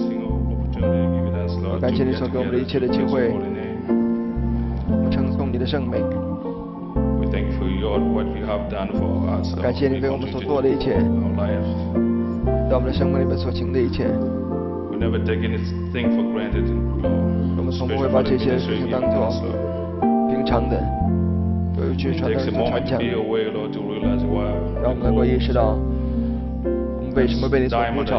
感谢你所给我们的一切的机会。我们称颂你的圣名。感谢你为我们所做的一切，在我们的生命里面所行的一切。我们从不会把这些事情当作平常的，都有去传达所传讲，让我们能够意识到我们为什么被你所呼召。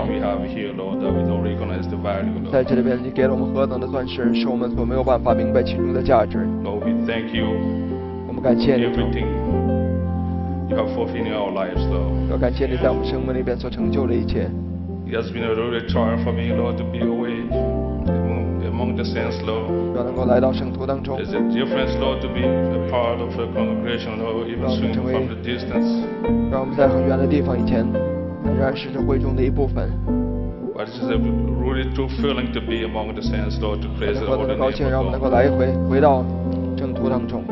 在这里边，你给了我们何等的钻石，是我们所没有办法明白其中的价值。我们感谢你，要感谢你在我们生命里边所成就的一切。要能够来到圣徒当中，让我们成为，让我们在很远的地方以前，仍然是这会中的一部分。我们的高兴，让我们能够来回回到圣徒当中。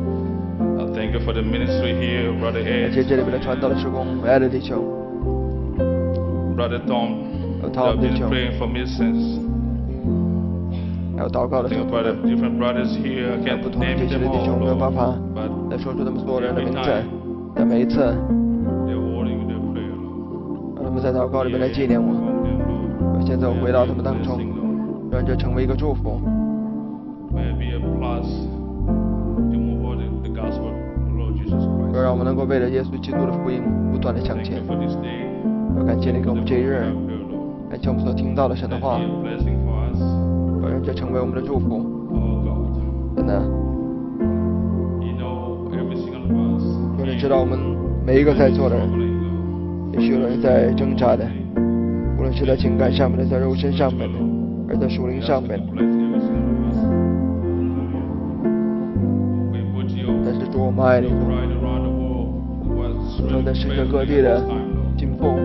感谢这里边的传道的事工，爱的弟兄。 Brother Tom, I've been praying for missions. 还有祷告的时候，还有不同的这些的弟兄没有办法来说出他们所有人的名字，但每一次，让他们在祷告里面来纪念我。现在我回到他们当中，让这成为一个祝福。要让我们能够为了耶稣基督的福音不断的向前。要感谢你给我们这一日，感谢我们所听到的神的话，要让这成为我们的祝福。真的，有人知道我们每一个在座的人，也许有人在挣扎的，无论是在情感上面的，在肉身上面的，而在属灵上面的。但是主，我们爱你，正在世界各地的进步。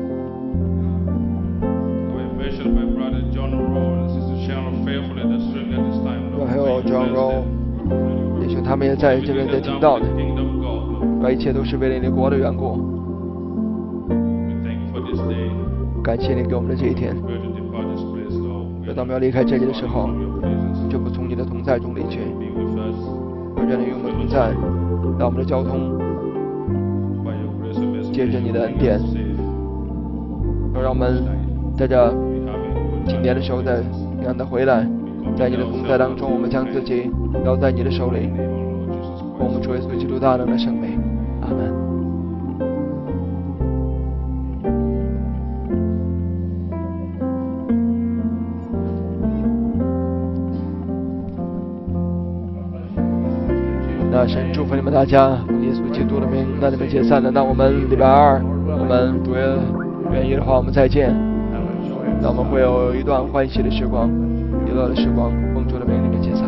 还有 John Rowe， 也许他们也在这边在听到的，而一切都是为了你国的缘故。感谢你给我们的这一天。当我们要离开这里的时候，就不从你的同在中离去。愿你与我们同在，让我们的交通借着你的恩典，让我们在这今年的时候再平安的回来。在你的同在当中，我们将自己交在你的手里，我们主耶稣基督大能的圣名，阿门。那神祝福你们大家，奉耶稣基督的名，那你们解散了。那我们礼拜二，我们主耶愿意的话，我们再见。那我们会有一段欢喜的时光。娱乐的时光，奉主的名，你们解散。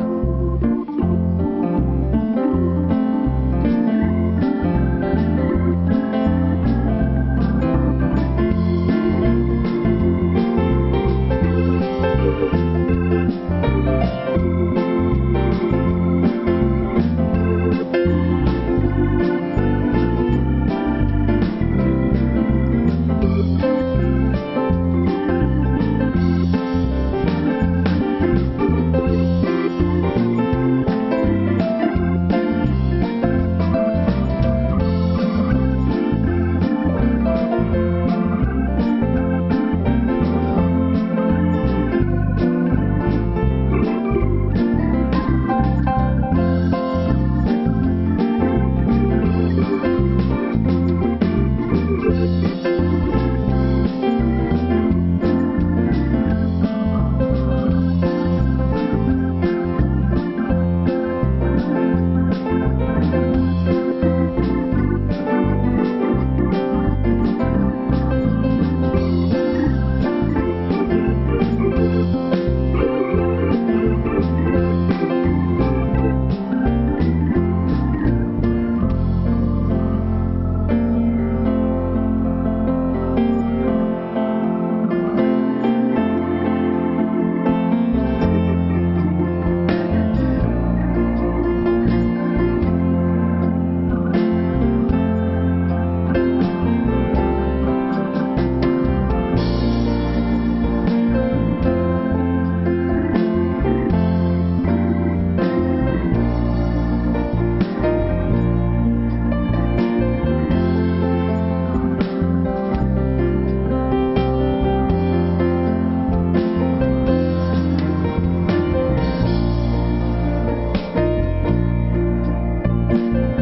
拜。